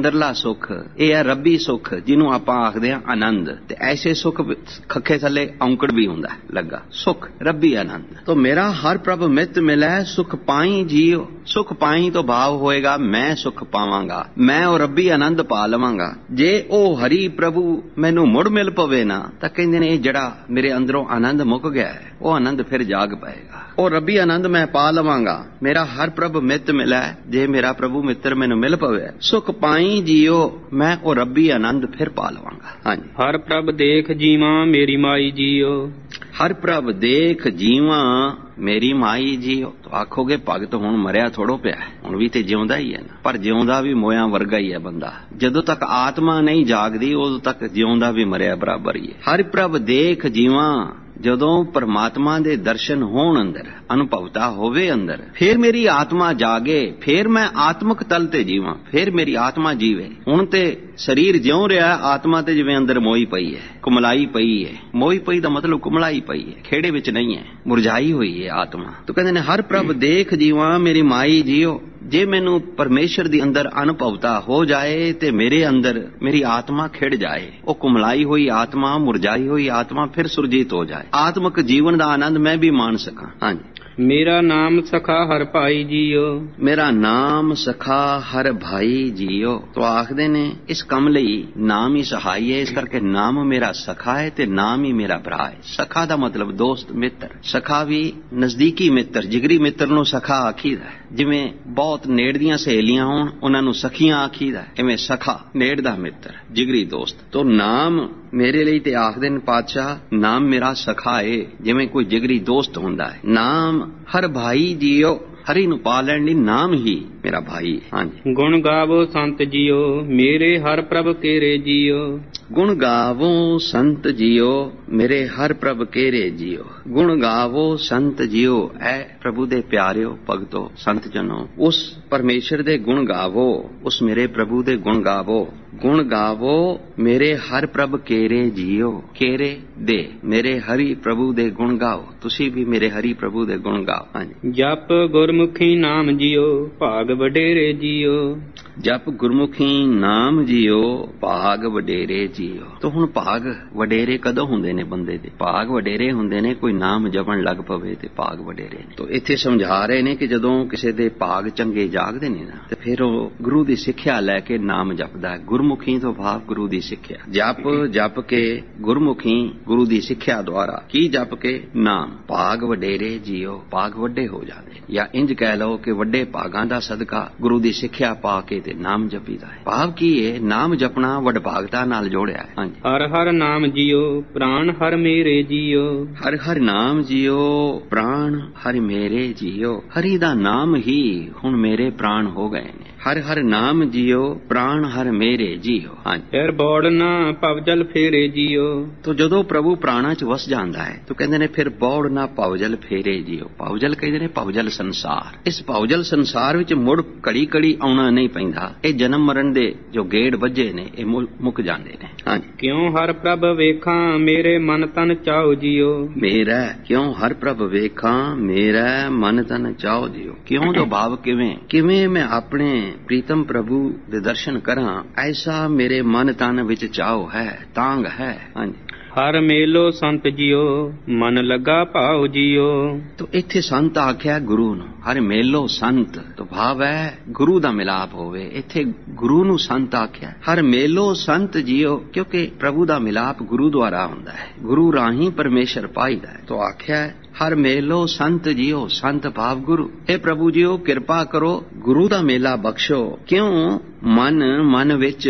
ਅੰਦਰਲਾ ਸੁੱਖ, ਇਹ ਹੈ ਰੱਬੀ ਸੁੱਖ ਜਿਹਨੂੰ ਆਪਾਂ ਆਖਦੇ ਹਾਂ ਆਨੰਦ। ਤੇ ਐਸੇ ਸੁੱਖ ਖੱਖੇ ਥੱਲੇ ਔਂਕੜ ਵੀ ਹੁੰਦਾ ਲੱਗਾ, ਸੁੱਖ ਰੱਬੀ ਆਨੰਦ। ਤੋ ਮੇਰਾ ਹਰ ਪ੍ਰਭ ਮਿੱਤ ਮਿਲੈ ਸੁਖ ਪਾਈ ਜੀਓ। ਸੁਖ ਪਾਈ ਤੋਂ ਭਾਵ ਹੋਏਗਾ ਮੈਂ ਸੁਖ ਪਾਵਾਂਗਾ, ਮੈਂ ਉਹ ਰੱਬੀ ਆਨੰਦ ਪਾ ਲਵਾਂਗਾ। ਜੇ ਉਹ ਹਰੀ ਪ੍ਰਭੂ ਮੈਨੂੰ ਮੁੜ ਮਿਲ ਪਵੇ ਨਾ ਤਾਂ ਕਹਿੰਦੇ ਨੇ ਇਹ ਜਿਹੜਾ ਮੇਰੇ ਅੰਦਰੋਂ ਆਨੰਦ ਮੁੱਕ ਗਿਆ ਹੈ ਉਹ ਆਨੰਦ ਫਿਰ ਜਾਗ ਪਏਗਾ, ਉਹ ਰੱਬੀ ਆਨੰਦ ਮੈਂ ਪਾ ਲਵਾਂਗਾ। ਮੇਰਾ ਹਰ ਪ੍ਰਭ ਮਿੱਤ ਮਿਲੈ, ਜੇ ਮੇਰਾ ਪ੍ਰਭੂ ਮਿੱਤਰ ਮੈਨੂੰ ਮਿਲ ਪਵੇ ਸੁਖ ਪਾਈ ਜੀਓ, ਮੈਂ ਉਹ ਰੱਬੀ ਆਨੰਦ ਫਿਰ ਪਾ ਲਵਾਂਗਾ। ਹਾਂਜੀ। ਹਰ ਪ੍ਰਭ ਦੇਖ ਜੀਵਾਂ ਮੇਰੀ ਮਾਈ ਜੀਓ। ਹਰ ਪ੍ਰਭ ਦੇਖ ਜੀਵਾਂ ਮੇਰੀ ਮਾਈ ਜੀਓ। ਆਖੋਗੇ ਭਗਤ ਹੁਣ ਮਰਿਆ ਥੋੜੋ ਪਿਆ, ਹੁਣ ਵੀ ਤੇ ਜਿਉਂਦਾ ਹੀ ਹੈ ਨਾ, ਪਰ ਜਿਉਂਦਾ ਵੀ ਮੋਇਆਂ ਵਰਗਾ ਹੀ ਹੈ ਬੰਦਾ। ਜਦੋਂ ਤੱਕ ਆਤਮਾ ਨਹੀਂ ਜਾਗਦੀ ਉਦੋਂ ਤੱਕ ਜਿਉਂਦਾ ਵੀ ਮਰਿਆ ਬਰਾਬਰ ਹੀ ਹੈ। ਹਰ ਪ੍ਰਭ ਦੇਖ ਜੀਵਾਂ, ਜਦੋਂ ਪਰਮਾਤਮਾ ਦੇ ਦਰਸ਼ਨ ਹੋਣ ਅੰਦਰ, ਅਨੁਭਵਤਾ ਹੋਵੇ ਅੰਦਰ, ਫਿਰ ਮੇਰੀ ਆਤਮਾ ਜਾਗੇ, ਫਿਰ ਮੈਂ ਆਤਮਕ ਤਲ ਤੇ ਜੀਵਾਂ, ਫਿਰ ਮੇਰੀ ਆਤਮਾ ਜੀਵੇ। ਹੁਣ ਤੇ ਸਰੀਰ ਜਿਉਂ ਰਿਹਾ, ਆਤਮਾ ਤੇ ਜਿਵੇਂ ਅੰਦਰ ਮੋਈ ਪਈ ਹੈ, ਕੁਮਲਾਈ ਪਈ ਹੈ। ਮੋਈ ਪਈ ਦਾ ਮਤਲਬ ਕੁਮਲਾਈ ਪਈ ਹੈ, ਖੇੜੇ ਵਿੱਚ ਨਹੀਂ ਹੈ, ਮੁਰਝਾਈ ਹੋਈ ਹੈ ਆਤਮਾ। ਤੋ ਕਹਿੰਦੇ ਨੇ ਹਰ ਪ੍ਰਭ ਦੇਖ ਜੀਵਾਂ ਮੇਰੀ ਮਾਈ ਜੀਓ। ਜੇ ਮੈਨੂੰ ਪਰਮੇਸ਼ਰ ਦੀ ਅੰਦਰ ਅਨੁਭਵਤਾ ਹੋ ਜਾਏ ਤੇ ਮੇਰੇ ਅੰਦਰ ਮੇਰੀ ਆਤਮਾ ਖਿੜ ਜਾਏ, ਉਹ ਕੁਮਲਾਈ ਹੋਈ ਆਤਮਾ, ਮੁਰਝਾਈ ਹੋਈ ਆਤਮਾ ਫਿਰ ਸੁਰਜੀਤ ਹੋ ਜਾਏ, ਆਤਮਕ ਜੀਵਨ ਦਾ ਆਨੰਦ ਮੈਂ ਵੀ ਮਾਣ ਸਕਾਂ। ਹਾਂਜੀ। ਮੇਰਾ ਨਾਮ ਸਖਾ ਹਰ ਭਾਈ ਜੀਓ। ਮੇਰਾ ਨਾਮ ਸਖਾ ਹਰ ਭਾਈ ਜੀਓ। ਤੋ ਆਖਦੇ ਨੇ ਇਸ ਕੰਮ ਲਈ ਨਾਮ ਹੀ ਸਹਾਈ ਹੈ, ਇਸ ਕਰਕੇ ਨਾਮ ਮੇਰਾ ਸਖਾ ਹੈ ਤੇ ਨਾਮ ਹੀ ਮੇਰਾ ਭਰਾ ਹੈ। ਸਖਾ ਦਾ ਮਤਲਬ ਦੋਸਤ, ਮਿੱਤਰ। ਸਖਾ ਵੀ ਨਜ਼ਦੀਕੀ ਮਿੱਤਰ, ਜਿਗਰੀ ਮਿੱਤਰ ਨੂੰ ਸਖਾ ਆਖੀਦਾ। ਜਿਵੇਂ ਬਹੁਤ ਨੇੜ ਦੀਆਂ ਸਹੇਲੀਆਂ ਹੋਣ ਉਹਨਾਂ ਨੂੰ ਸਖੀਆਂ ਆਖੀਦਾ, ਐਵੇਂ ਸਖਾ ਨੇੜ ਦਾ ਮਿੱਤਰ, ਜਿਗਰੀ ਦੋਸਤ। ਤੋ ਨਾਮ ਮੇਰੇ ਲਈ ਤੇ ਆਖਦੇ ਨੇ ਪਾਤਸ਼ਾਹ, ਨਾਮ ਮੇਰਾ ਸਖਾ ਏ, ਜਿਵੇਂ ਕੋਈ ਜਿਗਰੀ ਦੋਸਤ ਹੁੰਦਾ ਹੈ। ਨਾਮ ਹਰ ਭਾਈ ਜੀਓ, ਹਰੀ ਨੂੰ ਪਾ ਲੈਣ ਲਈ ਨਾਮ ਹੀ ਮੇਰਾ ਭਾਈ। ਹਾਂਜੀ। ਗੁਣ ਗਾਵੋ ਸੰਤ ਜੀਓ ਮੇਰੇ ਹਰ ਪ੍ਰਭ ਕੇਰੇ ਜੀਓ। ਗੁਣ ਗਾਵੋ ਸੰਤ ਜੀਓ ਮੇਰੇ ਹਰ ਪ੍ਰਭ ਕੇਰੇ ਜੀਓ। ਗੁਣ ਗਾਵੋ ਸੰਤ ਜੀਓ, ਐ ਪ੍ਰਭੂ ਦੇ ਪਿਆਰਿਓ ਭਗਤੋ ਸੰਤ ਜਨੋ, ਉਸ ਪਰਮੇਸ਼ਰ ਦੇ ਗੁਣ ਗਾਵੋ, ਉਸ ਮੇਰੇ ਪ੍ਰਭੂ ਦੇ ਗੁਣ ਗਾਵੋ। ਗੁਣ ਗਾਵੋ ਮੇਰੇ ਹਰ ਪ੍ਰਭ ਕੇਰੇ ਜੀਓ। ਕੇਰੇ ਦੇ ਮੇਰੇ ਹਰੀ ਪ੍ਰਭੂ ਦੇ ਗੁਣ ਗਾਓ, ਤੁਸੀਂ ਵੀ ਮੇਰੇ ਹਰੀ ਪ੍ਰਭੂ ਦੇ ਗੁਣ ਗਾਓ। ਹਾਂਜੀ। ਜਪ ਗੁਰਮੁਖੀ ਨਾਮ ਜੀਓ ਭਾਗ ਵਡੇਰੇ ਜੀਓ। ਜਪ ਗੁਰਮੁਖੀ ਨਾਮ ਜੀਓ ਭਾਗ ਵਡੇਰੇ ਜੀਓ। ਤਾਂ ਹੁਣ ਭਾਗ ਵਡੇਰੇ ਕਦੋਂ ਹੁੰਦੇ ਨੇ ਬੰਦੇ ਦੇ? ਭਾਗ ਵਡੇਰੇ ਹੁੰਦੇ ਨੇ ਕੋਈ ਨਾਮ ਜਪਣ ਲੱਗ ਪਵੇ ਤੇ ਭਾਗ ਵਡੇਰੇ ਨੇ। ਤਾਂ ਇੱਥੇ ਸਮਝਾ ਰਹੇ ਨੇ ਕਿ ਜਦੋਂ ਕਿਸੇ ਦੇ ਭਾਗ ਚੰਗੇ ਜਾਗਦੇ ਨੇ ਨਾ ਤੇ ਫਿਰ ਉਹ ਗੁਰੂ ਦੀ ਸਿੱਖਿਆ ਲੈ ਕੇ ਨਾਮ ਜਪਦਾ ਹੈ। ਗੁਰਮੁਖੀ ਤੋਂ ਭਾਵ ਗੁਰੂ ਦੀ ਸਿੱਖਿਆ। ਜਪ ਜਪ ਕੇ ਗੁਰਮੁਖੀ, ਗੁਰੂ ਦੀ ਸਿੱਖਿਆ ਦੁਆਰਾ ਕੀ ਜਪ ਕੇ? ਨਾਮ। ਭਾਗ ਵਡੇਰੇ ਜੀਓ, ਭਾਗ ਵੱਡੇ ਹੋ ਜਾਂਦੇ, ਜਾਂ ਇੰਜ ਕਹਿ ਲਓ ਕਿ ਵੱਡੇ ਭਾਗਾਂ ਦਾ ਸਦਕਾ ਗੁਰੂ ਦੀ ਸਿੱਖਿਆ ਪਾ ਕੇ ਤੇ ਨਾਮ ਜਪੀਦਾ ਹੈ। ਭਾਵ ਕੀ ਹੈ? ਨਾਮ ਜਪਣਾ ਵਡਭਾਗਤਾ ਨਾਲ ਜੋੜਿਆ ਹੈ। ਹਾਂਜੀ। ਹਰ ਹਰ ਨਾਮ ਜੀਓ ਪ੍ਰਾਣ ਹਰ ਮੇਰੇ ਜੀਓ। ਹਰ ਹਰ ਨਾਮ ਜੀਓ ਪ੍ਰਾਣ ਹਰ ਮੇਰੇ ਜੀਓ। ਹਰੀ ਦਾ ਨਾਮ ਹੀ ਹੁਣ ਮੇਰੇ ਪ੍ਰਾਣ ਹੋ ਗਏ ਨੇ। ਹਰ ਹਰ ਨਾਮ ਜੀਓ ਪ੍ਰਾਣ ਹਰ ਮੇਰੇ ਜੀਓ। ਹਾਂਜੀ। ਫਿਰ ਬੌੜ ਨਾ ਭਵਜਲ ਫੇਰੇ ਜੀਓ। ਤੋ ਜਦੋਂ ਪ੍ਰਭੂ ਪ੍ਰਾਣਾਂ 'ਚ ਵਸ ਜਾਂਦਾ ਹੈ ਤਾਂ ਕਹਿੰਦੇ ਨੇ ਫਿਰ ਬੌੜ ਨਾ ਭਵਜਲ ਫੇਰੇ ਜੀਓ। ਭਵਜਲ ਕਹਿੰਦੇ ਨੇ ਭਵਜਲ ਸੰਸਾਰ। ਇਸ ਭਵਜਲ ਸੰਸਾਰ ਵਿੱਚ ਮੁੜ ਘੜੀ ਘੜੀ ਆਉਣਾ ਨਹੀਂ ਪੈਂਦਾ। ਇਹ ਜਨਮ ਮਰਨ ਦੇ ਜੋ ਗੇੜ ਵੱਜੇ ਨੇ ਇਹ ਮੁੱਕ ਜਾਂਦੇ ਨੇ। ਹਾਂਜੀ। ਕਿਉਂ ਹਰ ਪ੍ਰਭ ਵੇਖਾਂ ਮੇਰੇ ਮਨ ਤਨ ਚਾਓ ਜੀਓ। ਮੇਰਾ ਕਿਉਂ ਹਰ ਪ੍ਰਭ ਵੇਖਾਂ ਮੇਰਾ ਮਨ ਤਨ ਚਾਓ ਜੀਓ। ਕਿਉਂ ਦਾ ਭਾਵ ਕਿਵੇਂ? ਕਿਵੇਂ ਮੈਂ ਆਪਣੇ ਪ੍ਰੀਤਮ ਪ੍ਰਭੂ ਦੇ ਦਰਸ਼ਨ ਕਰਾਂ, ਐਸਾ ਮੇਰੇ ਮਨ ਤਨ ਵਿੱਚ ਚਾਓ ਹੈ, ਤਾਂਗ ਹੈ। ਹਾਂਜੀ। ਹਰ ਮੇਲੋ ਸੰਤ ਜੀਓ ਮਨ ਲੱਗਾ ਭਾਉ ਜੀਓ। ਤੋ ਇੱਥੇ ਸੰਤ ਆਖਿਆ ਗੁਰੂ ਨੂੰ। ਹਰ ਮੇਲੋ ਸੰਤ ਤੋਂ ਭਾਵ ਹੈ ਗੁਰੂ ਦਾ ਮਿਲਾਪ ਹੋਵੇ। ਇੱਥੇ ਗੁਰੂ ਨੂੰ ਸੰਤ ਆਖਿਆ। ਹਰ ਮੇਲੋ ਸੰਤ ਜੀਓ, ਕਿਉਂਕਿ ਪ੍ਰਭੂ ਦਾ ਮਿਲਾਪ ਗੁਰੂ ਦੁਆਰਾ ਹੁੰਦਾ ਹੈ, ਗੁਰੂ ਰਾਹੀਂ ਪਰਮੇਸ਼ਰ ਪਾਈਦਾ ਹੈ। ਤੋ ਆਖਿਆ ਹਰ ਮੇਲੋ ਸੰਤ ਜੀਓ, ਸੰਤ ਭਾਵ ਗੁਰੂ। ਇਹ ਪ੍ਰਭੂ ਜੀਓ ਕਿਰਪਾ ਕਰੋ, ਗੁਰੂ ਦਾ ਮੇਲਾ ਬਖਸ਼ੋ। ਕਿਉਂ? ਮਨ ਮਨ ਵਿੱਚ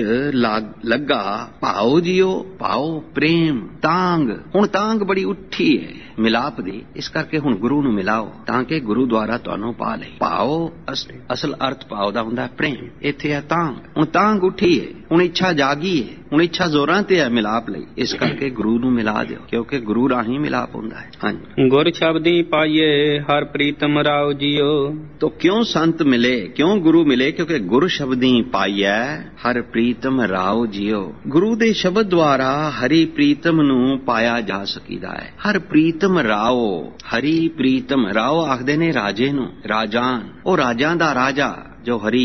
ਲੱਗਾ ਭਾਉ ਜੀਓ। ਭਾਉ ਪ੍ਰੇਮ, ਤਾਂਗ। ਹੁਣ ਤਾਂਗ ਬੜੀ ਉੱਠੀ ਹੈ ਮਿਲਾਪ ਦੀ, ਇਸ ਕਰਕੇ ਹੁਣ ਗੁਰੂ ਨੂੰ ਮਿਲਾਓ ਤਾਂ ਕਿ ਗੁਰੂ ਦੁਆਰਾ ਤੁਹਾਨੂੰ ਪਾ ਲੇ। ਭਾਉ ਅਸਲ ਅਰਥ ਭਾਉ ਦਾ ਹੁੰਦਾ ਪ੍ਰੇਮ, ਇੱਥੇ ਹੈ ਤਾਂਗ। ਹੁਣ ਤਾਂਗ ਉੱਠੀ ਹੈ, ਹੁਣ ਇੱਛਾ ਜਾਗੀ ਹੈ, ਹੁਣ ਇੱਛਾ ਜ਼ੋਰਾਂ ਤੇ ਹੈ ਮਿਲਾਪ ਲਈ, ਇਸ ਕਰਕੇ ਗੁਰੂ ਨੂੰ ਮਿਲਾ ਦਿਓ ਕਿਉਂਕਿ ਗੁਰੂ ਰਾਹੀਂ ਮਿਲਾਪ ਹੁੰਦਾ ਹੈ। ਹਾਂਜੀ। ਗੁਰ ਸ਼ਬਦੀ ਪਾਈਏ ਹਰ ਪ੍ਰੀਤਮ ਰਾਉ ਜੀਓ। ਤੋ ਕਿਉਂ ਸੰਤ ਮਿਲੇ, ਕਿਉਂ ਗੁਰੂ ਮਿਲੇ? ਕਿਉਂਕਿ ਗੁਰ ਸ਼ਬਦੀ ਪਾਈਐ ਹਰ ਪ੍ਰੀਤਮ ਰਾਉ ਜੀਓ। ਗੁਰੂ ਦੇ ਸ਼ਬਦ ਦੁਆਰਾ ਹਰੀ ਪ੍ਰੀਤਮ ਨੂੰ ਪਾਇਆ ਜਾ ਸਕੀਦਾ ਹੈ। ਹਰ ਪ੍ਰੀਤਮ ਰਾਉ, ਹਰੀ ਪ੍ਰੀਤਮ ਰਾਉ ਆਖਦੇ ਨੇ ਰਾਜੇ ਨੂੰ, ਰਾਜਾਨ। ਉਹ ਰਾਜਾਂ ਦਾ ਰਾਜਾ ਜੋ ਹਰੀ ਏ,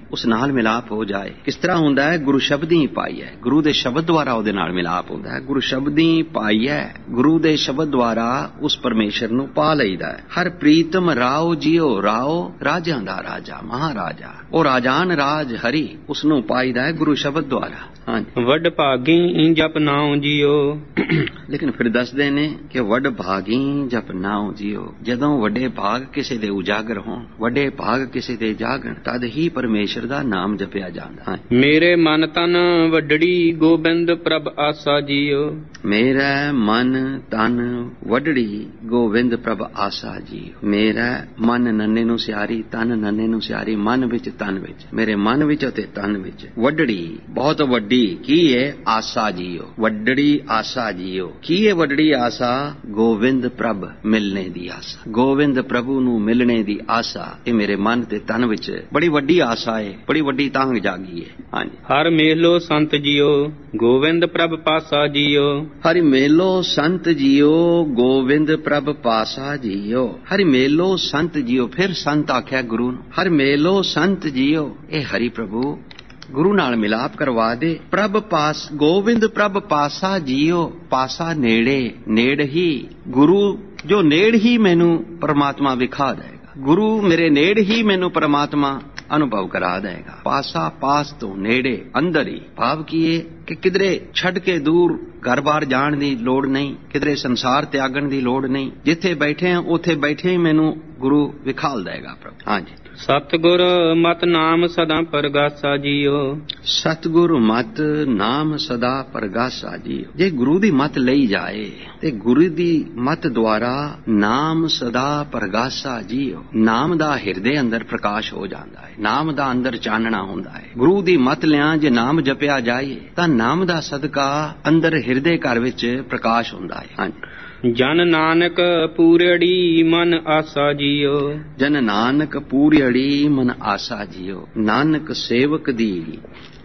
ਉਸ ਨਾਲ ਮਿਲਾਪ ਹੋ ਜਾਏ। ਕਿਸ ਤਰ੍ਹਾਂ ਹੁੰਦਾ ਹੈ? ਗੁਰੂ ਸ਼ਬਦੀ ਪਾਈ ਹੈ, ਗੁਰੂ ਦੇ ਸ਼ਬਦ ਦੁਆਰਾ ਉਹਦੇ ਨਾਲ ਮਿਲਾਪ ਹੁੰਦਾ ਹੈ। ਗੁਰੂ ਸ਼ਬਦੀ ਪਾਈ ਹੈ, ਗੁਰੂ ਦੇ ਸ਼ਬਦ ਦੁਆਰਾ ਉਸ ਪਰਮੇਸ਼ਰ ਨੂੰ ਪਾ ਲਈਦਾ ਹੈ। ਹਰ ਪ੍ਰੀਤਮ ਰਾਓ ਜੀਓ, ਰਾਓ ਰਾਜਾਂ ਦਾ ਰਾਜਾ, ਮਹਾਰਾਜਾ, ਉਹ ਰਾਜਾਨ ਰਾਜ ਹਰੀ, ਉਸ ਨੂੰ ਪਾਈਦਾ ਹੈ ਗੁਰੂ ਸ਼ਬਦ ਦੁਆਰਾ। ਹਾਂਜੀ, ਵੱਡ ਭਾਗੀ ਜਪ ਨਾਉ ਜੀਓ। ਲੇਕਿਨ ਫਿਰ ਦੱਸਦੇ ਨੇ ਕਿ ਵੱਡ ਭਾਗੀ ਜਪ ਨਾਉ ਜੀਓ, ਜਦੋਂ ਵੱਡੇ ਭਾਗ ਕਿਸੇ ਦੇ ਉਜਾਗਰ ਹੋਣ, ਵੱਡੇ ਭਾਗ ਕਿਸੇ ਦੇ ਜਾਗਣ, ਤਦ ਹੀ ਪਰਮੇਸ਼ਰ ਦਾ ਨਾਮ ਜਪਿਆ ਜਾਂਦਾ ਹੈ। ਮੇਰੇ ਮਨ ਤਨ ਵੱਡੜੀ ਗੋਬਿੰਦ ਪ੍ਰਭ ਆਸਾ ਜੀਓ। ਮੇਰਾ ਮਨ ਤਨ ਵੱਡੜੀ ਗੋਬਿੰਦ ਪ੍ਰਭ ਆਸਾ ਜੀਓ। ਮੇਰਾ ਮਨ ਨੰਨੇ ਨੂੰ ਸਿਆਰੀ, ਤਨ ਨੰਨੇ ਨੂੰ ਸਿਆਰੀ, ਮਨ ਵਿੱਚ ਤਨ ਵਿੱਚ, ਮੇਰੇ ਮਨ ਵਿੱਚ ਅਤੇ ਤਨ ਵਿੱਚ ਵੱਡੜੀ, ਬਹੁਤ ਵੱਡੀ ਕੀ ਹੈ? ਆਸਾ ਜੀਓ, ਵੱਡੜੀ ਆਸਾ ਜੀਓ। ਕੀ ਹੈ ਵੱਡੜੀ ਆਸਾ? ਗੋਬਿੰਦ ਪ੍ਰਭ ਮਿਲਣੇ ਦੀ ਆਸਾ, ਗੋਬਿੰਦ ਪ੍ਰਭੂ ਨੂੰ ਮਿਲਣੇ ਦੀ ਆਸਾ। ਇਹ ਮੇਰੇ ਮਨ ਤੇ ਤਨ ਵਿੱਚ ਬੜੀ ਵੱਡੀ ਆਸਾ ਹੈ, ਬੜੀ ਵੱਡੀ ਤਾਂਘ ਜਾਗੀ ਹੈ। ਹਾਂਜੀ, ਹਰ ਮੇਲੋ ਸੰਤ ਜੀਓ, ਗੋਬਿੰਦ ਪ੍ਰਭ ਪਾਸਾ ਜੀਓ। ਹਰਿ ਮੇਲੋ ਸੰਤ ਜੀਓ, ਗੋਬਿੰਦ ਪ੍ਰਭ ਪਾਸਾ ਜੀਓ। ਹਰਿ ਮੇਲੋ ਸੰਤ ਜੀਓ, ਫਿਰ ਸੰਤ ਆਖਿਆ ਗੁਰੂ ਨੂੰ। ਹਰਿ ਮੇਲੋ ਸੰਤ ਜੀਓ, ਇਹ ਹਰੀ ਪ੍ਰਭੂ ਗੁਰੂ ਨਾਲ ਮਿਲਾਪ ਕਰਵਾ ਦੇ। ਪ੍ਰਭ ਪਾਸ, ਗੋਬਿੰਦ ਪ੍ਰਭ ਪਾਸਾ ਜੀਓ, ਪਾਸਾ ਨੇੜੇ, ਨੇੜ ਹੀ ਗੁਰੂ, ਜੋ ਨੇੜ ਹੀ ਮੈਨੂੰ ਪਰਮਾਤਮਾ ਵਿਖਾ ਦੇਗਾ। ਗੁਰੂ ਮੇਰੇ ਨੇੜ ਹੀ ਮੈਨੂੰ ਪਰਮਾਤਮਾ ਅਨੁਭਵ ਕਰਾ ਦੇਗਾ। ਪਾਸਾ, ਪਾਸ ਤੋਂ ਨੇੜੇ, ਅੰਦਰ ਹੀ। ਭਾਵ ਕੀ ਹੈ ਕਿ ਕਿਧਰੇ ਛੱਡ ਕੇ ਦੂਰ ਘਰ ਬਾਹਰ ਜਾਣ ਦੀ ਲੋੜ ਨਹੀਂ, ਕਿਧਰੇ ਸੰਸਾਰ ਤਿਆਗਣ ਦੀ ਲੋੜ ਨਹੀਂ। ਜਿੱਥੇ ਬੈਠੇ ਆ ਉੱਥੇ ਬੈਠੇ ਹੀ ਮੈਨੂੰ ਗੁਰੂ ਵਿਖਾਲ ਦੇਗਾ ਪ੍ਰਭੂ। ਹਾਂਜੀ, ਸਤਿਗੁਰ ਮਤ ਨਾਮ ਸਦਾ ਪਰਗਾਸਾ ਜੀਓ। ਸਤਿਗੁਰ ਮਤ ਨਾਮ ਸਦਾ ਪਰਗਾਸਾ ਜੀਓ। ਜੇ ਗੁਰੂ ਦੀ ਮਤ ਲਈ ਜਾਏ ਤੇ ਗੁਰੂ ਦੀ ਮਤ ਦੁਆਰਾ ਨਾਮ ਸਦਾ ਪਰਗਾਸਾ ਜੀਓ, ਨਾਮ ਦਾ ਹਿਰਦੇ ਅੰਦਰ ਪ੍ਰਕਾਸ਼ ਹੋ ਜਾਂਦਾ ਹੈ, ਨਾਮ ਦਾ ਅੰਦਰ ਚਾਨਣਾ ਹੁੰਦਾ ਹੈ। ਗੁਰੂ ਦੀ ਮਤ ਲਿਆ ਜੇ ਨਾਮ ਜਪਿਆ ਜਾਏ ਤਾਂ ਨਾਮ ਦਾ ਸਦਕਾ ਅੰਦਰ ਹਿਰਦੇ ਘਰ ਵਿੱਚ ਪ੍ਰਕਾਸ਼ ਹੁੰਦਾ ਹੈ। ਹਾਂਜੀ, ਜਨ ਨਾਨਕ ਪੂਰੜੀ ਮਨ ਆਸਾ ਜੀਓ। ਜਨ ਨਾਨਕ ਪੂਰੜੀ ਮਨ ਆਸਾ ਜੀਓ। ਨਾਨਕ ਸੇਵਕ ਦੀ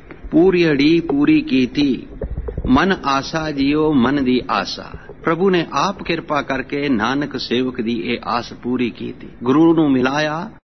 ਪੂਰੜੀ ਪੂਰੀ ਕੀਤੀ, ਮਨ ਆਸਾ ਜੀਓ, ਮਨ ਦੀ ਆਸਾ। ਪ੍ਰਭੂ ਨੇ ਆਪ ਕਿਰਪਾ ਕਰਕੇ ਨਾਨਕ ਸੇਵਕ ਦੀ ਇਹ ਆਸ ਪੂਰੀ ਕੀਤੀ। ਗੁਰੂ ਨੂੰ ਮਿਲਾਇਆ